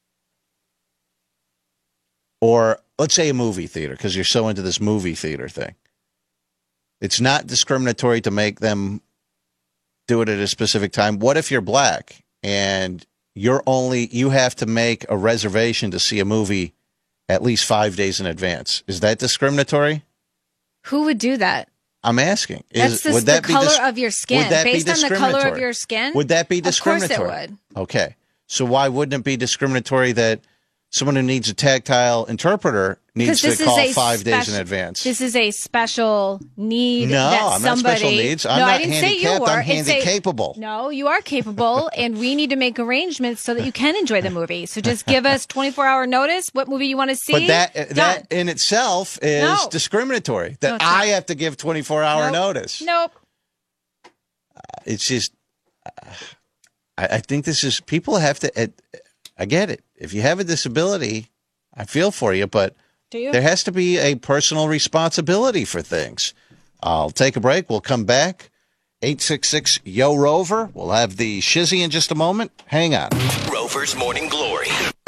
or let's say a movie theater, because you're so into this movie theater thing, it's not discriminatory to make them do it at a specific time. What if you're black and you're only, you have to make a reservation to see a movie at least five days in advance? Is that discriminatory? Who would do that? I'm asking. That's Is, just would that the be color dis- of your skin. Would that Based be on the color of discriminatory? your skin? Would that be Of course it discriminatory? would. Okay. So why wouldn't it be discriminatory that someone who needs a tactile interpreter needs Because to this call is a five days in special- advance? This is a special need No, that I'm not somebody. special needs. I'm no, not I didn't say you handicapped. were. I'm It's a- handicapable. No, you are capable, and we need to make arrangements so that you can enjoy the movie. So just give us twenty-four hour notice. What movie you want to see? But that Done. that in itself is No. discriminatory. That No, it's I not. have to give twenty-four hour Nope. notice. Nope. It's just, uh, I, I think this is, people have to, it, I get it. If you have a disability, I feel for you, but Do you? there has to be a personal responsibility for things. I'll take a break. We'll come back. eight six six, Y O Rover. We'll have the shizzy in just a moment. Hang on. Rover's Morning Glory.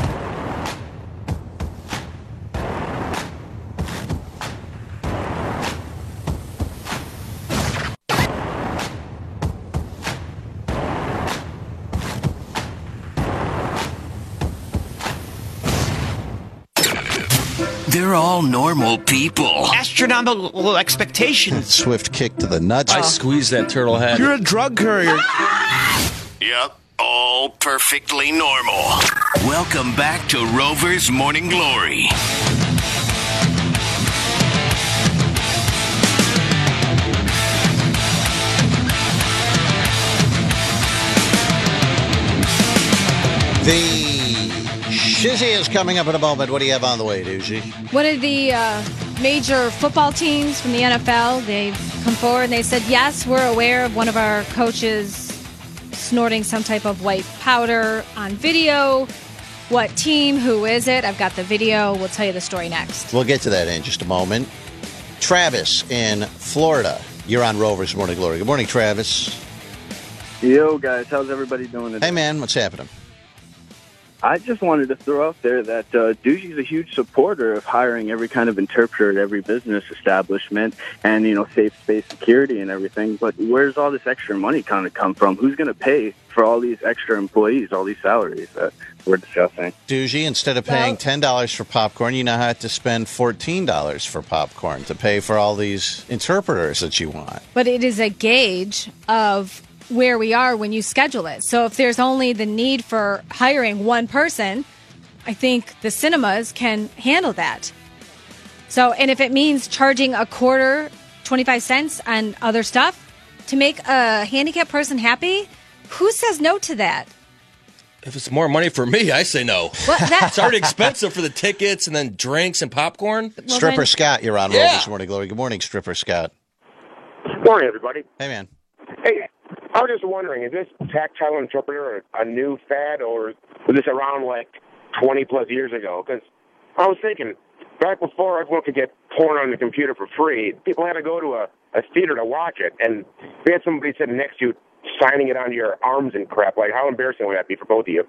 They're all normal people. Astronomical expectations. Swift kick to the nuts. I squeezed that turtle head. You're a drug courier. Yep, all perfectly normal. Welcome back to Rover's Morning Glory. The shizzy is coming up in a moment. What do you have on the way, Doogie? One of the uh, major football teams from the N F L, they've come forward and they said, yes, we're aware of one of our coaches snorting some type of white powder on video. What team? Who is it? I've got the video. We'll tell you the story next. We'll get to that in just a moment. Travis in Florida. You're on Rovers Morning Glory. Good morning, Travis. Yo, guys. How's everybody doing today? Hey, man. What's happening? I just wanted to throw out there that uh, Doozy's a huge supporter of hiring every kind of interpreter at every business establishment and, you know, safe space security and everything. But where's all this extra money kind of come from? Who's going to pay for all these extra employees, all these salaries that we're discussing? Doozy, instead of paying ten dollars for popcorn, you now have to spend fourteen dollars for popcorn to pay for all these interpreters that you want. But it is a gauge of where we are when you schedule it. So if there's only the need for hiring one person, I think the cinemas can handle that. So, and if it means charging a quarter, twenty-five cents on other stuff to make a handicapped person happy, who says no to that? If it's more money for me, I say no. Well, that- it's already expensive for the tickets and then drinks and popcorn. Well, Stripper then- Scott, you're on Yeah. Rovers Morning Glory. Good morning, Stripper Scott. Morning, everybody. Hey, man. Hey, I was just wondering, is this tactile interpreter a, a new fad, or was this around like twenty plus years ago? Because I was thinking, back before everyone could get porn on the computer for free, people had to go to a, a theater to watch it, and if you had somebody sitting next to you signing it onto your arms and crap, like how embarrassing would that be for both of you?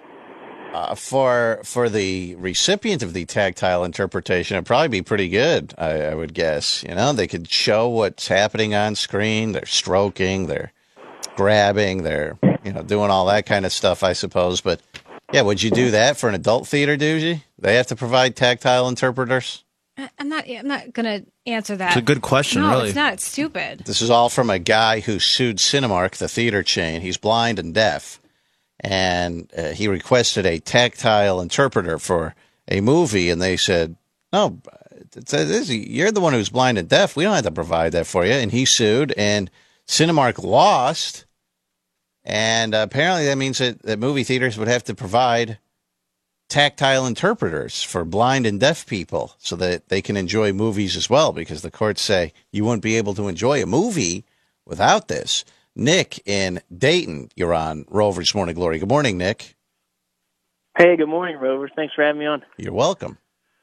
Uh, for for the recipient of the tactile interpretation, it'd probably be pretty good, I, I would guess. You know, they could show what's happening on screen. They're stroking, they're grabbing, they're, you know, doing all that kind of stuff, I suppose. But, yeah, would you do that for an adult theater, Doozy? They have to provide tactile interpreters? I'm not. I'm not going to answer that. It's a good question, no, really. it's not. It's stupid. This is all from a guy who sued Cinemark, the theater chain. He's blind and deaf. And uh, he requested a tactile interpreter for a movie, and they said, no, it's, it's, you're the one who's blind and deaf. We don't have to provide that for you. And he sued, and Cinemark lost, and uh, apparently that means that, that movie theaters would have to provide tactile interpreters for blind and deaf people so that they can enjoy movies as well, because the courts say you wouldn't be able to enjoy a movie without this. Nick in Dayton, you're on Rovers Morning Glory. Good morning, Nick. Hey, good morning, Rovers. Thanks for having me on. You're welcome.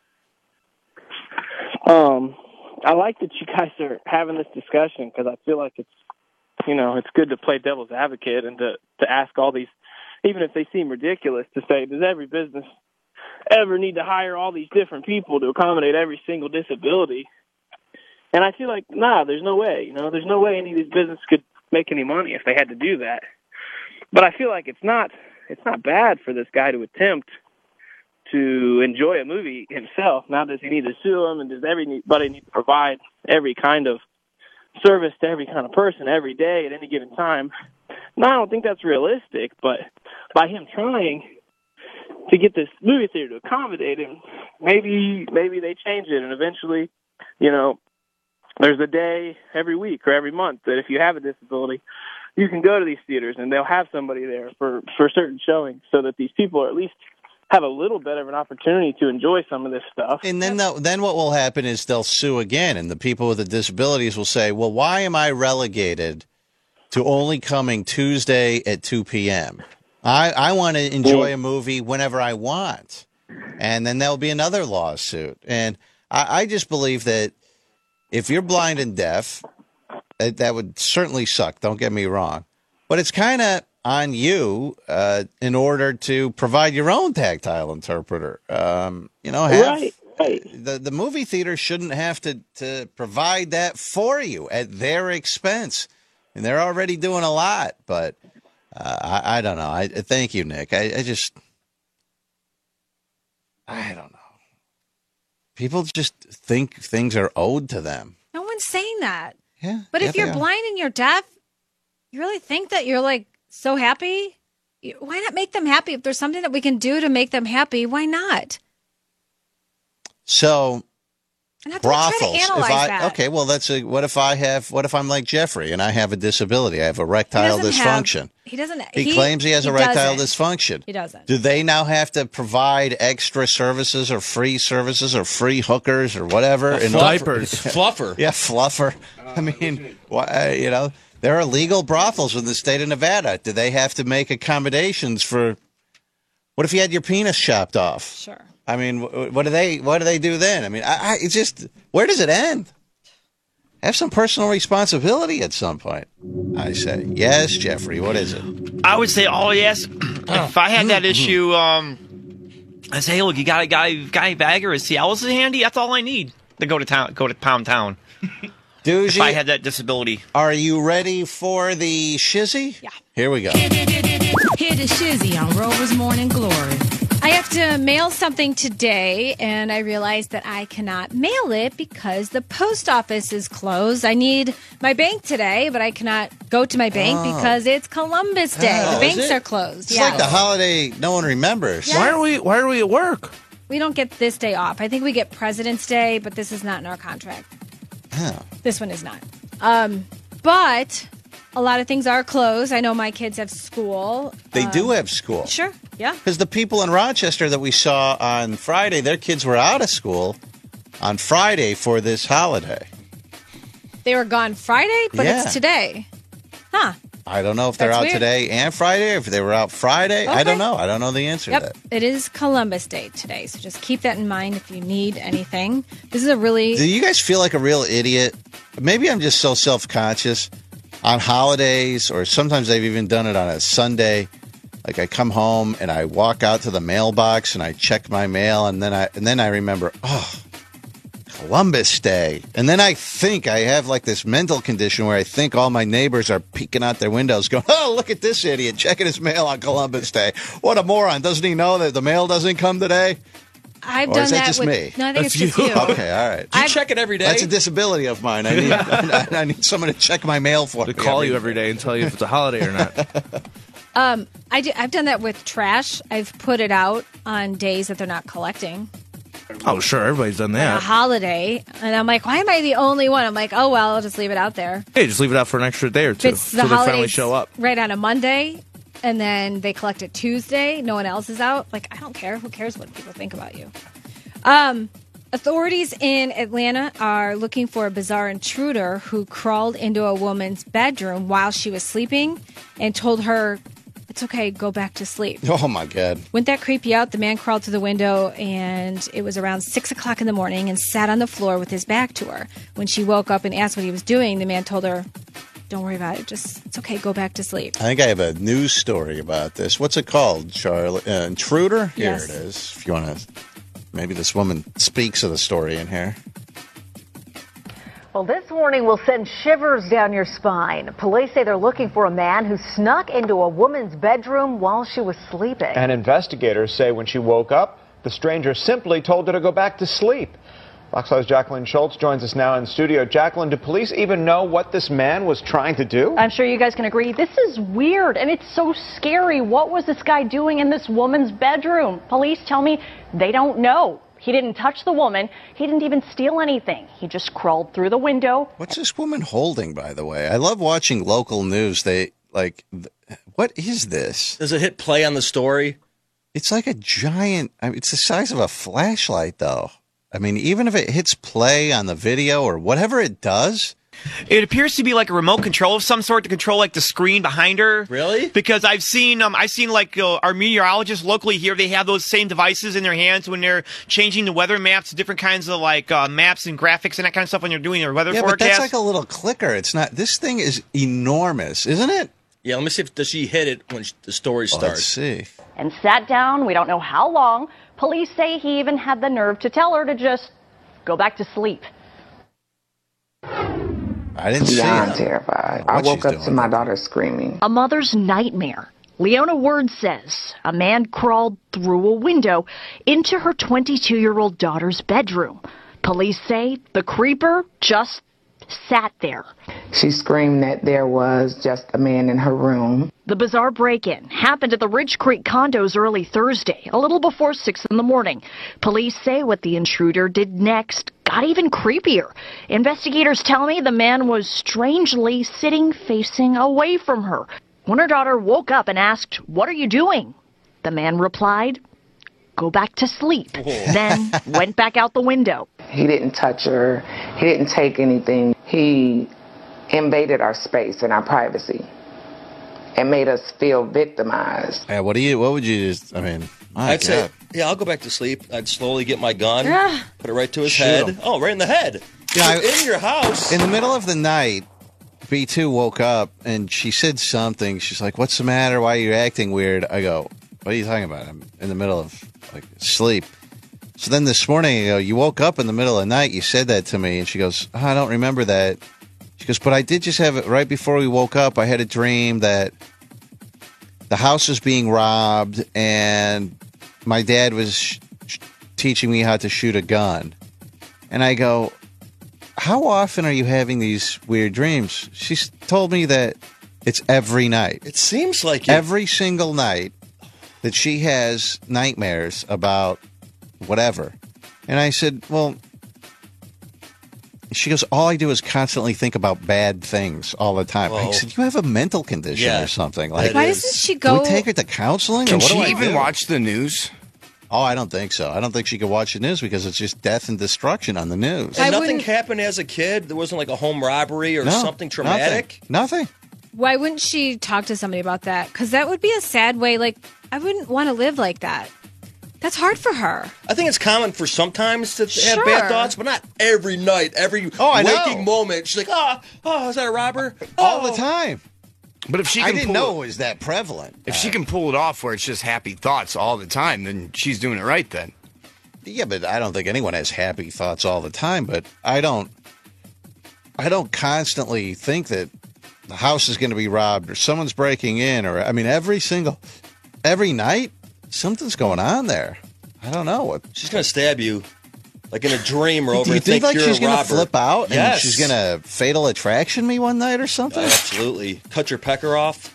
Um, I like that you guys are having this discussion because I feel like it's, you know, it's good to play devil's advocate and to, to ask all these, even if they seem ridiculous, to say, does every business ever need to hire all these different people to accommodate every single disability? And I feel like, nah, there's no way. You know, there's no way any of these businesses could make any money if they had to do that. But I feel like it's not it's not bad for this guy to attempt to enjoy a movie himself. Now, does he need to sue him, and does everybody need to provide every kind of service to every kind of person every day at any given time? No, I don't think that's realistic, but by him trying to get this movie theater to accommodate him, maybe maybe they change it, and eventually, you know, there's a day every week or every month that if you have a disability, you can go to these theaters and they'll have somebody there for, for certain showings so that these people are at least have a little bit of an opportunity to enjoy some of this stuff. And then the, then what will happen is they'll sue again, and the people with the disabilities will say, well, why am I relegated to only coming Tuesday at two p.m.? I, I want to enjoy a movie whenever I want. And then there'll be another lawsuit. And I, I just believe that if you're blind and deaf, that, that would certainly suck. Don't get me wrong. But it's kind of on you uh, in order to provide your own tactile interpreter. Um, you know, have, right, right. The, the movie theater shouldn't have to, to provide that for you at their expense. And they're already doing a lot. But uh, I, I don't know. I Thank you, Nick. I, I just, I don't know. People just think things are owed to them. No one's saying that. Yeah. But yeah, if you're they are. blind and you're deaf, you really think that you're like so happy? You- Why not make them happy? If there's something that we can do to make them happy, why not? So And have to try to brothels. analyze If I that. okay, well, that's a. What if I have? What if I'm like Jeffrey and I have a disability? I have He erectile doesn't have- dysfunction. he doesn't. He, claims he has erectile doesn't. dysfunction. He doesn't. Do they now have to provide extra services or free services or free hookers or whatever? A in fluffer. order- Fluffer. Yeah, fluffer. I mean, why, uh, you know, There are legal brothels in the state of Nevada. Do they have to make accommodations for? What if you had your penis chopped off? Sure. I mean, wh- what do they? What do they do then? I mean, I, I, it's just where does it end? Have some personal responsibility at some point. I say yes, Jeffrey. What is it? I would say, oh yes. If I had that issue, um, I say, hey, look, you got a guy, guy bagger. Is Cialis handy? That's all I need to go to town, go to Pound Town. Doogie, if I had that disability. Are you ready for the shizzy? Yeah. Here we go. Hear the shizzy on Rover's Morning Glory. I have to mail something today, and I realized that I cannot mail it because the post office is closed. I need my bank today, but I cannot go to my bank Oh. because it's Columbus Day. Oh, the is banks it? are closed. It's yeah. like the holiday no one remembers. Why are we? Why are we at work? We don't get this day off. I think we get President's Day, but this is not in our contract. Oh. This one is not. Um, but a lot of things are closed. I know my kids have school. They Um, do have school. Sure. Yeah. Because the people in Rochester that we saw on Friday, their kids were out of school on Friday for this holiday. They were gone Friday, but Yeah. it's today. Huh. I don't know if they're That's out weird. today and Friday, or if they were out Friday. I Okay. don't know. I don't know the answer to Yep. that. It is Columbus Day today. So just keep that in mind if you need anything. This is a really. Do you guys feel like a real idiot? Maybe I'm just so self-conscious on holidays, or sometimes they've even done it on a Sunday. Like I come home and I walk out to the mailbox and I check my mail, and then I and then I remember, oh, Columbus Day. And then I think I have like this mental condition where I think all my neighbors are peeking out their windows going, oh, look at this idiot checking his mail on Columbus Day. What a moron. Doesn't he know that the mail doesn't come today? I've Or done is that that just with, me? No, I think it's just you. Okay, all right. Do you check it every day? That's a disability of mine. I need I, I need someone to check my mail for To me. call you every day and tell you if it's a holiday or not. Um, I do, I've done that with trash. I've put it out on days that they're not collecting. Oh, sure, everybody's done On a that. holiday, and I'm like, why am I the only one? I'm like, oh well, I'll just leave it out there. Hey, just leave it out for an extra day or If two it's so the they finally holidays show up. right on a Monday, and then they collect it Tuesday, no one else is out. Like, I don't care. Who cares what people think about you? Um, authorities in Atlanta are looking for a bizarre intruder who crawled into a woman's bedroom while she was sleeping and told her, it's okay, go back to sleep. Oh, my God. Wouldn't that creep you out? The man crawled through the window, and it was around six o'clock in the morning, and sat on the floor with his back to her. When she woke up and asked what he was doing, the man told her, don't worry about it. Just, it's okay, go back to sleep. I think I have a news story about this. What's it called, Charlie? Uh, intruder? Here Yes. it is. If you want to, maybe this woman speaks of the story in here. Well, this warning will send shivers down your spine. Police say they're looking for a man who snuck into a woman's bedroom while she was sleeping. And investigators say when she woke up, the stranger simply told her to go back to sleep. Fox five's Jacqueline Schultz joins us now in studio. Jacqueline, do police even know what this man was trying to do? I'm sure you guys can agree. This is weird, and it's so scary. What was this guy doing in this woman's bedroom? Police tell me they don't know. He didn't touch the woman. He didn't even steal anything. He just crawled through the window. What's this woman holding, by the way? I love watching local news. They, like, th- what is this? Does it hit play on the story? It's like a giant, I mean, it's the size of a flashlight, though. I mean, even if it hits play on the video or whatever it does. It appears to be like a remote control of some sort to control like the screen behind her. Really? Because I've seen, um, I've seen like uh, our meteorologists locally here. They have those same devices in their hands when they're changing the weather maps, different kinds of like uh, maps and graphics and that kind of stuff when they're doing their weather Yeah, but forecast. that's like a little clicker. It's not, this thing is enormous, isn't it? Yeah, let me see if does she hit it when sh- the story starts. Let's see. And sat down. We don't know how long. Police say he even had the nerve to tell her to just go back to sleep. I didn't see Yeah, I'm it. terrified. What I woke she's up doing. to my daughter screaming. A mother's nightmare. Leona Word says a man crawled through a window into her twenty-two-year-old daughter's bedroom. Police say the creeper just sat there. She screamed that there was just a man in her room. The bizarre break-in happened at the Ridge Creek condos early Thursday, a little before six in the morning. Police say what the intruder did next got even creepier. Investigators tell me the man was strangely sitting facing away from her. When her daughter woke up and asked, "What are you doing?" the man replied, "Go back to sleep." Then went back out the window. He didn't touch her. He didn't take anything. He invaded our space and our privacy and made us feel victimized. Yeah, what do you? What would you just? I mean, my I'd say, God. yeah, I'll go back to sleep. I'd slowly get my gun, Yeah. put it right to his Shoot head. him. Oh, right in the head. Yeah, You're I- in your house. In the middle of the night, B two woke up and she said something. She's like, "What's the matter? Why are you acting weird?" I go, "What are you talking about? I'm in the middle of like sleep." So then this morning, I go, "You woke up in the middle of the night. You said that to me." And she goes, oh, "I don't remember that." She goes, "But I did just have it right before we woke up. I had a dream that the house was being robbed and my dad was sh- sh- teaching me how to shoot a gun." And I go, "How often are you having these weird dreams?" She's told me that it's every night. It seems like it. Every single night that she has nightmares about whatever. And I said, well, she goes, "All I do is constantly think about bad things all the time." I Whoa. said, "You have a mental condition Yeah, or something." Like, Why doesn't she do go? we take her to counseling? Can or what she do I even do? watch the news? Oh, I don't think so. I don't think she could watch the news because it's just death and destruction on the news. I And nothing wouldn't- happened as a kid. There wasn't like a home robbery or No, something traumatic. Nothing. nothing. Why wouldn't she talk to somebody about that? Because that would be a sad way. Like, I wouldn't want to live like that. That's hard for her. I think it's common for sometimes to have Sure. bad thoughts, but not every night, every Oh, I know. waking moment. She's like, "Oh, oh, is that a robber?" All Oh. the time. But if she I can didn't pull know it, it was that prevalent. if she can pull it off where it's just happy thoughts all the time, then she's doing it right then. Yeah, but I don't think anyone has happy thoughts all the time. But I don't, I don't constantly think that the house is going to be robbed or someone's breaking in, or I mean, every single, every night something's going on there. I don't know what. She's gonna stab you, like in a dream or over. Do you and think like you're she's a going to robber. flip out and Yes. she's going to fatal attraction me one night or something? Absolutely. Cut your pecker off.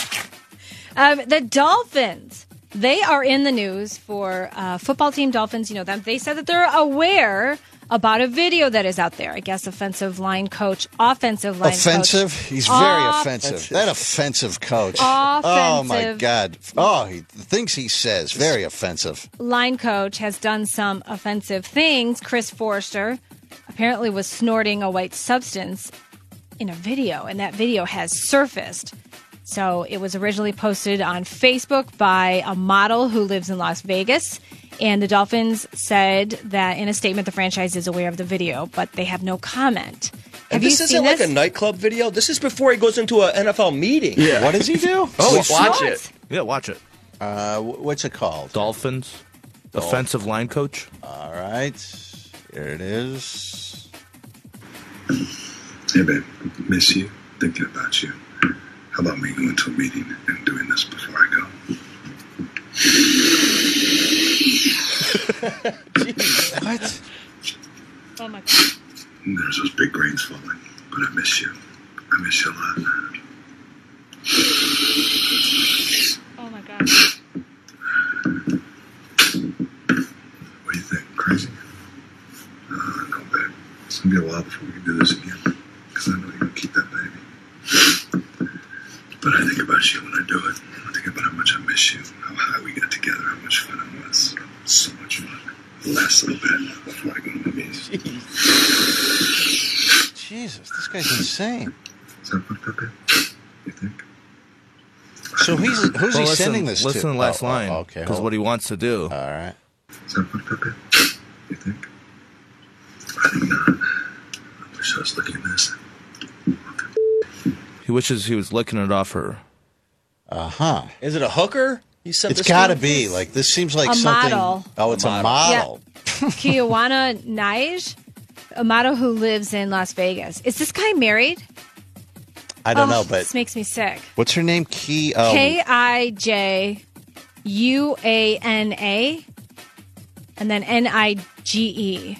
Um, the Dolphins, they are in the news for uh, football team Dolphins. You know them. They said that they're aware about a video that is out there. I guess offensive line coach, offensive line Offensive? coach. He's very Off- offensive. That offensive coach. Offensive. Oh, my God. Oh, he, the things he says, very offensive. Line coach has done some offensive things. Chris Forrester apparently was snorting a white substance in a video, and that video has surfaced. So it was originally posted on Facebook by a model who lives in Las Vegas. And the Dolphins said that in a statement, the franchise is aware of the video, but they have no comment. And Have you this seen isn't like this? a nightclub video. This is before he goes into an N F L meeting. Yeah. What does he do? Oh, He watch snorts. it. Yeah, watch it. Uh, wh- what's it called? Dolphins. Offensive line coach. All right. Here it is. Hey, babe. Miss you. Thinking about you. How about me going to a meeting and doing this before I go? What? Oh, my God. There's those big rains falling, but I miss you. I miss you a lot. Oh, my God. What do you think? Crazy? Uh, no, babe. It's going to be a while before we can do this again. Because I know you're going to keep that baby. But I think about you when I do it. I think about how much I miss you, how high we got together, how much fun it was. So much fun. The last little bit before I go to my meetings. Jesus, this guy's insane. Is that fucked up, babe? You think? So he's, who's Well, he listen, sending this listen to? to the last Oh, oh, line. okay. Because hold what he wants to do. on. All right. Is that fucked up, babe? You think? I think not. I wish I was looking at this. He wishes he was licking it off her. Uh huh. Is it a hooker? You sent It's this got to to? be. Like, this seems like A something. model. Oh, it's a A model. Kiwana Nige, a model who lives in Las Vegas. Is this guy married? I don't Oh, know, but this makes me sick. what's her name? Key. Oh, K I J U A N A and then N I G E.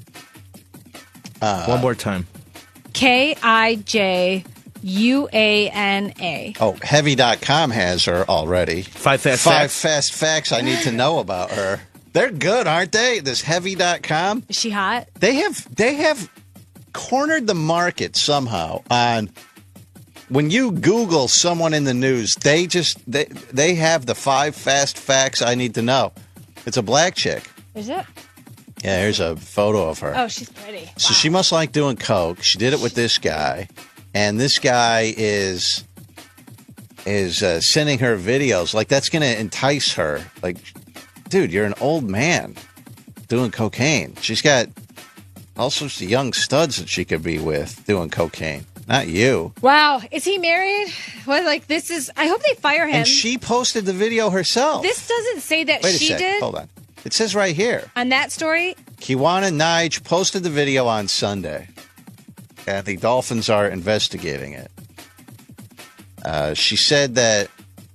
uh, One more time. K I J U A N A. Oh, heavy dot com has her already. Five fast Five facts. fast facts I need to know about her. They're good, aren't they? This heavy dot com. Is she hot? They have they have cornered the market somehow on when you Google someone in the news, they just they they have the five fast facts I need to know. It's a black chick. Is it? Yeah, here's a photo of her. Oh, she's pretty. So she must like doing coke. She did it with this guy. and this guy is is uh, sending her videos. Like, that's going to entice her. Like, dude, you're an old man doing cocaine. She's got all sorts of young studs that she could be with doing cocaine. Not you. Wow. Is he married? What, like, this is... I hope they fire him. And she posted the video herself. This doesn't say that Wait a she sec. did. Hold on. It says right here. On that story? Kiwana Nige posted the video on Sunday. And the Dolphins are investigating it. Uh, she said that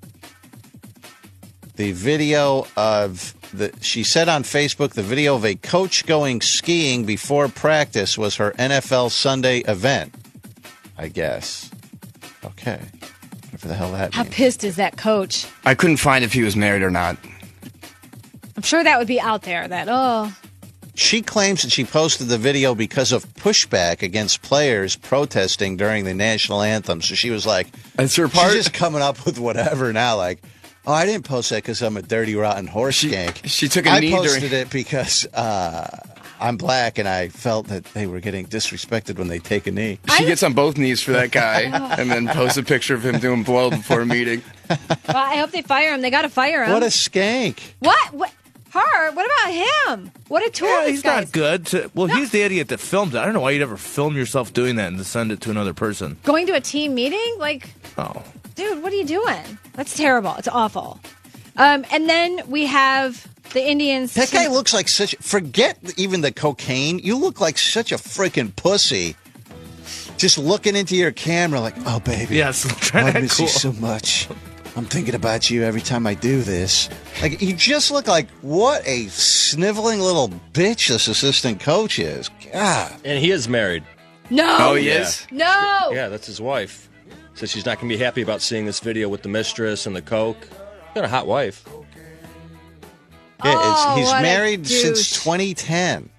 the video of... the she said on Facebook the video of a coach going skiing before practice was her N F L Sunday event. I guess. Okay. Whatever the hell that How means. pissed is that coach? I couldn't find if he was married or not. I'm sure that would be out there. That, oh... She claims that she posted the video because of pushback against players protesting during the national anthem. So she was like, That's her part? she's just coming up with whatever now. Like, oh, I didn't post that because I'm a dirty, rotten horse She- skank. she took a I knee posted during- it because uh, I'm black and I felt that they were getting disrespected when they take a knee. She gets on both knees for that guy and then posts a picture of him doing blow before a meeting. Well, I hope they fire him. They got to fire him. What a skank. What? What? Her? What about him? What a tool Yeah, this he's guy not good. To, well, he's the idiot that filmed it. I don't know why you'd ever film yourself doing that and then send it to another person. Going to a team meeting? Like, Oh. dude, what are you doing? That's terrible. It's awful. Um, and then we have the Indians. That guy team- looks like such. Forget even the cocaine. You look like such a freaking pussy. Just looking into your camera, like, oh baby, Yes, trying to I act miss cool. you so much. I'm thinking about you every time I do this. Like, you just look like what a sniveling little bitch this assistant coach is. God. And he is married. No. Oh, he is? No. Yeah, that's his wife. Says she's not going to be happy about seeing this video with the mistress and the coke. Got a hot wife. Yeah, Oh, it's, he's what a married since douche. twenty ten.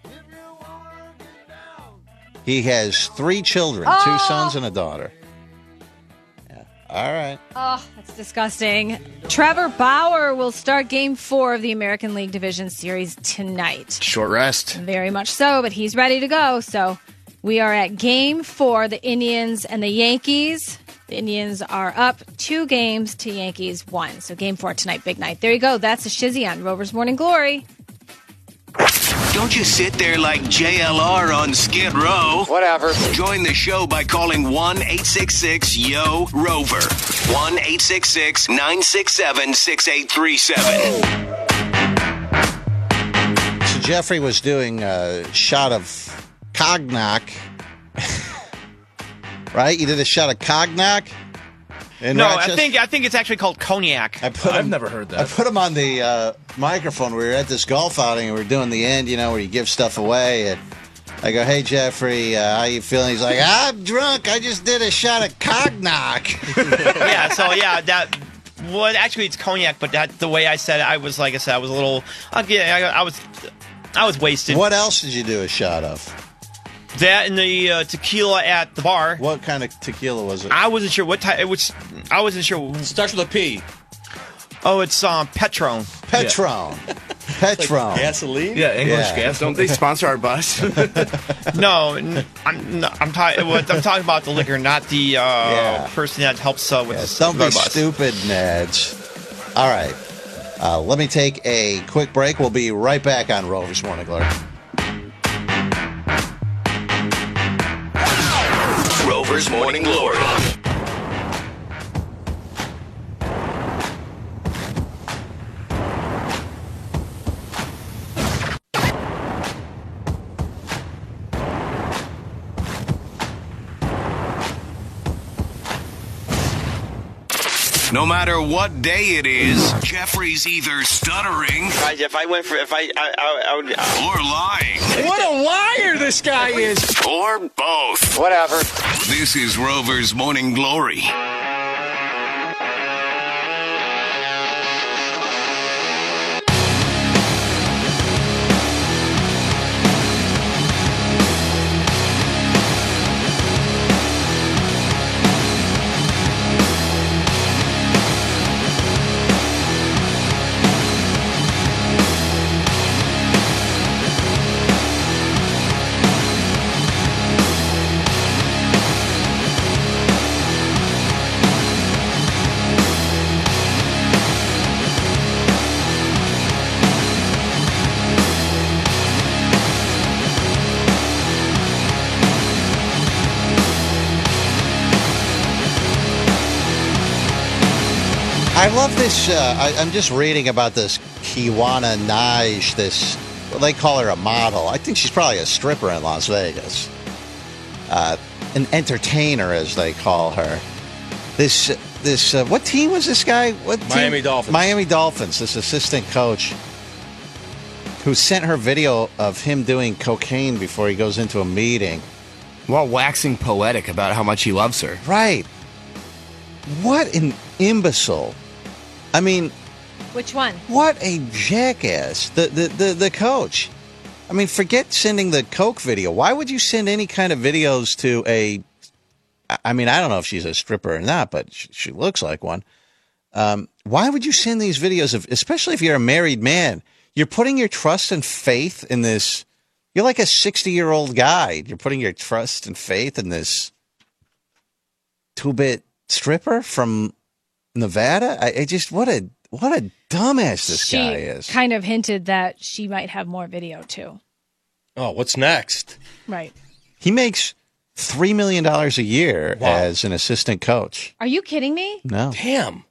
He has three children, Oh. two sons and a daughter. Yeah. All right. Oh, that's disgusting. Trevor Bauer will start game four of the American League Division Series tonight. Short rest. Very much so, but he's ready to go. So we are at game four, the Indians and the Yankees. The Indians are up two games to Yankees one. So game four tonight, big night. There you go. That's a shizzy on Rover's Morning Glory. Don't just sit there like J L R on Skid Row. Whatever. Join the show by calling one eight six six Y O Rover. one eight six six nine six seven six eight three seven. So Jeffrey was doing a shot of cognac. Right? You did a shot of cognac? In no, Rochester? I think I think it's actually called cognac. I put I've him, never heard I that. put him on the uh, microphone. We were at this golf outing and we were doing the end, you know, where you give stuff away. And I go, hey, Jeffrey, uh, how you feeling? He's like, I'm drunk. I just did a shot of cognac. yeah, so yeah, that. Well, actually, it's cognac, but that the way I said it, I was like I said, I was a little. Uh, yeah, I, I was, I was wasted. What else did you do a shot of? That and the uh, tequila at the bar. What kind of tequila was it? I wasn't sure what type. It was. I wasn't sure. Starts with a P. Oh, it's um Petron. Petron. Petron. Gasoline? Yeah, English Yeah. gas. Don't they sponsor our bus? No, n- I'm no, I'm, ta- I'm talking about the liquor, not the uh, Yeah. person that helps uh, with Yeah, the don't be the bus. stupid, Neds. All right. Uh, let me take a quick break. We'll be right back on Rover's Morning Glory. Rover's Morning Glory. No matter what day it is, Jeffrey's either stuttering If I went for if I I, I, I would. or lying. What a liar this guy is. Or both. Whatever. This is Rover's Morning Glory. I love this. Uh, I, I'm just reading about this Kiwana Naj, this, well, they call her a model. I think she's probably a stripper in Las Vegas. Uh, an entertainer, as they call her. This, this, uh, what team was this guy? What team? Miami Dolphins. Miami Dolphins, this assistant coach who sent her video of him doing cocaine before he goes into a meeting. While waxing poetic about how much he loves her. Right. What an imbecile. I mean, Which one? what a jackass. The, the, the, the coach. I mean, forget sending the Coke video. Why would you send any kind of videos to a... I mean, I don't know if she's a stripper or not, but she, she looks like one. Um, why would you send these videos of, especially if you're a married man? You're putting your trust and faith in this. You're like a sixty-year-old guy. You're putting your trust and faith in this two-bit stripper from Nevada. I, I just what a what a dumbass this she guy is. kind of hinted that she might have more video too. Oh, what's next? Right. He makes three million dollars a year Wow. as an assistant coach. Are you kidding me? No. Damn.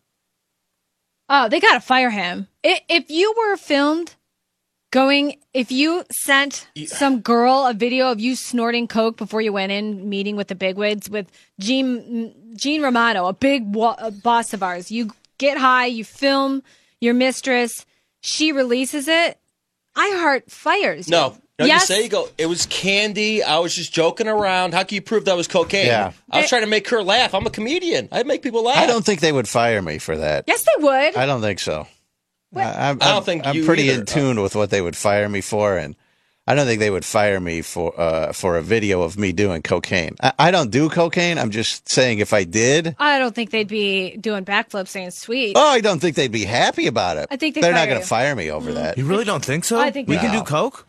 Oh, they got to fire him. I- If you were filmed going, if you sent some girl a video of you snorting coke before you went in meeting with the bigwigs with Gene, Gene Romano, a big wa- a boss of ours, you get high, you film your mistress, she releases it, iHeart fires you. No. No, Yes. you say you go, it was candy. I was just joking around. How can you prove that was cocaine? Yeah. I was trying to make her laugh. I'm a comedian. I make people laugh. I don't think they would fire me for that. Yes, they would. I don't think so. I, I'm, I don't I'm- think I'm you pretty either. in tune with what they would fire me for, and I don't think they would fire me for uh, for a video of me doing cocaine. I, I don't do cocaine. I'm just saying if I did, I don't think they'd be doing backflips saying sweet. oh, I don't think they'd be happy about it. I think they'd they're not fire going you. to fire me over that. You really don't think so? I think we they can do. do coke,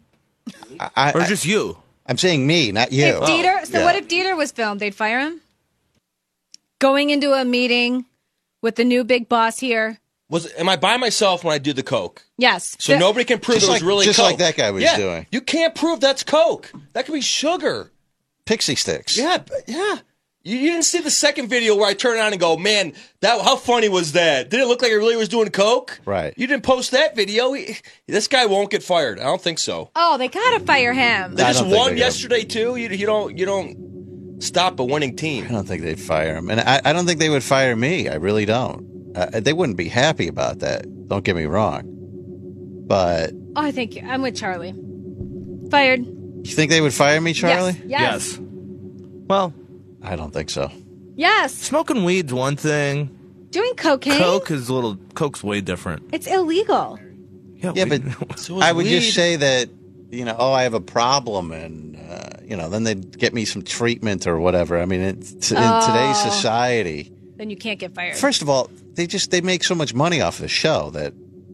I, or I- just you? I'm saying me, not you. If Dieter, so Yeah. what if Dieter was filmed? They'd fire him? Going into a meeting with the new big boss here. Was am I by myself when I do the coke? Yes. So The- nobody can prove Just it was like- really just coke. like that guy was yeah, doing. You can't prove that's coke. That could be sugar. Pixie sticks. Yeah, but- yeah. You, you didn't see the second video where I turn on and go, man, that how funny was that? Did it look like I really was doing coke? Right. You didn't post that video. He- this guy won't get fired. I don't think so. Oh, they gotta fire him. They I just don't think won they're gonna- yesterday too. You, you don't you don't stop a winning team. I don't think they'd fire him, and I, I don't think they would fire me. I really don't. Uh, they wouldn't be happy about that. Don't get me wrong. But Oh, I think I'm with Charlie. Fired. you think they would fire me, Charlie? Yes. Yes. Well, I don't think so. Yes. Smoking weed's one thing. Doing cocaine. Coke is a little. Coke's way different. It's illegal. Yeah, Yeah, we- but So is I would weed. just say that, you know, oh, I have a problem, and uh, you know, then they'd get me some treatment or whatever. I mean, it's, in Oh. today's society, Then you can't get fired. first of all, they just they make so much money off the show that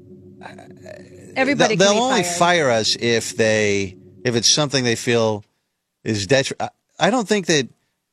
Everybody they'll, can they'll be only fired. fire us if they if it's something they feel is detri- I, I don't think that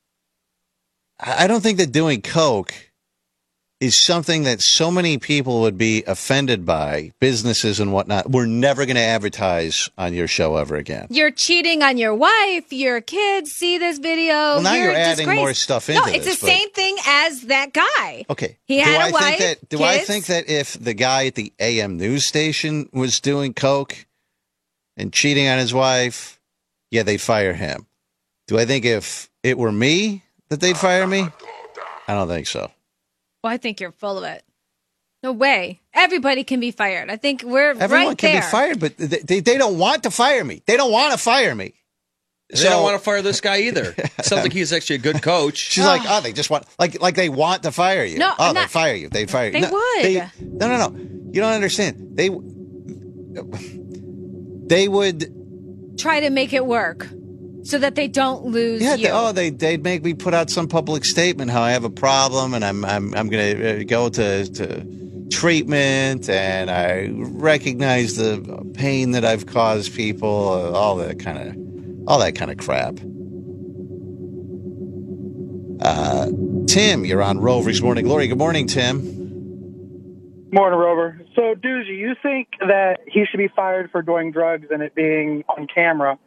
I I don't think that doing coke is something that so many people would be offended by, businesses and whatnot. We're never going to advertise on your show ever again. You're cheating on your wife. Your kids see this video. Well, now you're a adding disgrace. more stuff No, into it's this, the but- same thing as that guy. Okay. He do had a I wife, think that do I kids. think that if the guy at the A M news station was doing coke and cheating on his wife, yeah, they'd fire him. Do I think if it were me that they'd fire me? I don't think so. Well, I think you're full of it. No way. Everybody can be fired. I think we're Everyone right can there. be fired, but they, they, they don't want to fire me. They don't want to fire me. They don't want to fire this guy either. Sounds like he's actually a good coach. She's like, oh, they just want like like they want to fire you. No, oh, I'm they not- fire you. They fire you. They no, would. They, no, no, no. You don't understand. They they would. Try to make it work so that they don't lose Yeah. you. They, oh, they they'd make me put out some public statement how I have a problem and I'm I'm I'm gonna go to to treatment and I recognize the pain that I've caused people. uh, All that kind of all that kind of crap. Uh, Tim, you're on Rover's Morning Glory. Good morning, Tim. Morning, Rover. So, Doozy, you think that he should be fired for doing drugs and it being on camera,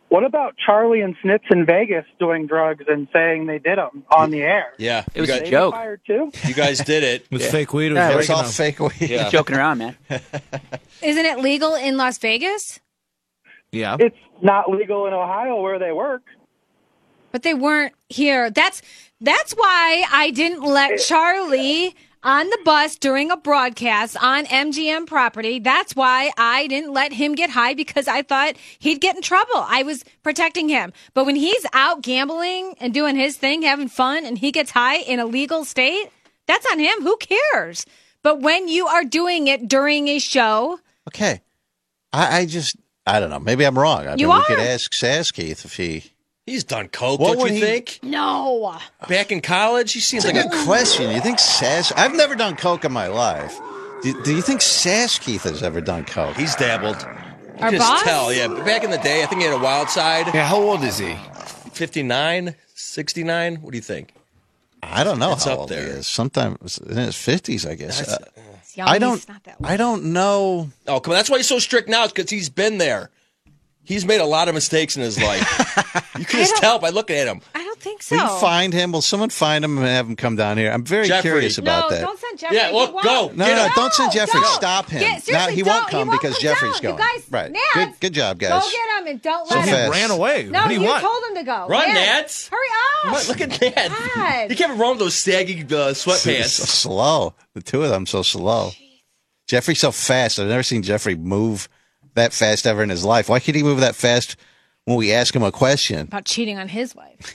What about Charlie and Snitz in Vegas doing drugs and saying they did them on the air? Yeah, It was you a guys, joke. Fired too? You guys did it. It was Yeah. fake weed. It was, Yeah, It was all oregano. fake weed. He's Yeah. joking around, man. Isn't it legal in Las Vegas? Yeah. It's not legal in Ohio where they work. But they weren't here. That's that's why I didn't let Charlie on the bus during a broadcast on M G M property. That's why I didn't let him get high, because I thought he'd get in trouble. I was protecting him. But when he's out gambling and doing his thing, having fun, and he gets high in a legal state, that's on him. Who cares? But when you are doing it during a show, Okay. I, I just, I don't know. Maybe I'm wrong. I You mean, we are. could ask Sass Keith if he. He's done coke, What don't would you he- think? no. Back in college, he seems It's a like good a question. You think Sass? I've never done coke in my life. Do, do you think Sass Keith has ever done coke? He's dabbled. Our Just boss? tell, yeah. Back in the day, I think he had a wild side. Yeah, how old is he? fifty-nine, sixty-nine. What do you think? I don't know It's how up old there. he is. Sometimes in his fifties, I guess. That's- Uh, He's young. I don't. He's not that old. I don't know. Oh, come on. That's why he's so strict now, because he's been there. He's made a lot of mistakes in his life. You can just don't- tell by looking at him. I don't think so. Will you find him? Will someone find him and have him come down here? I'm very Jeffrey. curious about no, that. don't send Jeffrey. Yeah, He look, won't. go. No, Get no, him. don't send Jeffrey. don't. Stop him. Get- Now, seriously, he won't don't. come He won't because come Jeffrey's down. going. You guys, right. Nads, Good, good job, guys. Go get him and don't So let He him. fast. ran away. No, what do you, you want? told him to go. Run, Nads, Nats. Hurry Come up. on, look at that. God. You can't run with those saggy uh, So sweatpants. slow. The two of them so slow. Jeffrey's so fast. I've never seen Jeffrey move that fast ever in his life. Why can't he move that fast when we ask him a question? About cheating on his wife.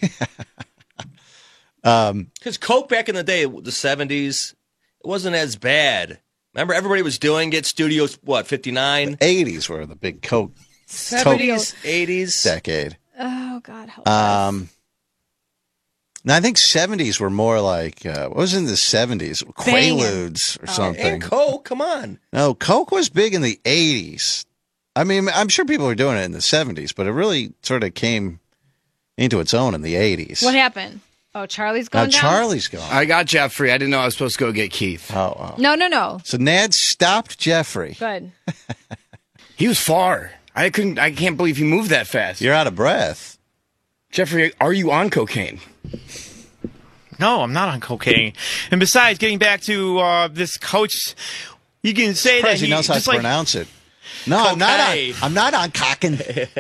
Um, Because coke back in the day, the seventies, it wasn't as bad. Remember, everybody was doing it. Studios, what, fifty-nine? eighties were the big coke seventies, eighties. decade. Oh God, help Um, now I think seventies were more like uh, what was in the seventies? Banging. Quaaludes or Oh. something. And coke, come on. No, coke was big in the eighties. I mean, I'm sure people were doing it in the seventies, but it really sort of came into its own in the eighties. What happened? Oh, Charlie's Now going down. Charlie's gone. I got Jeffrey. I didn't know I was supposed to go get Keith. Oh, oh. No, no, no. So Nad stopped Jeffrey. Good. He was far. I couldn't. I can't believe he moved that fast. You're out of breath. Jeffrey, are you on cocaine? No, I'm not on cocaine. And besides, getting back to uh, this coach, you can say that Surprised he, he knows how just to like, pronounce it. No, I'm not on. Cocaine. I'm not on cocking.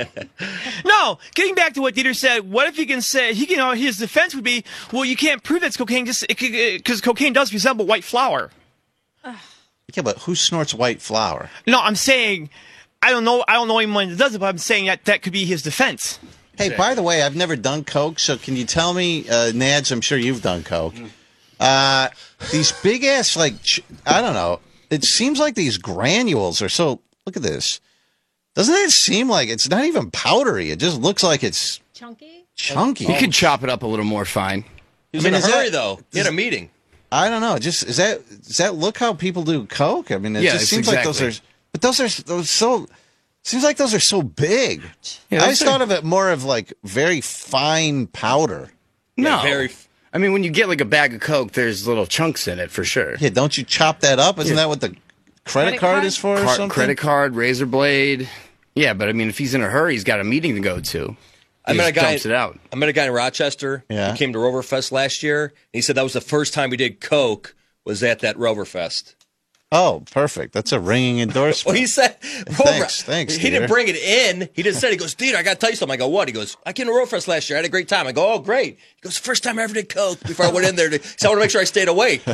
No, getting back to what Dieter said, what if he can say, he, you know, his defense would be, well, you can't prove that's cocaine just because cocaine does resemble white flour. Yeah, but who snorts white flour? No, I'm saying, I don't know, I don't know anyone that does it, but I'm saying that that could be his defense. Hey, by the way, I've never done coke, so can you tell me, uh, Nads? I'm sure you've done coke. Uh, these big ass, like ch- I don't know. It seems like these granules are so. Look at this. Doesn't it seem like it's not even powdery? It just looks like it's Chunky? chunky. He could chop it up a little more fine. He was I mean, in a is hurry, that- though. He had a meeting. I don't know. Just is that does that look how people do coke? I mean, it Yeah, just it's seems like those exactly. are. But those are those so. Seems like those are so big. Yeah, I those just are- thought of it more of like very fine powder. No. Very. I mean, when you get like a bag of Coke, there's little chunks in it for sure. Yeah, don't you chop that up? Isn't Yeah. that what the credit, Credit card, card? is for or Car- something? credit card, razor blade. Yeah, but I mean, if he's in a hurry, he's got a meeting to go to. I He met a just guy. dumps it out. I met a guy in Rochester. Yeah. He came to Roverfest last year. And he said that was the first time we did coke. Was at that Roverfest. Oh, perfect. That's a ringing endorsement. Well, he said, Rover, Thanks, thanks, He didn't Dieter. bring it in. He just said, he goes, Dieter, I got to tell you something. I go, what? He goes, I came to Roverfest last year. I had a great time. I go, oh, great. He goes, first time I ever did coke before I went in there. To, so I want to make sure I stayed awake.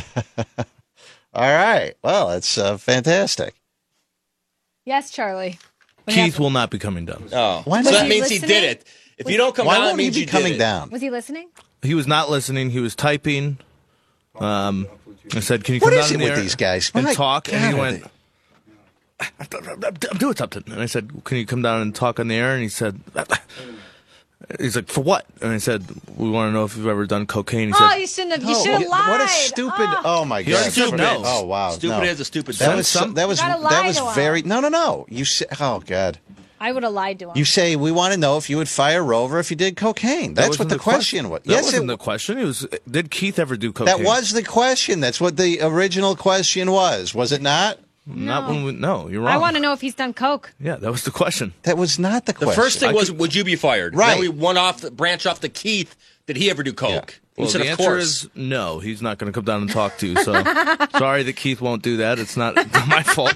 All right. Well, it's uh, fantastic. Yes, Charlie. What Keith happened? will not be coming down. Oh, Why so not? that Was he means he listening? did it. If you don't come Why down, it won't he means be you did coming it. down? Was he listening? He was not listening. He was typing. Um, I said, "Can you What come is down it in with there these guys? and My talk?" And he God, went, "I'm doing something." And I said, "Can you come down and talk on the air?" And he said, "He's like, for what?" And I said, "We want to know if you've ever done cocaine." He Oh, said, you shouldn't have. You Oh, should have lied. what a stupid! Oh. Oh, my He God! already said Stupid. no. Oh wow! Stupid no. is a stupid That son. was so, that was You gotta that lie was to him. very no no no. You say oh God. I would have lied to him. You say we want to know if you would fire Rover if you did cocaine. That That's what wasn't the question was. That Yes, wasn't it, the question. It was, did Keith ever do cocaine? that was the question. That's what the original question was. Was it not? Not when we, no, you're wrong. I want to know if he's done coke. Yeah, that was the question. That was not the The question. first thing I was, could- would you be fired? Right. Then we went off, the, branch off to Keith. Did he ever do coke? Well, he said, the of answer course. is no. He's not going to come down and talk to you. So sorry that Keith won't do that. It's not my fault.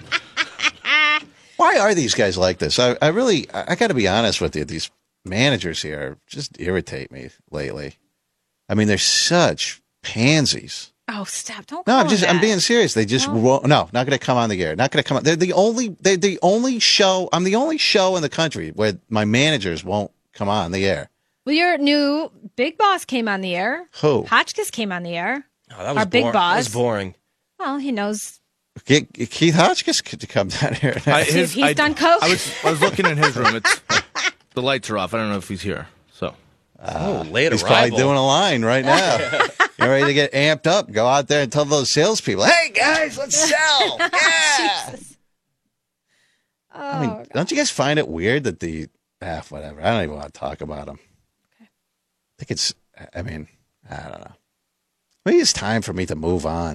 Why are these guys like this? I, I really, I, I got to be honest with you. These managers here just irritate me lately. I mean, they're such pansies. Oh, stop! Don't. No, call I'm just, him I'm that. being serious. They just, No. won't, no, not going to come on the air. Not going to come on. They're the only, they're the only show. I'm the only show in the country where my managers won't come on the air. Well, your new big boss came on the air. Who? Hotchkiss came on the air. Oh, that was Our big boring. boss. That was boring. Well, he knows. Get Keith Hotchkiss to come down here. I, See if he's done coke. I was I was looking in his room. It's the lights are off. I don't know if he's here. So oh, late He's arrival. probably doing a line right now. You're ready to get amped up. Go out there and tell those salespeople, "Hey guys, let's sell." Yeah. Jesus. Oh, I mean, don't you guys find it weird that the ah, whatever? I don't even want to talk about them. I think it's. I mean, I don't know. Maybe it's time for me to move on.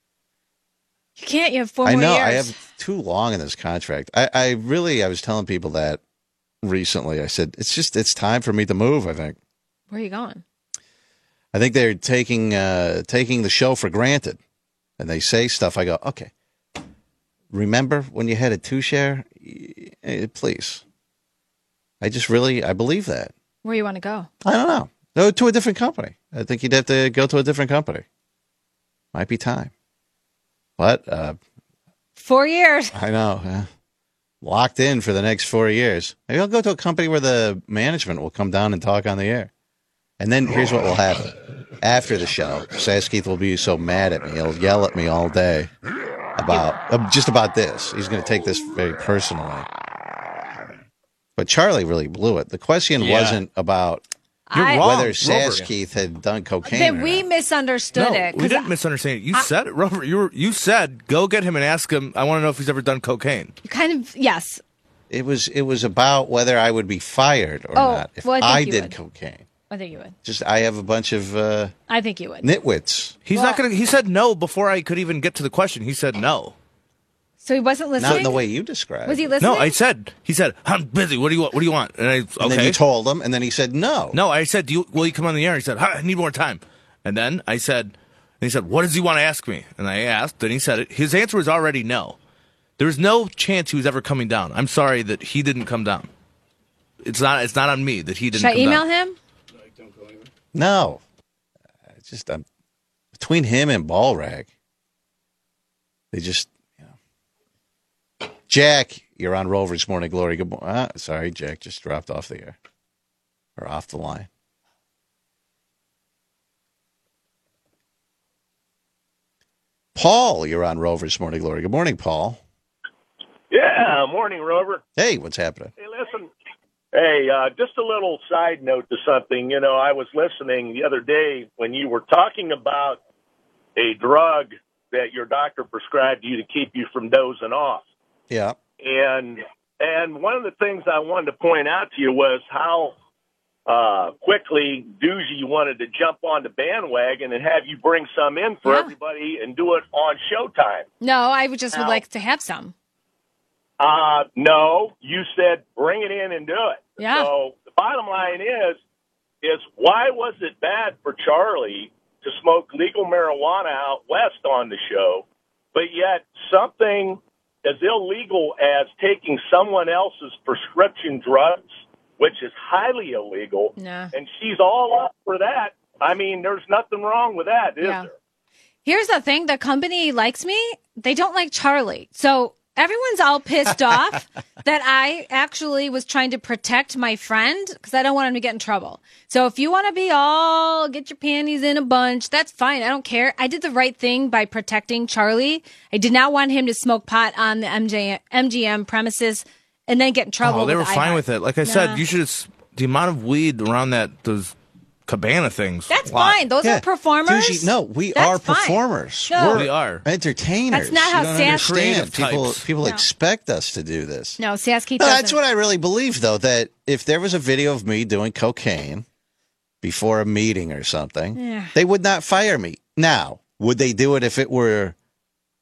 you can't. You have four I more know years. I have too long in this contract. I, I really, I was telling people that recently. I said it's just it's time for me to move. I think. Where are you going? I think they're taking uh, taking the show for granted, and they say stuff. I go, okay. Remember when you had a two share? Eh, Please. I just really I believe that. Where you want to go? I don't know. Go to a different company. I think you'd have to go to a different company. Might be time. But uh, Four years. I know. Uh, locked in for the next four years. Maybe I'll go to a company where the management will come down and talk on the air. And then here's what will happen. After the show, Saskeith will be so mad at me. He'll yell at me all day about uh, just about this. He's going to take this very personally. But Charlie really blew it. The question Yeah. wasn't about You're I- wrong, whether Rover. Saskeith had done cocaine. That or we not. misunderstood no, it. we 'cause didn't I- misunderstand it. You I- said it, Robert. You were, you said go get him and ask him. I want to know if he's ever done cocaine. you kind of yes. It was it was about whether I would be fired or Oh, not if well, I I, think you did would. cocaine. I think you would. Just I have a bunch of uh, I think you would. nitwits. He's Well- not gonna. He said no before I could even get to the question. He said no. So he wasn't listening. Not in the way you described. Was he it. listening? No, I said. He said I'm busy. What do you want? What do you want? And I okay. And then you told him, and then he said no. No, I said, do you, will you come on the air? He said, "Hi, I need more time. And then I said, and he said, what does he want to ask me? And I asked, and he said it. His answer was already no. There was no chance he was ever coming down. I'm sorry that he didn't come down. It's not It's not on me that he didn't Should I come email down. him? No. It's just um, between him and Ballrag, they just, you know. Jack, you're on Rover's Morning Glory. Good morning. Ah, sorry, Jack just dropped off the air or off the line. Paul, you're on Rover's Morning Glory. Good morning, Paul. Yeah, morning, Rover. Hey, what's happening? Hey, listen. Hey, uh, just a little side note to something. You know, I was listening the other day when you were talking about a drug that your doctor prescribed you to keep you from dozing off. Yeah. And and one of the things I wanted to point out to you was how uh, quickly Doogie wanted to jump on the bandwagon and have you bring some in for Yeah. everybody and do it on Showtime. No, I would just would Now- like to have some. Uh, no, you said bring it in and do it. Yeah. So the bottom line is, is why was it bad for Charlie to smoke legal marijuana out west on the show, but yet something as illegal as taking someone else's prescription drugs, which is highly illegal, Nah. and she's all up for that. I mean, there's nothing wrong with that, is Yeah. there? Here's the thing: the company likes me. They don't like Charlie. So everyone's all pissed off that I actually was trying to protect my friend because I don't want him to get in trouble. So if you want to be all get your panties in a bunch, that's fine. I don't care. I did the right thing by protecting Charlie. I did not want him to smoke pot on the M J, M G M premises and then get in trouble. Oh, they with were fine iHeart. with it. Like I Nah. said, you should have, the amount of weed around that, those cabana things. That's lot. fine. Those Yeah. are performers. Doogie, no, we That's are fine. performers. No. We're We are. entertainers. That's not You how don't Sas- understand. Creative People, types. people No. expect us to do this. No, Sasky No, doesn't. that's what I really believe, though, that if there was a video of me doing cocaine before a meeting or something, Yeah. they would not fire me. Now, would they do it if it were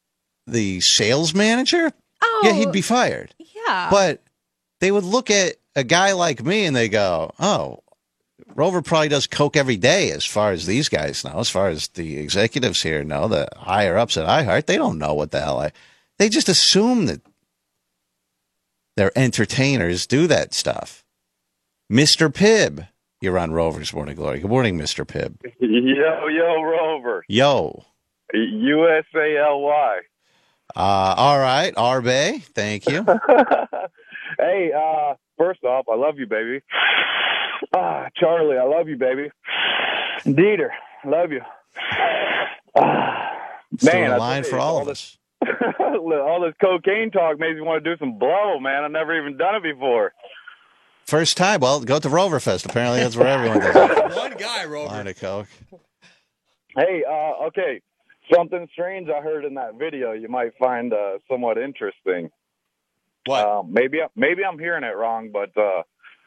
the sales manager, Oh. yeah, he'd be fired. Yeah. But they would look at a guy like me and they go, oh, Rover probably does coke every day as far as these guys know, as far as the executives here know, the higher ups at iHeart. They don't know what the hell I... They just assume that their entertainers do that stuff. Mister Pibb, you're on Rover's Morning Glory. Good morning, Mister Pibb. Yo, yo, Rover. Yo. U S A L Y. Uh, all right, Arbe, thank you. Hey, uh, first off, I love you, baby. Ah, Charlie, I love you, baby. Dieter, I love you. Ah, Still man, a I line tell for you, all of this, all this cocaine talk makes me want to do some blow, man. I've never even done it before. First time, well, go to Roverfest. Apparently that's where everyone does it. One guy, Rover. Line of coke. Hey, uh, okay, something strange I heard in that video you might find uh, somewhat interesting. What? Um, maybe, maybe I'm hearing it wrong, but uh,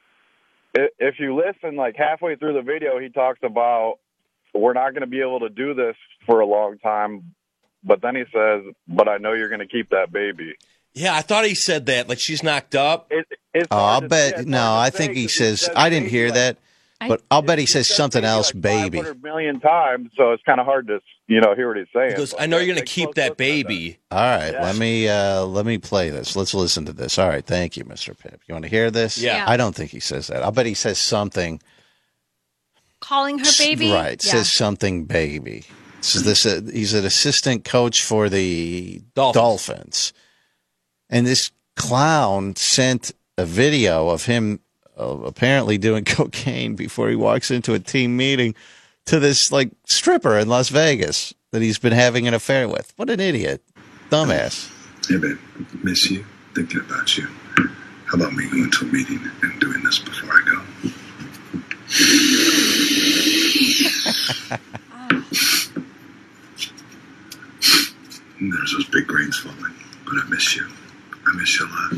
if you listen, like halfway through the video, he talks about we're not going to be able to do this for a long time. But then he says, but I know you're going to keep that baby. Yeah, I thought he said that. Like she's knocked up. It, it's Oh, I'll bet. No, I think he says, I didn't hear that, but I'll bet he says something else, baby. five hundred million times, so it's kind of hard to, you know, hear what he's saying. He goes, I know you're going to keep that baby. All right, let me uh, let me play this. Let's listen to this. All right, thank you, Mister Pibb. You want to hear this? Yeah. Yeah. I don't think he says that. I'll bet he says something. Calling her baby? Right, Yeah. says something baby. So this uh, he's an assistant coach for the Dolphins. Dolphins. And this clown sent a video of him uh, apparently doing cocaine before he walks into a team meeting to this like stripper in Las Vegas that he's been having an affair with. What an idiot. Dumbass. Hey, babe, miss you, thinking about you. How about me going to a meeting and doing this before I go? There's those big rains falling, but I miss you. I miss you a lot.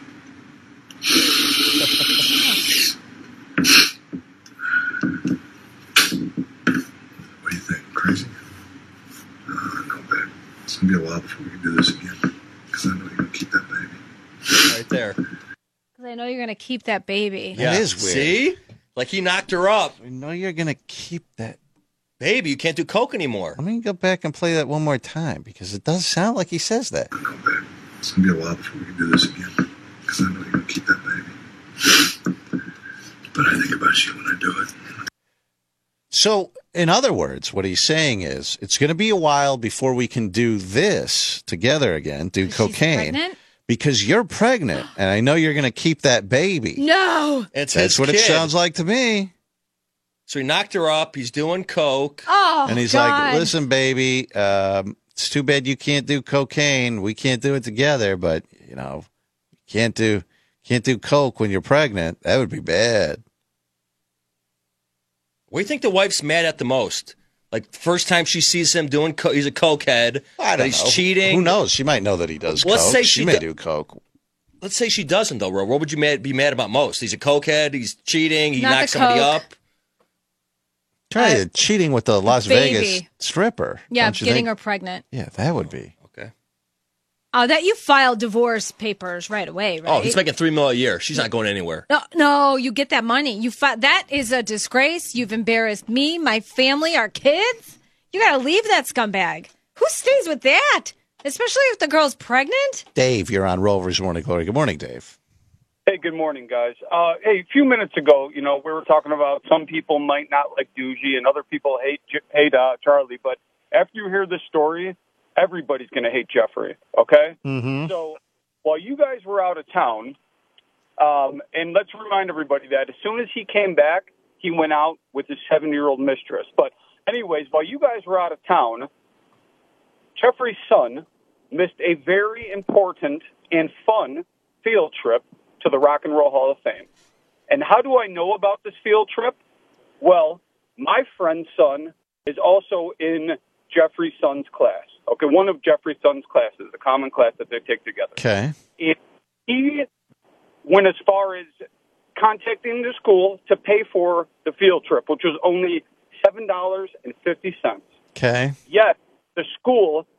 What do you think? Crazy? Uh, no, babe. It's going to be a while before we can do this again. Because I know you're going to keep that baby. Right there. Because I know you're going to keep that baby. Yeah. It is weird. See? Like he knocked her up. I know you're going to keep that. Baby, you can't do coke anymore. Let me go back and play that one more time because it does sound like he says that. I know, babe. It's going to be a while before we can do this again. Because I know you're going to keep that baby. But I think about you when I do it. So, in other words, what he's saying is it's going to be a while before we can do this together again, do cocaine. pregnant? Because you're pregnant, and I know you're going to keep that baby. No. It's That's his what it kid. sounds like to me. So he knocked her up. He's doing coke. Oh, and he's God. like, listen, baby, um, it's too bad you can't do cocaine. We can't do it together, but, you know, you can't do, can't do coke when you're pregnant. That would be bad. What do you think the wife's mad at the most? Like, first time she sees him doing coke, he's a cokehead. I don't he's know. cheating. Who knows? She might know that he does Let's coke. say she, she may do- do coke. Let's say she doesn't, though, Ro. What would you mad, be mad about most? He's a cokehead. He's cheating. He Not knocks the somebody coke. up. Try uh, cheating with the Las baby. Vegas stripper. Yeah, don't you getting think? her pregnant. Yeah, that would be. Okay. Oh, that you filed divorce papers right away, right? Oh, he's making three mil a year. She's not going anywhere. No, no, you get that money. You fi- that is a disgrace. You've embarrassed me, my family, our kids. You got to leave that scumbag. Who stays with that? Especially if the girl's pregnant? Dave, you're on Rover's Morning Glory. Good morning, Dave. Hey, good morning, guys. Uh, hey, a few minutes ago, you know, we were talking about some people might not like Doogie and other people hate hate uh, Charlie. But after you hear this story, everybody's going to hate Jeffrey, okay? Mm-hmm. So while you guys were out of town, um, and let's remind everybody that as soon as he came back, he went out with his seven-year-old mistress. But anyways, while you guys were out of town, Jeffrey's son missed a very important and fun field trip to the Rock and Roll Hall of Fame. And how do I know about this field trip? Well, my friend's son is also in Jeffrey's son's class. Okay, one of Jeffrey's son's classes, a common class that they take together. Okay. And he went as far as contacting the school to pay for the field trip, which was only seven dollars and fifty cents. Okay. Yet, the school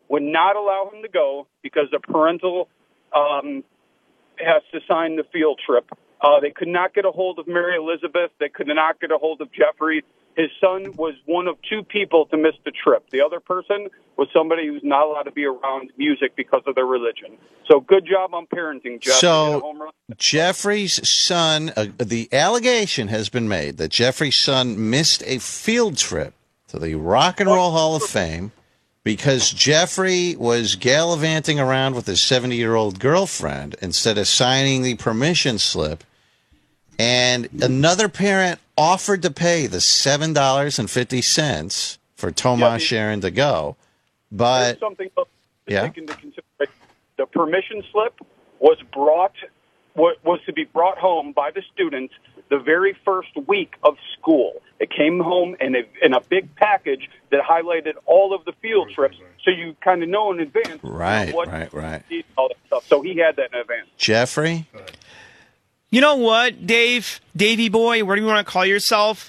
would not allow him to go because the parental um, has to sign the field trip. Uh, they could not get a hold of Mary Elizabeth. They could not get a hold of Jeffrey. His son was one of two people to miss the trip. The other person was somebody who's not allowed to be around music because of their religion. So good job on parenting, Jeff. You hit a home So run. Jeffrey's son, uh, the allegation has been made that Jeffrey's son missed a field trip to the Rock and Roll Hall of Fame because Jeffrey was gallivanting around with his seventy-year-old girlfriend instead of signing the permission slip. And another parent offered to pay the seven dollars and fifty cents for Tomas Sharon to go. But, There's something else to yeah. take into consideration. The permission slip was brought was, was to be brought home by the students the very first week of school. It came home in a in a big package that highlighted all of the field trips, so you kind of know in advance. Right, what right, right. all that stuff. So he had that in advance. Jeffrey? You know what, Dave? Davey boy, what do you want to call yourself?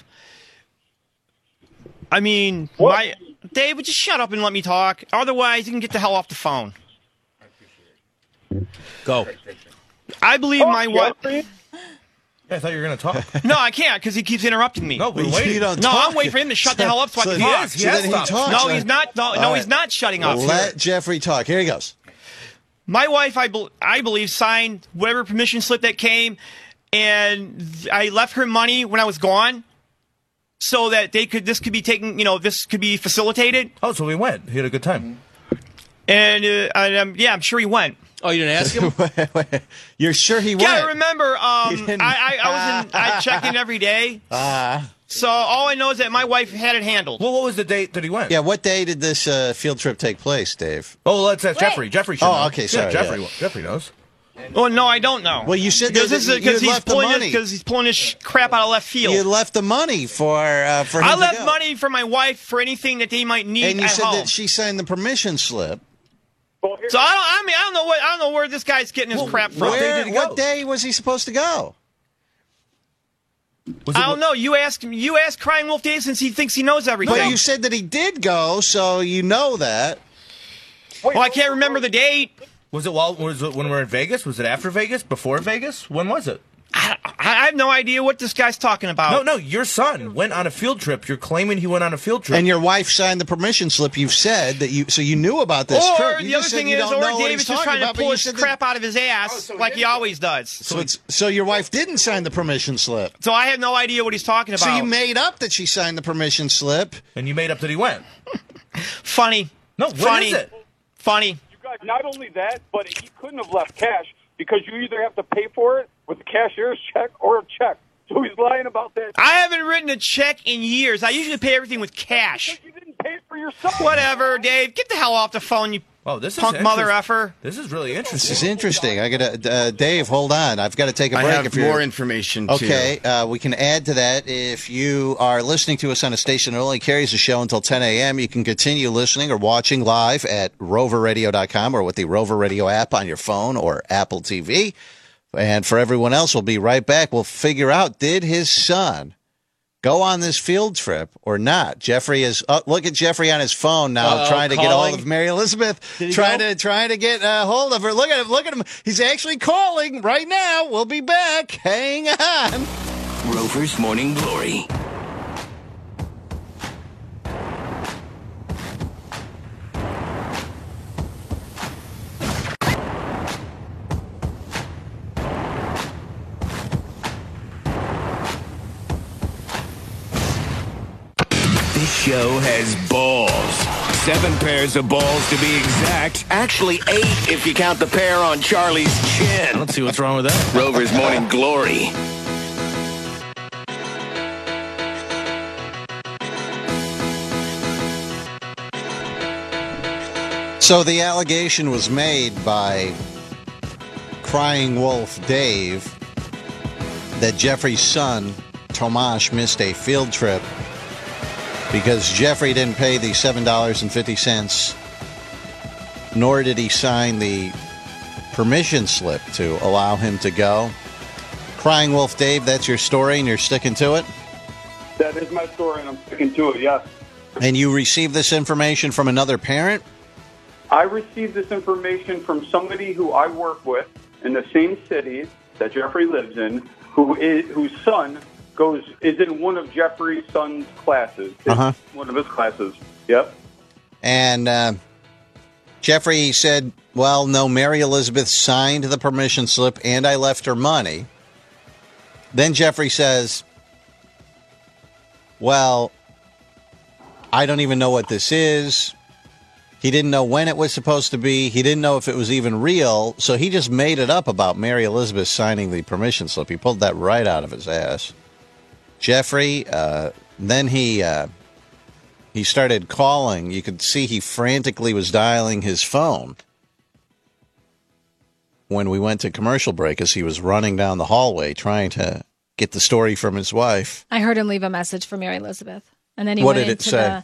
I mean, my Dave, would you shut up and let me talk? Otherwise, you can get the hell off the phone. Go. I believe Oh, my wife. Yeah, I thought you were going to talk. No, I can't because he keeps interrupting me. No, we're waiting. You don't No, talk. I'm waiting for him to shut the hell up so I So can he talk. is, he So has then he stopped. talks. No, he's not. No, no All he's right. not shutting up. Let Jeffrey talk. Here he goes. My wife, I, bel I believe, signed whatever permission slip that came, and I left her money when I was gone, so that they could. This could be taken. You know, this could be facilitated. Oh, so we went. He had a good time. And, uh, and um, yeah, I'm sure he went. Oh, you didn't ask him? You're sure he Yeah, went? I remember. Um, didn't- I, I, I was in. I checked in every day. Ah. So all I know is that my wife had it handled. Well, what was the date that he went? Yeah, what day did this uh, field trip take place, Dave? Oh, let's ask Jeffrey. Jeffrey should Oh, know. okay, Yeah, sorry, Jeffrey, yeah. Jeffrey knows. Oh no, I don't know. Well, you said because that this you is because had he's left the pulling money. because he's pulling his sh- crap out of left field. You left the money for uh, for him I to left go. money for my wife for anything that they might need And you at said home. that she signed the permission slip. So I don't. I mean, I don't know what. I don't know where this guy's getting his crap from. Where, what day was he supposed to go? I don't know. You ask him. You ask Crying Wolf Dave since he thinks he knows everything. But you said that he did go, so you know that. Well, I can't remember the date. Was it while was it when we were in Vegas? Was it after Vegas? Before Vegas? When was it? I, I have no idea what this guy's talking about. No, no. Your son went on a field trip. You're claiming he went on a field trip. And your wife signed the permission slip. You've said that you, so you knew about this Or trip. You the just other said thing you is, don't or know what David's he's just talking trying to about, but pull you his said that- crap out of his ass like he always does. So it's so your wife didn't sign the permission slip. So I have no idea what he's talking about. So you made up that she signed the permission slip, and you made up that he went. Funny. No, what Funny. is it? Funny. You guys, not only that, but he couldn't have left cash because you either have to pay for it with a cashier's check or a check. So he's lying about that. I haven't written a check in years. I usually pay everything with cash. You didn't pay for yourself. Whatever, Dave. Get the hell off the phone, you Oh, this is punk mother interest- effer. This is really interesting. This is interesting. I gotta, uh, Dave, hold on. I've got to take a I break. have if you're... more information, too. Okay, uh, we can add to that. If you are listening to us on a station that only carries the show until ten a.m., you can continue listening or watching live at rover radio dot com or with the Rover Radio app on your phone or Apple T V. And for everyone else, we'll be right back. We'll figure out, did his son go on this field trip or not? Jeffrey is, uh, look at Jeffrey on his phone now, Uh-oh, trying to get a hold calling. of Mary Elizabeth, Did he trying go? to trying to get a hold of her. Look at him, look at him. He's actually calling right now. We'll be back. Hang on. Rover's Morning Glory. This show has balls. Seven pairs of balls to be exact. Actually, eight if you count the pair on Charlie's chin. I don't see what's wrong with that. Rover's Morning Glory. So the allegation was made by Crying Wolf Dave that Jeffrey's son, Tomas, missed a field trip because Jeffrey didn't pay the seven dollars and fifty cents, nor did he sign the permission slip to allow him to go. Crying Wolf Dave, that's your story, and you're sticking to it? That is my story, and I'm sticking to it, yes. And you received this information from another parent? I received this information from somebody who I work with in the same city that Jeffrey lives in, who is whose son goes is in one of Jeffrey's son's classes. Uh-huh. One of his classes. Yep. And uh, Jeffrey said, well, no, Mary Elizabeth signed the permission slip and I left her money. Then Jeffrey says, well, I don't even know what this is. He didn't know when it was supposed to be. He didn't know if it was even real. So he just made it up about Mary Elizabeth signing the permission slip. He pulled that right out of his ass. Jeffrey, uh, then he uh, he started calling. You could see he frantically was dialing his phone when we went to commercial break as he was running down the hallway trying to get the story from his wife. I heard him leave a message for Mary Elizabeth. And then he What went did it into say? the...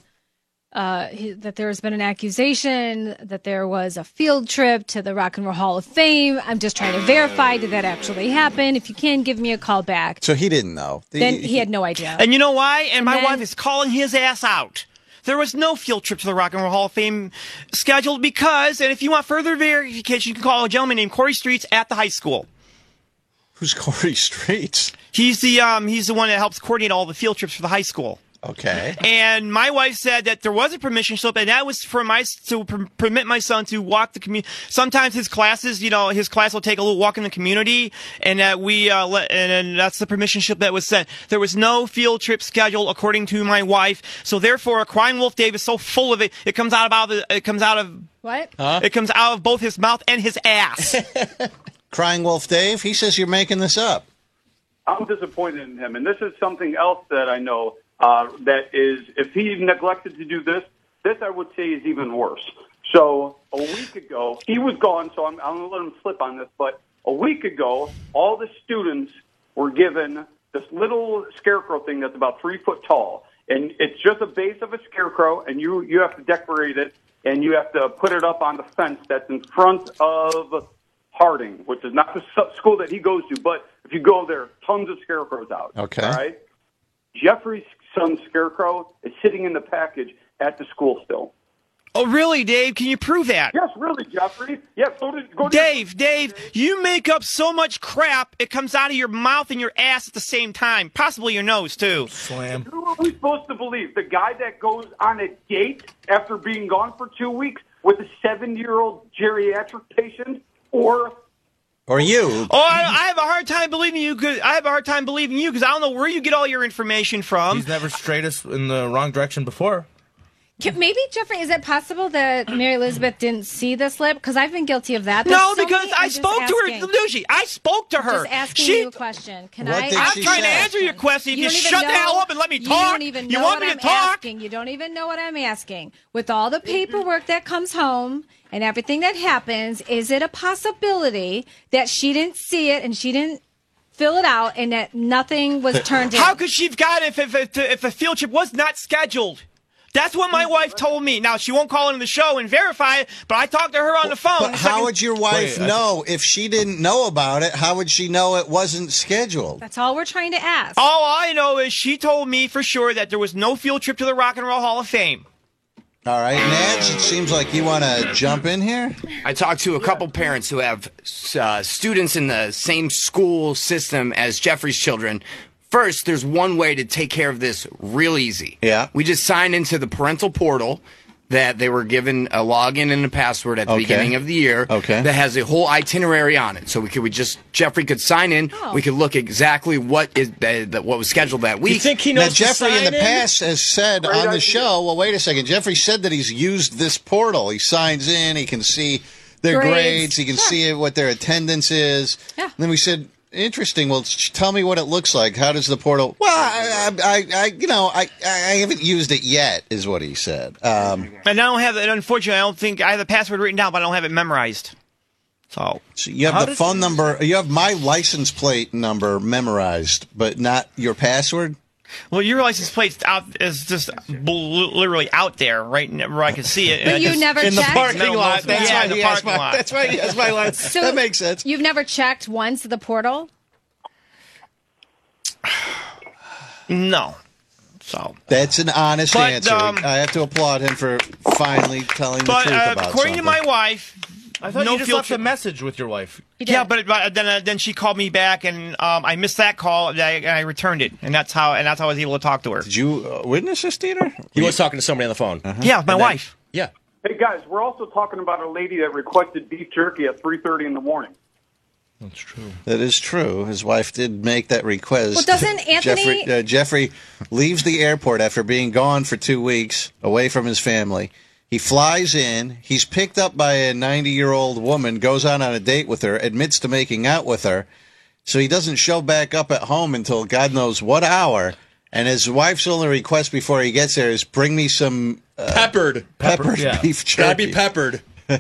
Uh, he, that there has been an accusation that there was a field trip to the Rock and Roll Hall of Fame. I'm just trying to verify, did that actually happen? If you can, give me a call back. So he didn't know. Then he had no idea. And you know why? And, And my then- wife is calling his ass out. There was no field trip to the Rock and Roll Hall of Fame scheduled because, and if you want further verification, you can call a gentleman named Corey Streets at the high school. Who's Corey Streets? He's the um he's the one that helps coordinate all the field trips for the high school. Okay. And my wife said that there was a permission slip, and that was for my to per- permit my son to walk the community. Sometimes his classes, you know, his class will take a little walk in the community, and that we uh, let, and, and that's the permission slip that was sent. There was no field trip scheduled, according to my wife. So therefore, Crying Wolf Dave is so full of it, it comes out of the, it comes out of What? Huh? It comes out of both his mouth and his ass. Crying Wolf Dave, he says you're making this up. I'm disappointed in him, and this is something else that I know uh, that is, if he neglected to do this, this I would say is even worse. So a week ago, he was gone, so I'm, I'm going to let him slip on this, but a week ago, all the students were given this little scarecrow thing that's about three foot tall, and it's just a base of a scarecrow, and you, you have to decorate it, and you have to put it up on the fence that's in front of Harding, which is not the su- school that he goes to, but if you go there, tons of scarecrows out. Okay. All right? Jeffrey's son's scarecrow is sitting in the package at the school still. Oh, really, Dave? Can you prove that? Yes, really, Jeffrey. Yeah, go to, go to Dave, Dave, you make up so much crap, it comes out of your mouth and your ass at the same time. Possibly your nose, too. Slam. Who are we supposed to believe? The guy that goes on a date after being gone for two weeks with a seven-year-old geriatric patient? Or Or you. Oh, I, I have a hard time believing you. Cause I have a hard time believing you because I don't know where you get all your information from. He's never strayed us in the wrong direction before. Can- Maybe, Jeffrey, is it possible that Mary Elizabeth didn't see the slip? Because I've been guilty of that. There's No, so because many- I I'm just spoke to her, asking. Lucy. I spoke to her. Just asking She- you a question. Can What I? did I'm she trying to say? answer your question. You don't just even shut the know- hell up and let me You talk. don't even You know want what me to I'm talk? asking. You don't even know what I'm asking. With all the paperwork that comes home and everything that happens, is it a possibility that she didn't see it and she didn't fill it out and that nothing was turned in? How could she have got it if if, if, if the field trip was not scheduled? That's what my wife told me. Now, she won't call into the show and verify it, but I talked to her on the phone. But how would your wife Wait, I- know if she didn't know about it? How would she know it wasn't scheduled? That's all we're trying to ask. All I know is she told me for sure that there was no field trip to the Rock and Roll Hall of Fame. All right, Nadge, it seems like you want to jump in here. I talked to a couple parents who have uh, students in the same school system as Jeffrey's children. First, there's one way to take care of this real easy. Yeah. We just signed into the parental portal that they were given a login and a password at the Okay. beginning of the year. Okay. That has a whole itinerary on it. So we could we just Jeffrey could sign in. Oh. We could look exactly what is uh, that what was scheduled that week. You think he Now, knows to Jeffrey in sign the past has said Great on the idea. show, well, wait a second. Jeffrey said that he's used this portal. He signs in, he can see their grades, Grades. he can Sure. see what their attendance is. Yeah. And then we said, interesting. Well, sh- tell me what it looks like. How does the portal? Well, I, I, I, I you know, I, I haven't used it yet, is what he said. Um, And I don't have it. Unfortunately, I don't think I have the password written down, but I don't have it memorized. So so you have How the does phone he- number. You have my license plate number memorized, but not your password. Well, your license plate's out is just bl- literally out there, right n- where I can see it. But And I you just- never In the checked? parking Metal lot. most- That's yeah, why in the he has parking my. lot. That's why he has my line. So that makes sense. You've never checked once the portal? No. So that's an honest but, answer. Um, I have to applaud him for finally telling the but truth uh, about according something. to my wife, I thought no you just field left trip. a message with your wife. Yeah, but uh, then uh, then she called me back, and um, I missed that call. And I, I returned it, and that's how and that's how I was able to talk to her. Did you uh, witness this, Dieter? He was talking to somebody on the phone. Uh-huh. Yeah, my And then- wife. Yeah. Hey guys, we're also talking about a lady that requested beef jerky at three thirty in the morning. That's true. That is true. His wife did make that request. Well, doesn't Anthony- Jeffrey, uh, Jeffrey leaves the airport after being gone for two weeks away from his family. He flies in. He's picked up by a ninety-year-old woman, goes on on a date with her, admits to making out with her. So he doesn't show back up at home until God knows what hour. And his wife's only request before he gets there is bring me some uh, Peppered. peppered Yeah. beef jerky. Gotta be peppered.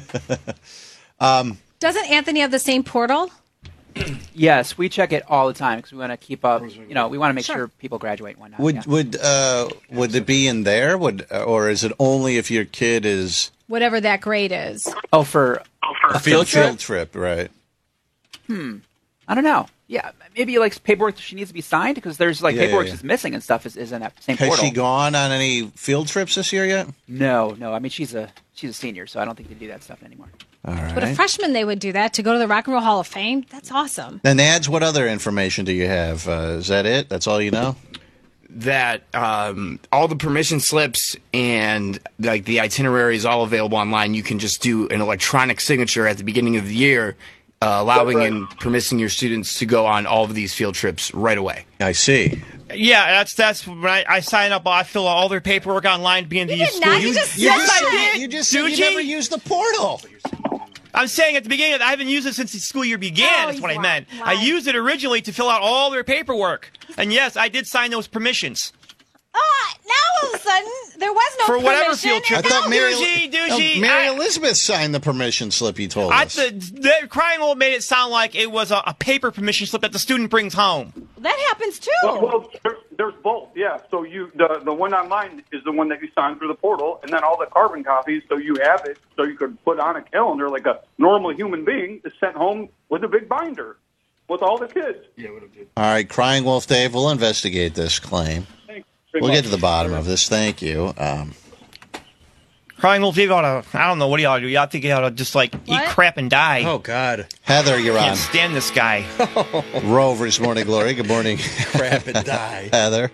um, Doesn't Anthony have the same portal? Yes, we check it all the time because we want to keep up. You know, we want to make Sure. sure people graduate and whatnot. Would yeah. would uh, would it be in there? Would or is it only if your kid is Whatever that grade is. Oh, for a field trip? Field trip, right? Hmm. I don't know. Yeah, maybe like paperwork she needs to be signed because there's like Yeah, yeah, paperwork yeah. that's missing and stuff is, is in that same Has portal. she gone on any field trips this year yet? No, no. I mean, she's a she's a senior, so I don't think they do that stuff anymore. All right. But a freshman, they would do that to go to the Rock and Roll Hall of Fame. That's awesome. Then ads. What other information do you have? Uh, is that it? That's all you know? That um, all the permission slips and like the itinerary is all available online. You can just do an electronic signature at the beginning of the year, uh, allowing and permitting your students to go on all of these field trips right away. I see. Yeah, that's that's when I, I sign up. I fill out all their paperwork online. Being to use did school. not. You just You said just that. said- you just said you Dude, never G? used the portal. I'm saying at the beginning, I haven't used it since the school year began. Oh, That's he's what I lying. meant. I Lying. used it originally to fill out all their paperwork, and yes, I did sign those permissions. Oh, now all of a sudden, there was no For whatever permission. field trip. I thought Mary, Doogie, no, Doogie, Mary I- Elizabeth signed the permission slip. You told I, us. the, the crying old made it sound like it was a, a paper permission slip that the student brings home. That happens too. Well, well there's, there's both, yeah. So you the the one online is the one that you sign through the portal, and then all the carbon copies, so you have it, so you could put on a calendar like a normal human being is sent home with a big binder with all the kids. All right, Crying Wolf Dave, we'll investigate this claim. Thanks. We'll get to the bottom of this. Thank you. Um, Crying Wolf, you ought to, I don't know, what do you ought to do? You ought to think you ought to just like What? eat crap and die. Oh, God. Heather, you're I on can't stand this guy. Rover's Morning Glory. Good morning. Crap and die. Heather.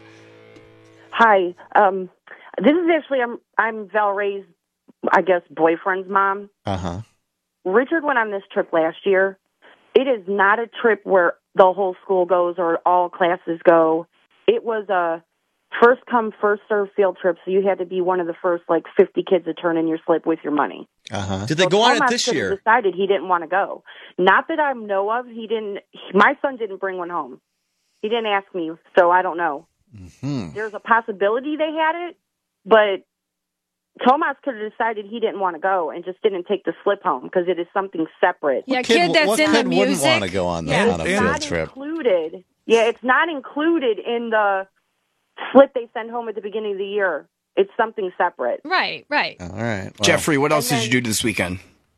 Hi. Um, this is actually I'm I'm Val Ray's, I guess, boyfriend's mom. Uh huh. Richard went on this trip last year. It is not a trip where the whole school goes or all classes go. It was a first come first serve field trip, so you had to be one of the first like fifty kids to turn in your slip with your money. Uh huh. Did they So go on it Thomas this could have year? Decided he didn't want to go. Not that I know of. He didn't. My son didn't bring one home. He didn't ask me, so I don't know. Hmm. There's a possibility they had it, but Tomas could have decided he didn't want to go and just didn't take the slip home because it is something separate. Yeah, kid that's what in kid the wouldn't music. want to go on, the, Yeah. on a It's field not trip? included. Yeah, it's not included in the slip they send home at the beginning of the year. It's something separate. Right, right. All right. Well, Jeffrey, what else And did you do this weekend?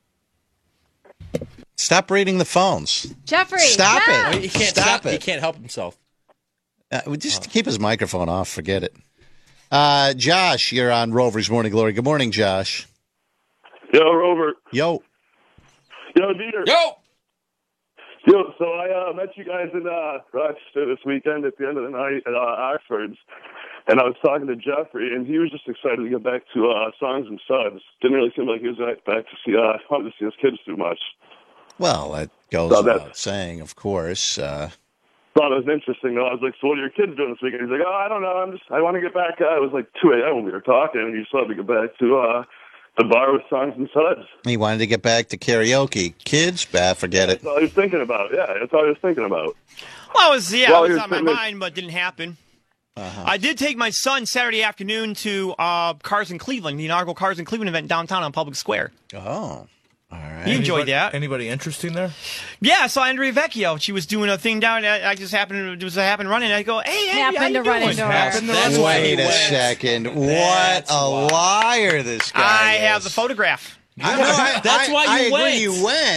stop reading the phones. Jeffrey, Stop yeah. it. He can't Stop stop. He it. can't help himself. Uh, we just keep his microphone off. Forget it. Uh, Josh, you're on Rover's Morning Glory. Good morning, Josh. Yo, Rover. Yo. Yo, Dieter. Yo. Yo, so I uh, met you guys in uh, Rochester this weekend at the end of the night at uh, Oxford's, and I was talking to Jeffrey, and he was just excited to get back to uh, Songs and Suds. Didn't really seem like he was back to see, uh, wanted to see his kids too much. Well, that goes So that's- without saying, of course. Uh, Thought it was interesting, though. I was like, so what are your kids doing this weekend? He's like, oh, I don't know. I'm just, I want to get back. Uh, it was like two a.m. when we were talking, and he just wanted to get back to uh, the bar with Songs and Suds. he wanted to get back to karaoke. Kids, bah, forget it. That's all he was thinking about. Yeah, that's all he was thinking about. Well, it was, yeah, Well, it was you're on my sitting there- mind, but didn't happen. Uh-huh. I did take my son Saturday afternoon to uh, Cars in Cleveland, the inaugural Cars in Cleveland event downtown on Public Square. Oh, all right. He enjoyed anybody, that. Anybody interesting there? Yeah, I saw Andrea Vecchio. She was doing a thing down. I I just happened to was happened running. I go, hey, Andrea, Happened how to you run doing? into her. Happened to That's run why into he Wait a went. second. What That's a why. liar this guy I is. have the photograph. I know, I, That's I- why I you agree went. you went,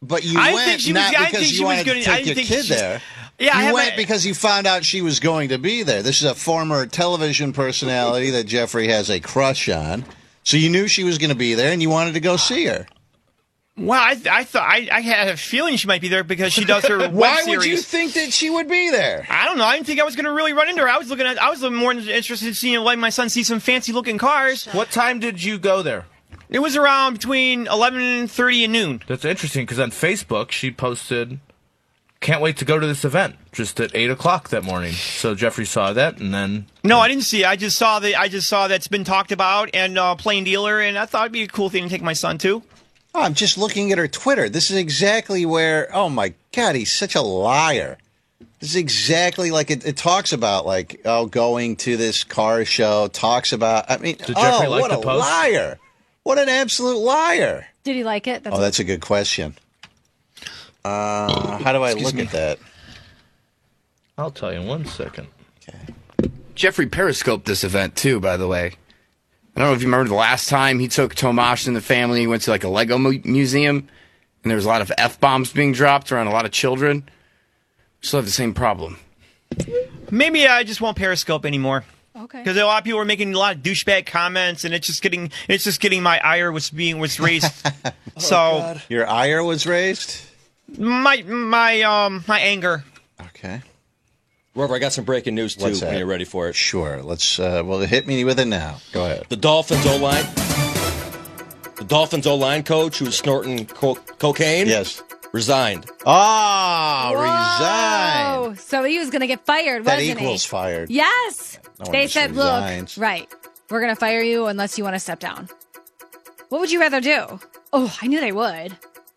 But you I went think she was, not I because think you she was wanted gonna, to I take your think kid she's- there. Yeah, I you have went a- because you found out she was going to be there. This is a former television personality that Jeffrey has a crush on. So you knew she was going to be there, and you wanted to go see her. Well, I, I thought I, I had a feeling she might be there because she does her web Why series. would you think that she would be there? I don't know. I didn't think I was going to really run into her. I was looking at. I was more interested in seeing letting my son see some fancy looking cars. What time did you go there? It was around between eleven thirty and noon. That's interesting because on Facebook she posted, "Can't wait to go to this event." Just at eight o'clock that morning. So Jeffrey saw that, and then No, I didn't see it. I just saw the. I just saw that's been talked about and uh, Plain Dealer, and I thought it'd be a cool thing to take my son to. Oh, I'm just looking at her Twitter. This is exactly where, oh my God, he's such a liar. This is exactly like it, it talks about, like, oh, going to this car show, talks about, I mean, Did Jeffrey oh, like what the a post? liar. What an absolute liar. Did he like it? That's Oh, that's a good question. Uh, how do I Excuse look me. at that? I'll tell you in one second. Jeffrey periscoped this event too, by the way. I don't know if you remember the last time he took Tomash and the family. He went to like a Lego mu- museum, and there was a lot of F-bombs being dropped around a lot of children. Still have the same problem. Maybe I just won't Periscope anymore. Okay. Because a lot of people were making a lot of douchebag comments, and it's just getting it's just getting my ire was being was raised. so Your ire was raised? my my um my anger. Okay. Rover, I got some breaking news too. What's When that? you're ready for it. Sure. Let's, uh, well, hit me with it now. Go ahead. The Dolphins O-line, the Dolphins O-line coach who was snorting co- cocaine, yes, resigned. Ah, Whoa. resigned. So he was going to get fired, That wasn't equals he? fired. Yes. No one They just said, resigns. look, right, we're going to fire you unless you want to step down. What would you rather do? Oh, I knew they would.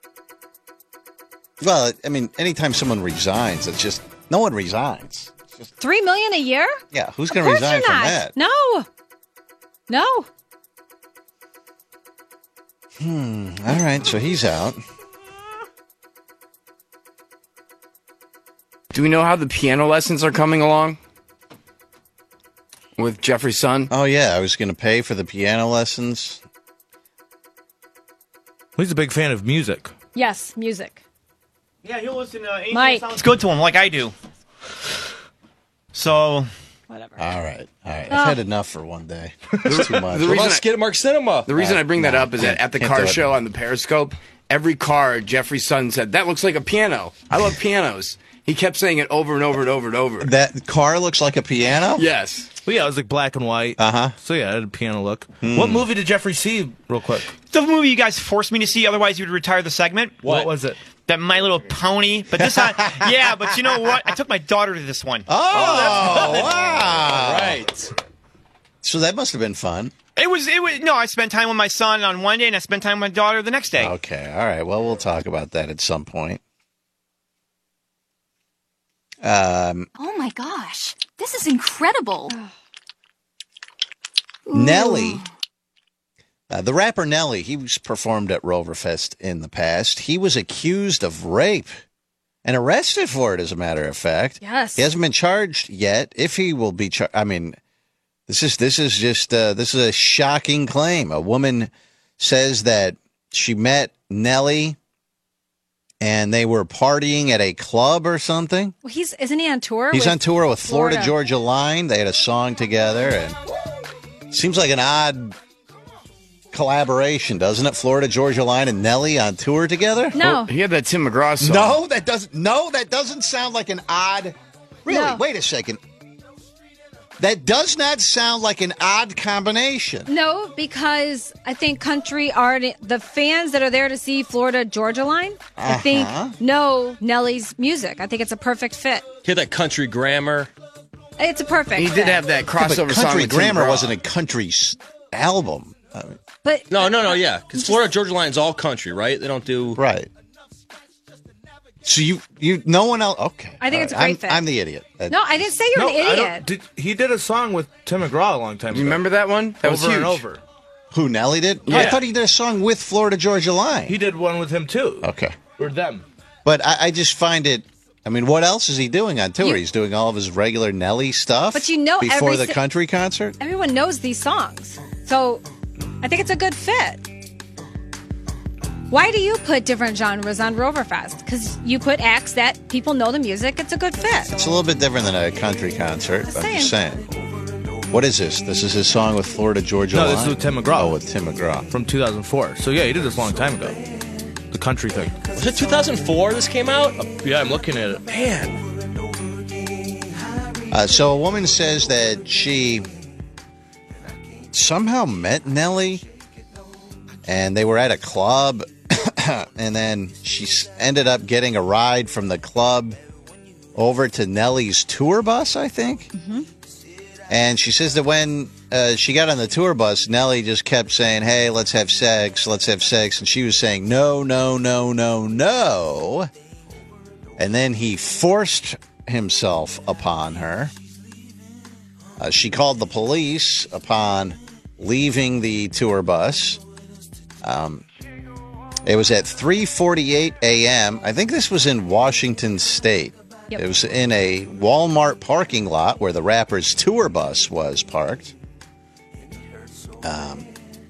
Well, I mean, anytime someone resigns, it's just, no one resigns. Three million a year? Yeah, who's Of going to course resign you're from not. that? No. No. Hmm. All right, so he's out. Do we know how the piano lessons are coming along with Jeffrey's son? Oh, yeah, I was going to pay for the piano lessons. He's a big fan of music. Yes, music. Yeah, he'll listen to anything Mike. that sounds good to him, like I do. So whatever. All right, all right. Oh. I've had enough for one day. It's too much. The reason I- Skidmark Cinema. The reason Uh, I bring that no, up is that can't- at the can't car do it. show on the Periscope, every car Jeffrey's son said, that looks like a piano. I love pianos. He kept saying it over and over and over and over. That car looks like a piano? Yes. Well, yeah, it was like black and white. Uh huh. So yeah, it had a piano look. Hmm. What movie did Jeffrey see, real quick? the movie you guys forced me to see, otherwise you would retire the segment. What, was it? That My Little Pony. But this time, yeah, but you know what? I took my daughter to this one. Oh, wow. All right. So that must have been fun. It was, it was, no, I spent time with my son on one day and I spent time with my daughter the next day. Okay, all right. Well, we'll talk about that at some point. Um, Oh my gosh, this is incredible. Nelly, uh, the rapper Nelly, he was performed at Roverfest in the past. He was accused of rape and arrested for it, as a matter of fact. Yes. He hasn't been charged yet. If he will be charged, I mean, this is this is just uh, this is a shocking claim. A woman says that she met Nelly and they were partying at a club or something. Well, he's isn't he on tour? He's with on tour with Florida, Florida Georgia Line. They had a song together, and seems like an odd collaboration, doesn't it? Florida Georgia Line and Nelly on tour together. No. He had that Tim McGraw song. No, that doesn't. No, that doesn't sound like an odd. Really? No. Wait a second. That does not sound like an odd combination. No, because I think country art, the fans that are there to see Florida Georgia Line, I Uh-huh. think know Nelly's music. I think it's a perfect fit. He had that country grammar. It's a perfect He fit. did have that Yeah, crossover but song Country with Tim Grammar McGraw. wasn't a country s- album. I mean, But No, no, no, yeah. Because Florida Georgia Line's all country, right? They don't do. right. So you, you, no one else. Okay. I think All it's a right. great I'm, fit. I'm the idiot. Uh, No, I didn't say you're No, an I idiot. don't, did, he did a song with Tim McGraw a long time Do ago. you remember that one? That was over huge. and over. Who, Nelly did? No, I Yeah. thought he did a song with Florida Georgia Line. He did one with him too. Okay. Or them. But I, I just find it. I mean, what else is he doing on tour? You- He's doing all of his regular Nelly stuff. But you know before every the si- country concert. Everyone knows these songs, so I think it's a good fit. Why do you put different genres on Roverfest? Because you put acts that people know the music. It's a good fit. It's a little bit different than a country concert. Just I'm just saying. What is this? This is his song with Florida Georgia No, Line? this is with Tim McGraw. Oh, with Tim McGraw. From two thousand four. So, yeah, he did this a long time ago. The country thing. Was it two thousand four this came out? Yeah, I'm looking at it. Man. Uh, so a woman says that she somehow met Nelly, and they were at a club, and then she s- ended up getting a ride from the club over to Nelly's tour bus, I think. Mm-hmm. And she says that when uh, she got on the tour bus, Nelly just kept saying, hey, let's have sex, let's have sex. And she was saying, no, no, no, no, no. And then he forced himself upon her. Uh, she called the police upon leaving the tour bus. Um, it was at three forty-eight a.m. I think this was in Washington State. Yep. It was in a Walmart parking lot where the rapper's tour bus was parked. Um,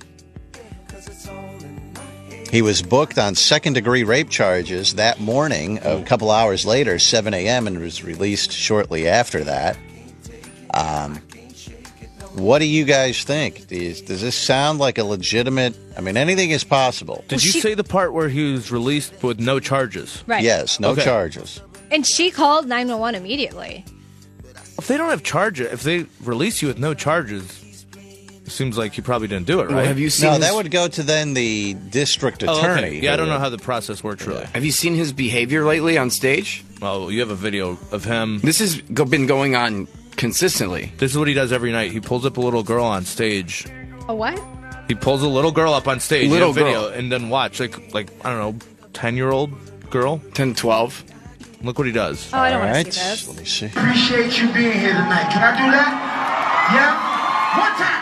he was booked on second-degree rape charges that morning. A couple hours later, seven a.m., and was released shortly after that. Um, what do you guys think? Do you, does this sound like a legitimate? I mean, anything is possible. Did you say the part where he was released with no charges? Right. Yes, no Okay. charges. And she called nine one one immediately. If they don't have charges, if they release you with no charges, it seems like you probably didn't do it, right? have you seen No, his- that would go to then the district Oh, okay. attorney. Yeah, I don't who know would- how the process works really. Have you seen his behavior lately on stage? Oh, you have a video of him. This has go- been going on consistently. This is what he does every night. He pulls up a little girl on stage. A what? He pulls a little girl up on stage. Little in a video, girl. and then watch like like I don't know, ten year old girl, ten, twelve. Look what he does. Oh, I don't All want right, to see this. let me see. Appreciate you being here tonight. Can I do that? Yeah? One time.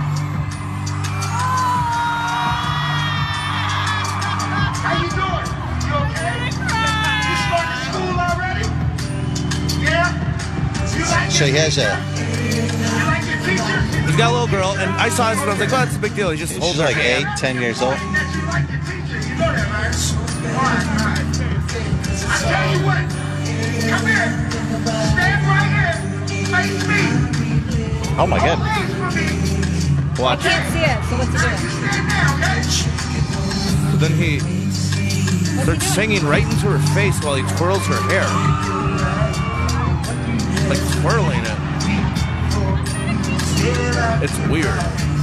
How you doing? You okay? You started school already? Yeah? You like So he has a. You like your teachers? He's got a little girl, and I saw this and I was like, "Oh, that's a big deal." He just She's holds her like eight, hand. ten years old. You like your teacher. You know that, right? All right, all right. I tell you what. Come here. Stand right here. Face me. Oh my God. I Watch. can't see it, so what's he doing? Stand down, okay? So then he starts singing right into her face while he twirls her hair, like twirling it. It's weird.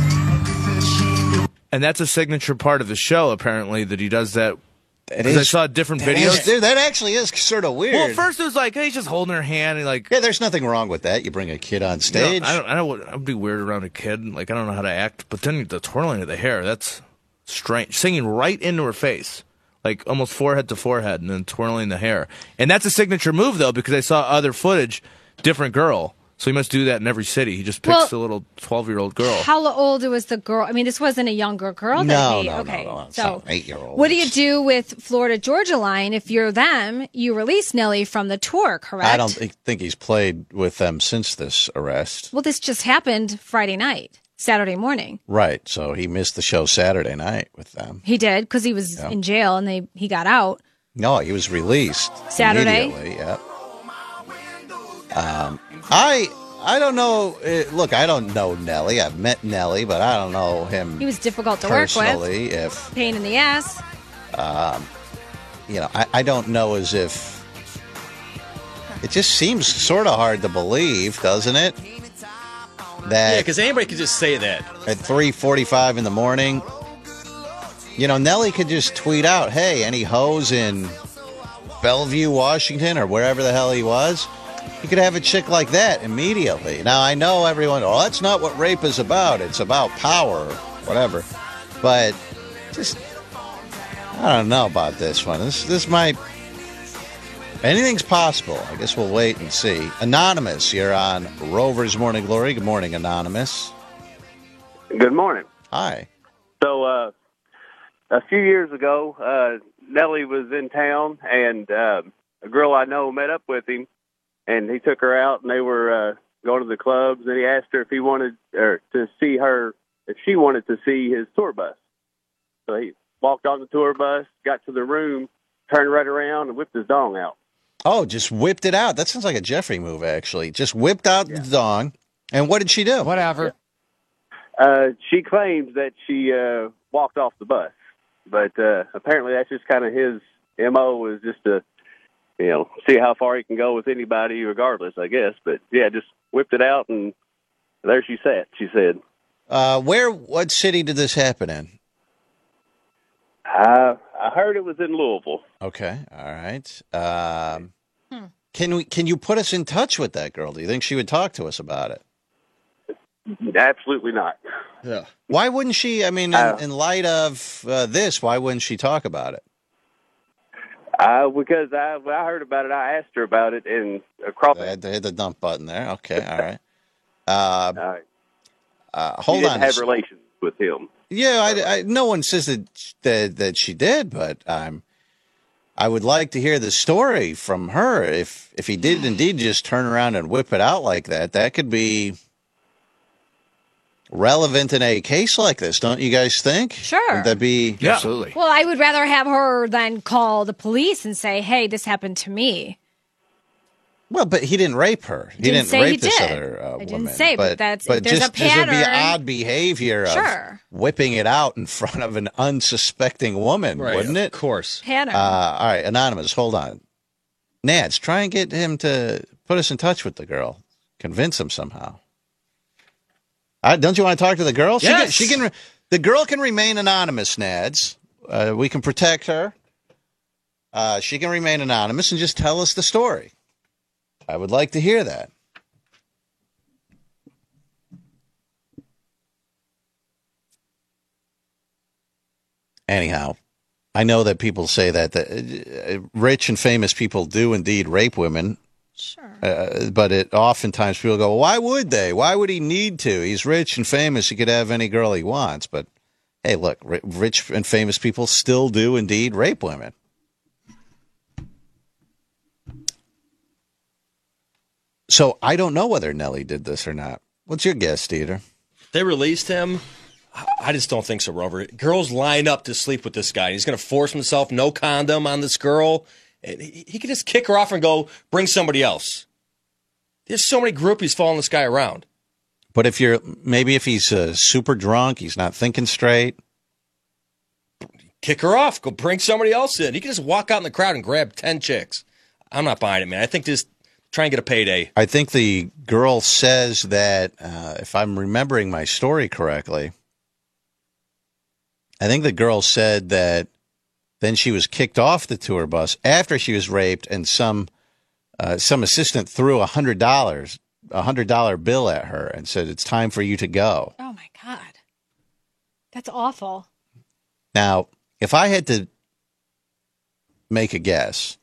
And that's a signature part of the show, apparently, that he does that. It 'Cause I is- saw different that videos. is- dude, that actually is sort of weird. Well, at first it was like, hey, he's just holding her hand, and like, yeah, there's nothing wrong with that. You bring a kid on you know, stage. I don't, I don't, I'd be weird around a kid. Like, I don't know how to act. But then the twirling of the hair, that's strange. Singing right into her face, like almost forehead to forehead, and then twirling the hair. And that's a signature move, though, because I saw other footage, different girl. So he must do that in every city. He just picks Well, the little twelve-year-old girl. How old was the girl? I mean, this wasn't a younger girl. That No, he, no, okay. no, no. It's So, not an eight-year-old. what do you do with Florida Georgia Line? If you're them, you release Nelly from the tour, correct? I don't thi- think he's played with them since this arrest. Well, this just happened Friday night, Saturday morning. Right. So he missed the show Saturday night with them. He did because he was Yeah. in jail and they he got out. No, he was released Saturday? immediately. Yep. Um, I I don't know. Uh, look, I don't know Nelly. I've met Nelly, but I don't know him He was difficult to work with. personally. If Pain in the ass. um, you know, I, I don't know as if it just seems sort of hard to believe, doesn't it? Yeah, That because anybody could just say that. at three forty-five in the morning, you know, Nelly could just tweet out, "Hey, any hoes in Bellevue, Washington, or wherever the hell he was?" He could have a chick like that immediately. Now, I know everyone, oh, that's not what rape is about. It's about power, whatever. But just, I don't know about this one. This this might, anything's possible. I guess we'll wait and see. Anonymous, you're on Rover's Morning Glory. Good morning, Anonymous. Good morning. Hi. So, uh, a few years ago, uh, Nelly was in town, and uh, a girl I know met up with him, and he took her out, and they were uh, going to the clubs, and he asked her if he wanted or to see her, if she wanted to see his tour bus. So he walked on the tour bus, got to the room, turned right around, and whipped his dong out. Oh, just whipped it out. That sounds like a Jeffrey move, actually. Just whipped out the dong. And what did she do? Whatever. Uh, she claims that she uh, walked off the bus, but uh, apparently that's just kind of his M O, is just to, you know, see how far he can go with anybody regardless, I guess. But, yeah, just whipped it out, and there she sat, she said. Uh, where, what city did this happen in? I, I heard it was in Louisville. Okay, all right. Um, hmm. Can we? Can you put us in touch with that girl? Do you think she would talk to us about it? Absolutely not. Yeah. Why wouldn't she? I mean, in, uh, in light of uh, this, why wouldn't she talk about it? Uh, because I, when I heard about it, I asked her about it, and across. They had to hit the dump button there. Okay, all right. Uh, all right. Uh, hold she didn't on. Have relations with him. Yeah, I, I, no one says that, that that she did, but um, I would like to hear the story from her. If if he did indeed just turn around and whip it out like that, that could be relevant in a case like this, don't you guys think? Sure. Would that be yeah. Absolutely? Well, I would rather have her than call the police and say, "Hey, this happened to me." Well, but he didn't rape her. He didn't didn't, say rape he this did. other uh, I woman. didn't say, but that's- but there's just a pattern. this would be odd behavior of Sure. whipping it out in front of an unsuspecting woman, Right, wouldn't it? Of course. Pattern. Uh, all right, anonymous, hold on. Nads, try and get him to put us in touch with the girl. Convince him somehow. Uh, don't you want to talk to the girl? She Yes. can, she can. The girl can remain anonymous, Nads. Uh, we can protect her. Uh, she can remain anonymous and just tell us the story. I would like to hear that. Anyhow, I know that people say that, that uh, rich and famous people do indeed rape women. Sure. Uh, but it oftentimes people go, well, why would they? Why would he need to? He's rich and famous. He could have any girl he wants. But hey, look, r- rich and famous people still do indeed rape women. So I don't know whether Nelly did this or not. What's your guess, Dieter? They released him. I just don't think so, Rover. Girls line up to sleep with this guy. He's going to force himself, no condom on this girl. And he, he could just kick her off and go, bring somebody else. There's so many groupies following this guy around. But if you're, maybe if he's uh, super drunk, he's not thinking straight. Kick her off. Go bring somebody else in. He can just walk out in the crowd and grab ten chicks. I'm not buying it, man. I think just try and get a payday. I think the girl says that, uh, if I'm remembering my story correctly, I think the girl said that then she was kicked off the tour bus after she was raped, and some uh, some assistant threw a hundred dollars, a hundred dollar bill at her, and said, "It's time for you to go." Oh my God, that's awful. Now, if I had to make a guess,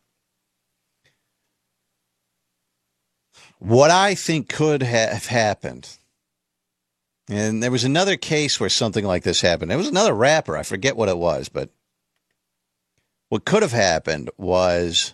what I think could have happened. And there was another case where something like this happened. There was another rapper. I forget what it was, but what could have happened was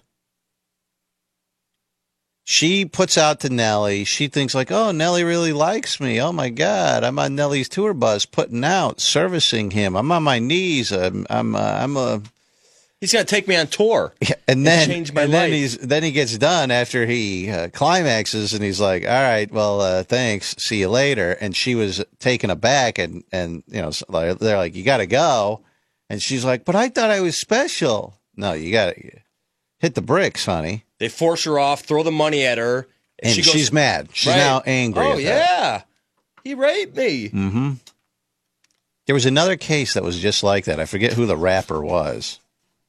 she puts out to Nelly. She thinks like, oh, Nelly really likes me. Oh, my God. I'm on Nelly's tour bus putting out, servicing him. I'm on my knees. I'm I'm, uh, I'm a... He's going to take me on tour. Yeah, and then, change my and life. then he's then he gets done after he uh, climaxes, and he's like, "All right, well, uh, thanks, see you later." And she was taken aback, and and you know, they're like, "You got to go," and she's like, "But I thought I was special." No, you got to hit the bricks, honey. They force her off, throw the money at her, and she goes, she's mad. She's Right. now angry. Oh at that. yeah, he raped me. Mm-hmm. There was another case that was just like that. I forget who the rapper was.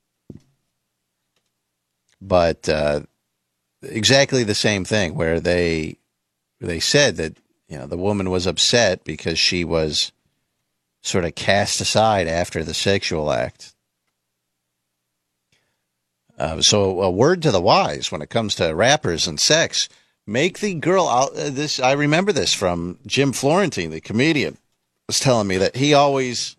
But uh, exactly the same thing, where they they said that, you know, the woman was upset because she was sort of cast aside after the sexual act. Uh, so a word to the wise when it comes to rappers and sex: make the girl out. Uh, this I remember this from Jim Florentine, the comedian, was telling me that he always.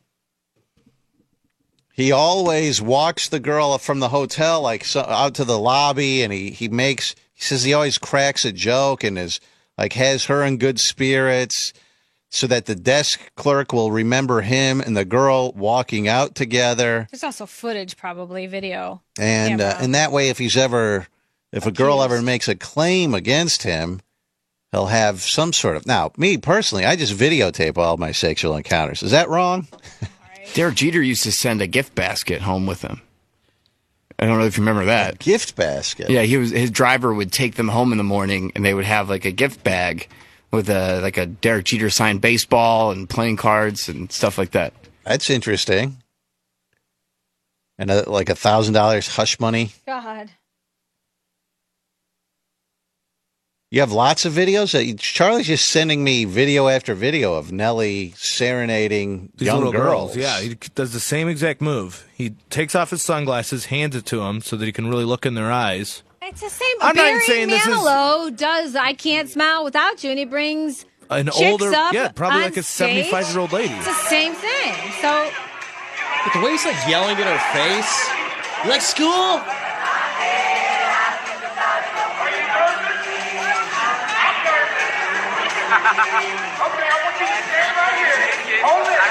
He always walks the girl from the hotel, like, so, out to the lobby, and he, he makes, he says he always cracks a joke and is like, has her in good spirits. so that the desk clerk will remember him and the girl walking out together. There's also footage, probably video. And uh, camera. and that way, if he's ever, if a girl ever makes a claim against him, he'll have some sort of. Now, me personally, I just videotape all my sexual encounters. Is that wrong? Derek Jeter used to send a gift basket home with him. I don't know if you remember that. A gift basket? Yeah, he was. His driver would take them home in the morning, and they would have like a gift bag with a like a Derek Jeter signed baseball and playing cards and stuff like that. That's interesting. And a, like a thousand dollars hush money. God. You have lots of videos. Uh, Charlie's just sending me video after video of Nelly serenading These young little girls. girls. Yeah, he does the same exact move. He takes off his sunglasses, hands it to them so that he can really look in their eyes. It's the same. I'm not Barry saying this is- Manilow does I Can't Smile Without You, and he brings An chicks older, up yeah, probably on like a stage. seventy-five-year-old lady. It's the same thing. So But the way he's like yelling at her face, you like school? Okay, I want you to stand right here. Hold it.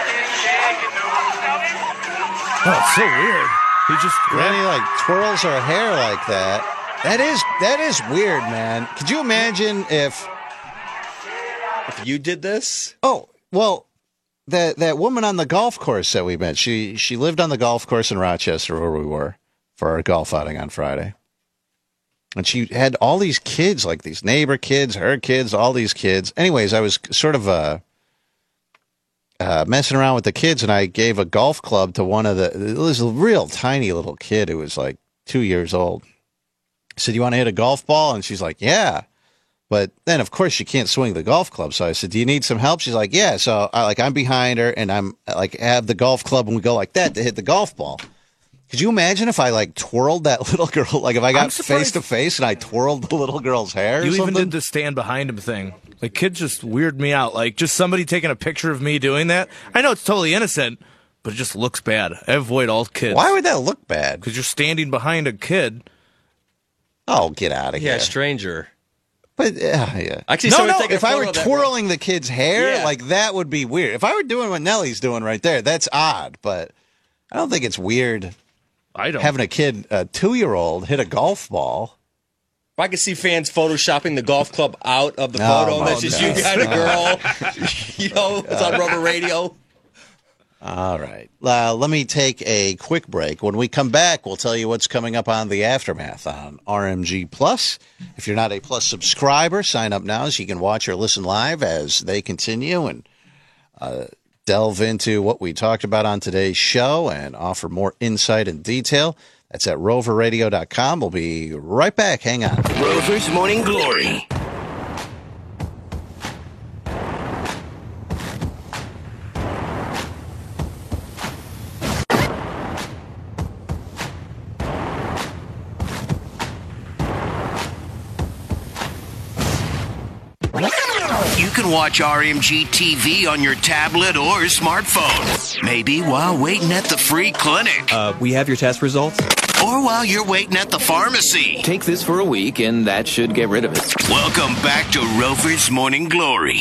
Oh, it's so weird. He just Then he like twirls her hair like that. That is that is weird, man. Could you imagine if if you did this? Oh, well, that that woman on the golf course that we met. She she lived on the golf course in Rochester where we were for our golf outing on Friday. And she had all these kids, like these neighbor kids, her kids, all these kids. Anyways, I was sort of uh, uh, messing around with the kids, and I gave a golf club to one of the. It was a real tiny little kid who was like two years old. I said, "You want to hit a golf ball?" And she's like, "Yeah." But then, of course, she can't swing the golf club. So I said, "Do you need some help?" She's like, "Yeah." So I like I'm behind her, and I'm like have the golf club, and we go like that to hit the golf ball. Could you imagine if I like twirled that little girl? Like if I got face to face and I twirled the little girl's hair? Or You even something? did the stand behind him thing. Like, kids just weird me out. Like, just somebody taking a picture of me doing that. I know it's totally innocent, but it just looks bad. I avoid all kids. Why would that look bad? Because you're standing behind a kid. Oh, get out of Yeah, here. stranger. But yeah, yeah. Actually, no, someone no. take a If I photo were of that twirling the kid's hair, Yeah. like that would be weird. If I were doing what Nellie's doing right there, that's odd. But I don't think it's weird. I don't. Having a kid, a two-year-old, hit a golf ball. If I could see fans photoshopping the golf club out of the Oh, photo, and that's my just God. you behind a girl. You know, it's on Rover Radio. All right. Uh, let me take a quick break. When we come back, we'll tell you what's coming up on the Aftermath on R M G Plus. If you're not a Plus subscriber, sign up now so you can watch or listen live as they continue and uh, delve into what we talked about on today's show and offer more insight and detail. That's at rover radio dot com. We'll be right back. Hang on. Rover's Morning Glory. You can watch R M G T V on your tablet or smartphone. Maybe while waiting at the free clinic. Uh, we have your test results. Or while you're waiting at the pharmacy. Take this for a week, and that should get rid of it. Welcome back to Rover's Morning Glory.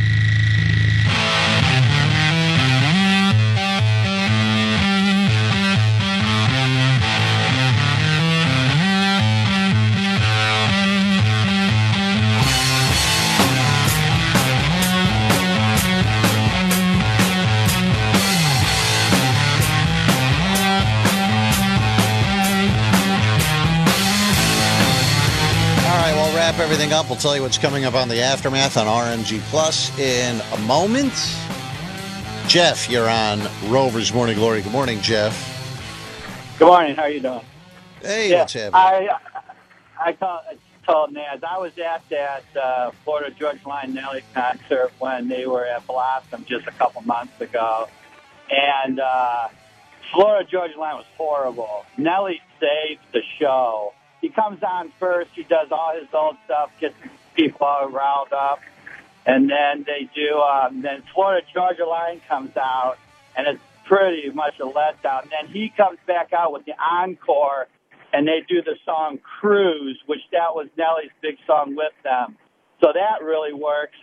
All right, we'll wrap everything up. We'll tell you what's coming up on the Aftermath on R M G Plus in a moment. Jeff, you're on Rover's Morning Glory. Good morning, Jeff. Good morning. How are you doing? Hey, Yeah, what's happening? I I call, told Naz I was at that uh, Florida George Line Nelly concert when they were at Blossom just a couple months ago, and uh, Florida Georgia Line was horrible. Nelly saved the show. He comes on first. He does all his old stuff, gets people all riled up, and then they do. Um, then Florida Georgia Line comes out, and it's pretty much a letdown. And then he comes back out with the encore, and they do the song "Cruise," which that was Nelly's big song with them. So that really works. And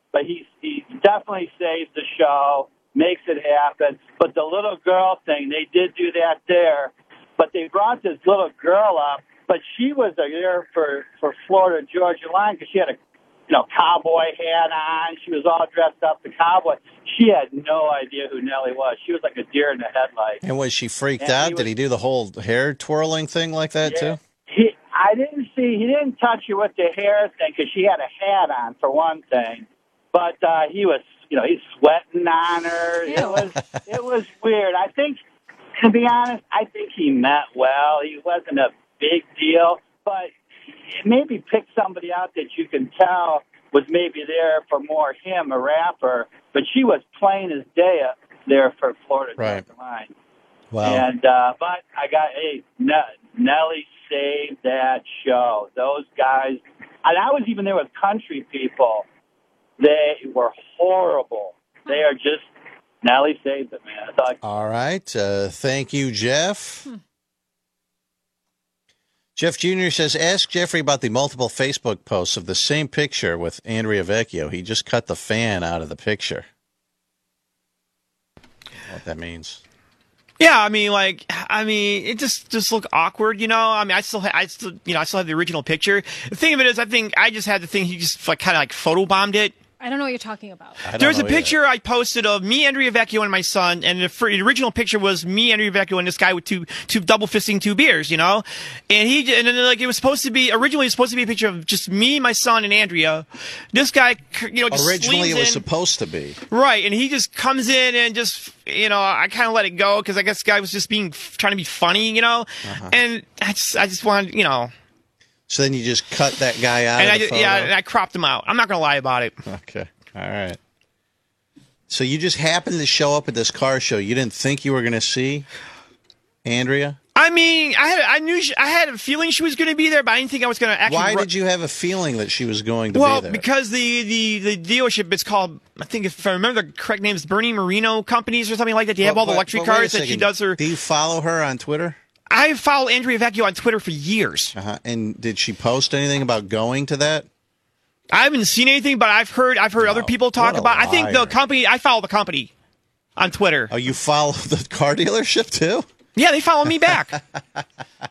but he he definitely saves the show, makes it happen. But the little girl thing, they did do that there, but they brought this little girl up, but she was there for for Florida Georgia Line because she had a you know cowboy hat on. She was all dressed up the cowboy. She had no idea who Nellie was. She was like a deer in the headlights. And was she freaked And out? he Did was- he do the whole hair twirling thing like that Yeah. too? He, I didn't see. He didn't touch her with the hair thing because she had a hat on for one thing. But uh, he was, you know, he's sweating on her. It was, it was weird. I think, to be honest, I think he meant well. He wasn't a big deal, but maybe pick somebody out that you can tell was maybe there for more him, a rapper. But she was plain as day up there for Florida Right. Georgia Line. Wow. And uh, but I got hey N- Nellie saved that show. Those guys, and I was even there with country people. They were horrible. They are just Nellie saved it, man. I thought, All right. Uh, thank you, Jeff. Hmm. Jeff Junior says, ask Jeffrey about the multiple Facebook posts of the same picture with Andrea Vecchio. He just cut the fan out of the picture. I don't know what that means. Yeah, I mean, like, I mean, it just just looked awkward, you know. I mean, I still, ha- I still, you know, I still have the original picture. The thing of it is, I think I just had the thing. He just like kind of like photobombed it. I don't know what you're talking about. There's a picture I posted of me, Andrea Vecchio, and my son, and the, fir- the original picture was me, Andrea Vecchio, and this guy with two, two double fisting two beers, you know. And he, and then like it was supposed to be originally it was supposed to be a picture of just me, my son, and Andrea. This guy, you know, just Originally, leans it was in. supposed to be. Right, and he just comes in and just, you know, I kind of let it go because I guess the guy was just being trying to be funny, you know, Uh-huh. and I just, I just wanted, you know, So then you just cut that guy out and of I the just, photo? yeah, and I cropped him out. I'm not gonna lie about it. Okay, all right. So you just happened to show up at this car show. You didn't think you were going to see Andrea? I mean, I had, I knew, she, I had a feeling she was going to be there, but I didn't think I was going to actually. Why ru- did you have a feeling that she was going to well, be there? because the, the, the dealership is called, I think if I remember the correct name, is Bernie Marino Companies or something like that. They have Well, all the but- luxury but wait a cars that she second. does her. Do you follow her on Twitter? I follow Andrea Vecchio on Twitter for years. Uh-huh. And did she post anything about going to that? I haven't seen anything, but I've heard I've heard other people talk what a about. I think the liar. company. I follow the company on Twitter. Oh, you follow the car dealership too? Yeah, they follow me back. But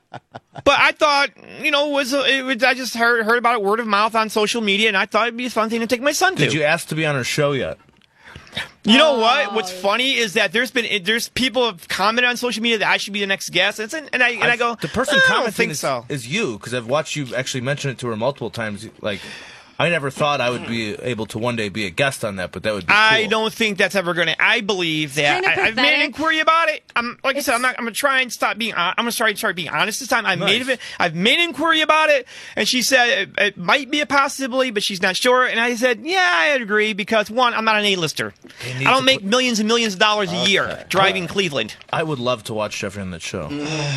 I thought, you know, was it was, I just heard heard about it word of mouth on social media, and I thought it'd be a fun thing to take my son to. Did you ask to be on her show yet? You know what? What's funny is that there's been there's people have commented on social media that I should be the next guest, and, it's, and I and I I've- go, the person "I don't commenting think is, so. is you because I've watched you actually mention it to her multiple times. Like, I never thought I would be able to one day be a guest on that, but that would be I cool. don't think that's ever going to. I believe that. Kinda I, I've made an pathetic. inquiry about it. I'm like I said. I'm not. I'm gonna try and stop being. hon- I'm gonna try and start being honest this time. I've Nice. made it. I've made an inquiry about it, and she said it, it might be a possibility, but she's not sure. And I said, yeah, I agree because one, I'm not an A-lister. need I don't to make put- millions and millions of dollars a year driving Cleveland. I would love to watch Jeffrey on that show.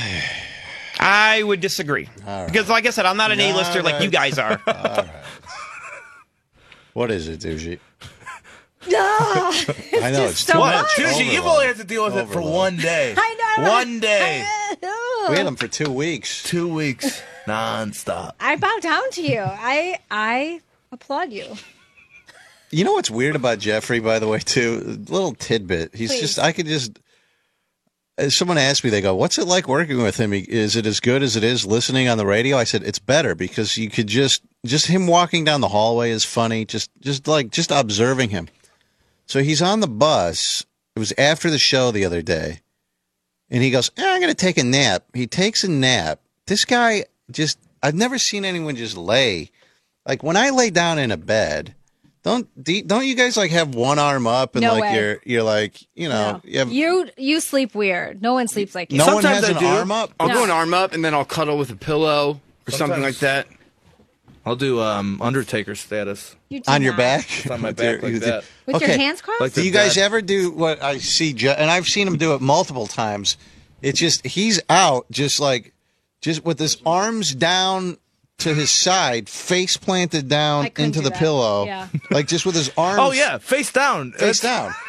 I would disagree because, like I said, I'm not an A-lister All like right. you guys are. All right. What is it, Doogie? No, I know it's so too What? much. Sushi, you've Overload. only had to deal with it for Overload. one day. I know. One day. We had them for two weeks. Two weeks. Non-stop. I bow down to you. I I applaud you. You know what's weird about Jeffrey, by the way, too? A little tidbit. He's Please. just, I could just, as someone asked me, they go, what's it like working with him? He- Is it as good as it is listening on the radio? I said, it's better because you could just, just him walking down the hallway is funny. Just, just like, just observing him. So he's on the bus. It was after the show the other day. And he goes, eh, I'm going to take a nap. He takes a nap. This guy just, I've never seen anyone just lay. Like when I lay down in a bed, don't do- don't you guys like have one arm up and No like way. you're you're like you know No. you have You you sleep weird. No one sleeps like you. no one Sometimes has I an do. arm up. I'll No. go an arm up and then I'll cuddle with a pillow or something like Sometimes- that. I'll do um, Undertaker status. You do On your not. back, It's on my With back your- like that. With your Okay. hands crossed. Like Do the you guys dead. ever do what I see? Je- And I've seen him do it multiple times. It's just he's out, just like just with his arms down to his side, face planted down I couldn't into do the that. pillow, Yeah. like just with his arms. Oh yeah, face down. face That's- down.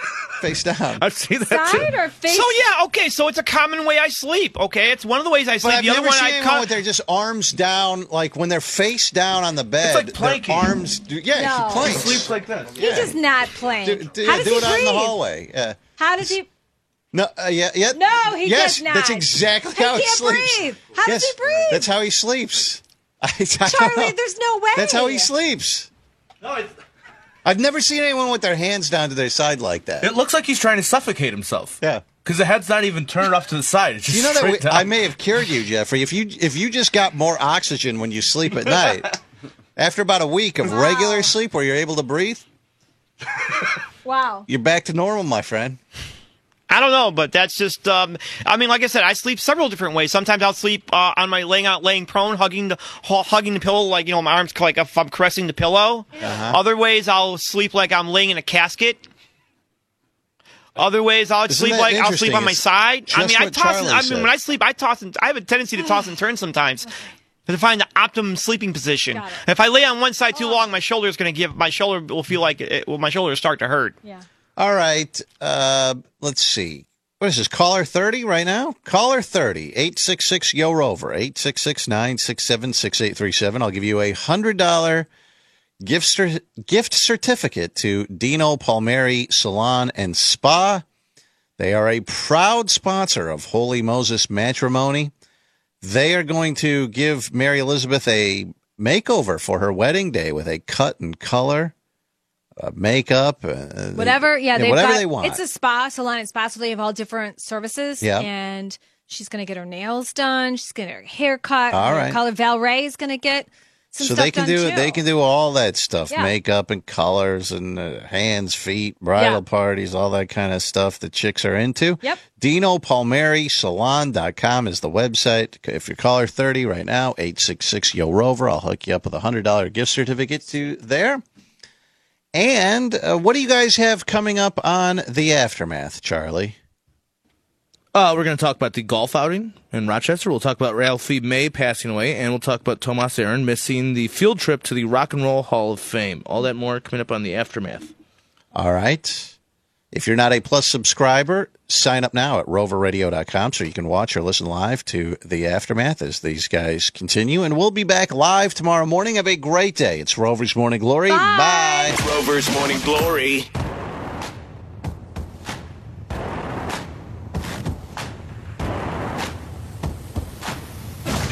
face down. I've seen that Side or face? So yeah, okay. So it's a common way I sleep. Okay, it's one of the ways I But sleep. I've the other never one seen I anyone cut. with their just arms down, like when they're face down on the bed. like planking. Their arms, do, yeah, No. she planks. Sleeps like this. He does not plank. Do, do, How yeah, does do he it out in breathe? the hallway. Yeah. How does he? No, uh, yeah, yeah. No, he yes, does not. That's exactly He how he can't sleeps. breathe. How does yes, he breathe? That's how he sleeps. I, I don't Charlie, know. there's no way. That's how he sleeps. No, it, I've never seen anyone with their hands down to their side like that. it looks like he's trying to suffocate himself. Yeah. Because the head's not even turned off to the side. It's just You know that straight we, down. I may have cured you, Jeffrey. If you if you just got more oxygen when you sleep at night, after about a week of Wow. regular sleep where you're able to breathe, Wow. you're back to normal, my friend. I don't know, but that's just. Um, I mean, like I said, I sleep several different ways. Sometimes I'll sleep uh, on my laying out, laying prone, hugging the hu- hugging the pillow, like you know, my arms like if I'm caressing the pillow. Uh-huh. Other ways I'll sleep like I'm laying in a casket. Other ways I'll Isn't sleep that like I'll sleep interesting? on my It's side. I just mean, I what toss. And, Charlie I mean, said. when I sleep, I toss. And, I have a tendency to toss and turn sometimes. To find the optimum sleeping position. Got it. If I lay on one side too long, my shoulder is going to give. My shoulder will feel like it, well, my shoulder will start to hurt. Yeah. All right. Uh, let's see. What is this? Caller thirty right now? Caller thirty, eight six six, Y O Rover, eight six six, nine six seven, six eight three seven. I'll give you a one hundred dollars gift, cer- gift certificate to Dino Palmieri Salon and Spa. They are a proud sponsor of Holy Moses Matrimony. They are going to give Mary Elizabeth a makeover for her wedding day with a cut and color, uh, makeup, uh, Whatever. Yeah. They've whatever got, they want. It's a spa, salon and spa, so they have all different services. Yeah. And she's going to get her nails done. She's going to get her hair cut. All her right. color. Val Ray is going to get some so stuff they can done do too. they can do all that stuff, Yeah. makeup and colors and uh, hands, feet, bridal Yeah. parties, all that kind of stuff that chicks are into. Yep. Dino Palmieri Salon dot com is the website. If you're caller thirty right now, eight six six, Y O Rover, I'll hook you up with a one hundred dollars gift certificate to there. And uh, what do you guys have coming up on The Aftermath, Charlie? Uh, we're going to talk about the golf outing in Rochester. We'll talk about Ralphie May passing away, and we'll talk about Tomas Aaron missing the field trip to the Rock and Roll Hall of Fame. All that more coming up on The Aftermath. All right. If you're not a Plus subscriber, sign up now at rover radio dot com so you can watch or listen live to The Aftermath as these guys continue. And we'll be back live tomorrow morning. Have a great day. It's Rover's Morning Glory. Bye. Rover's Morning Glory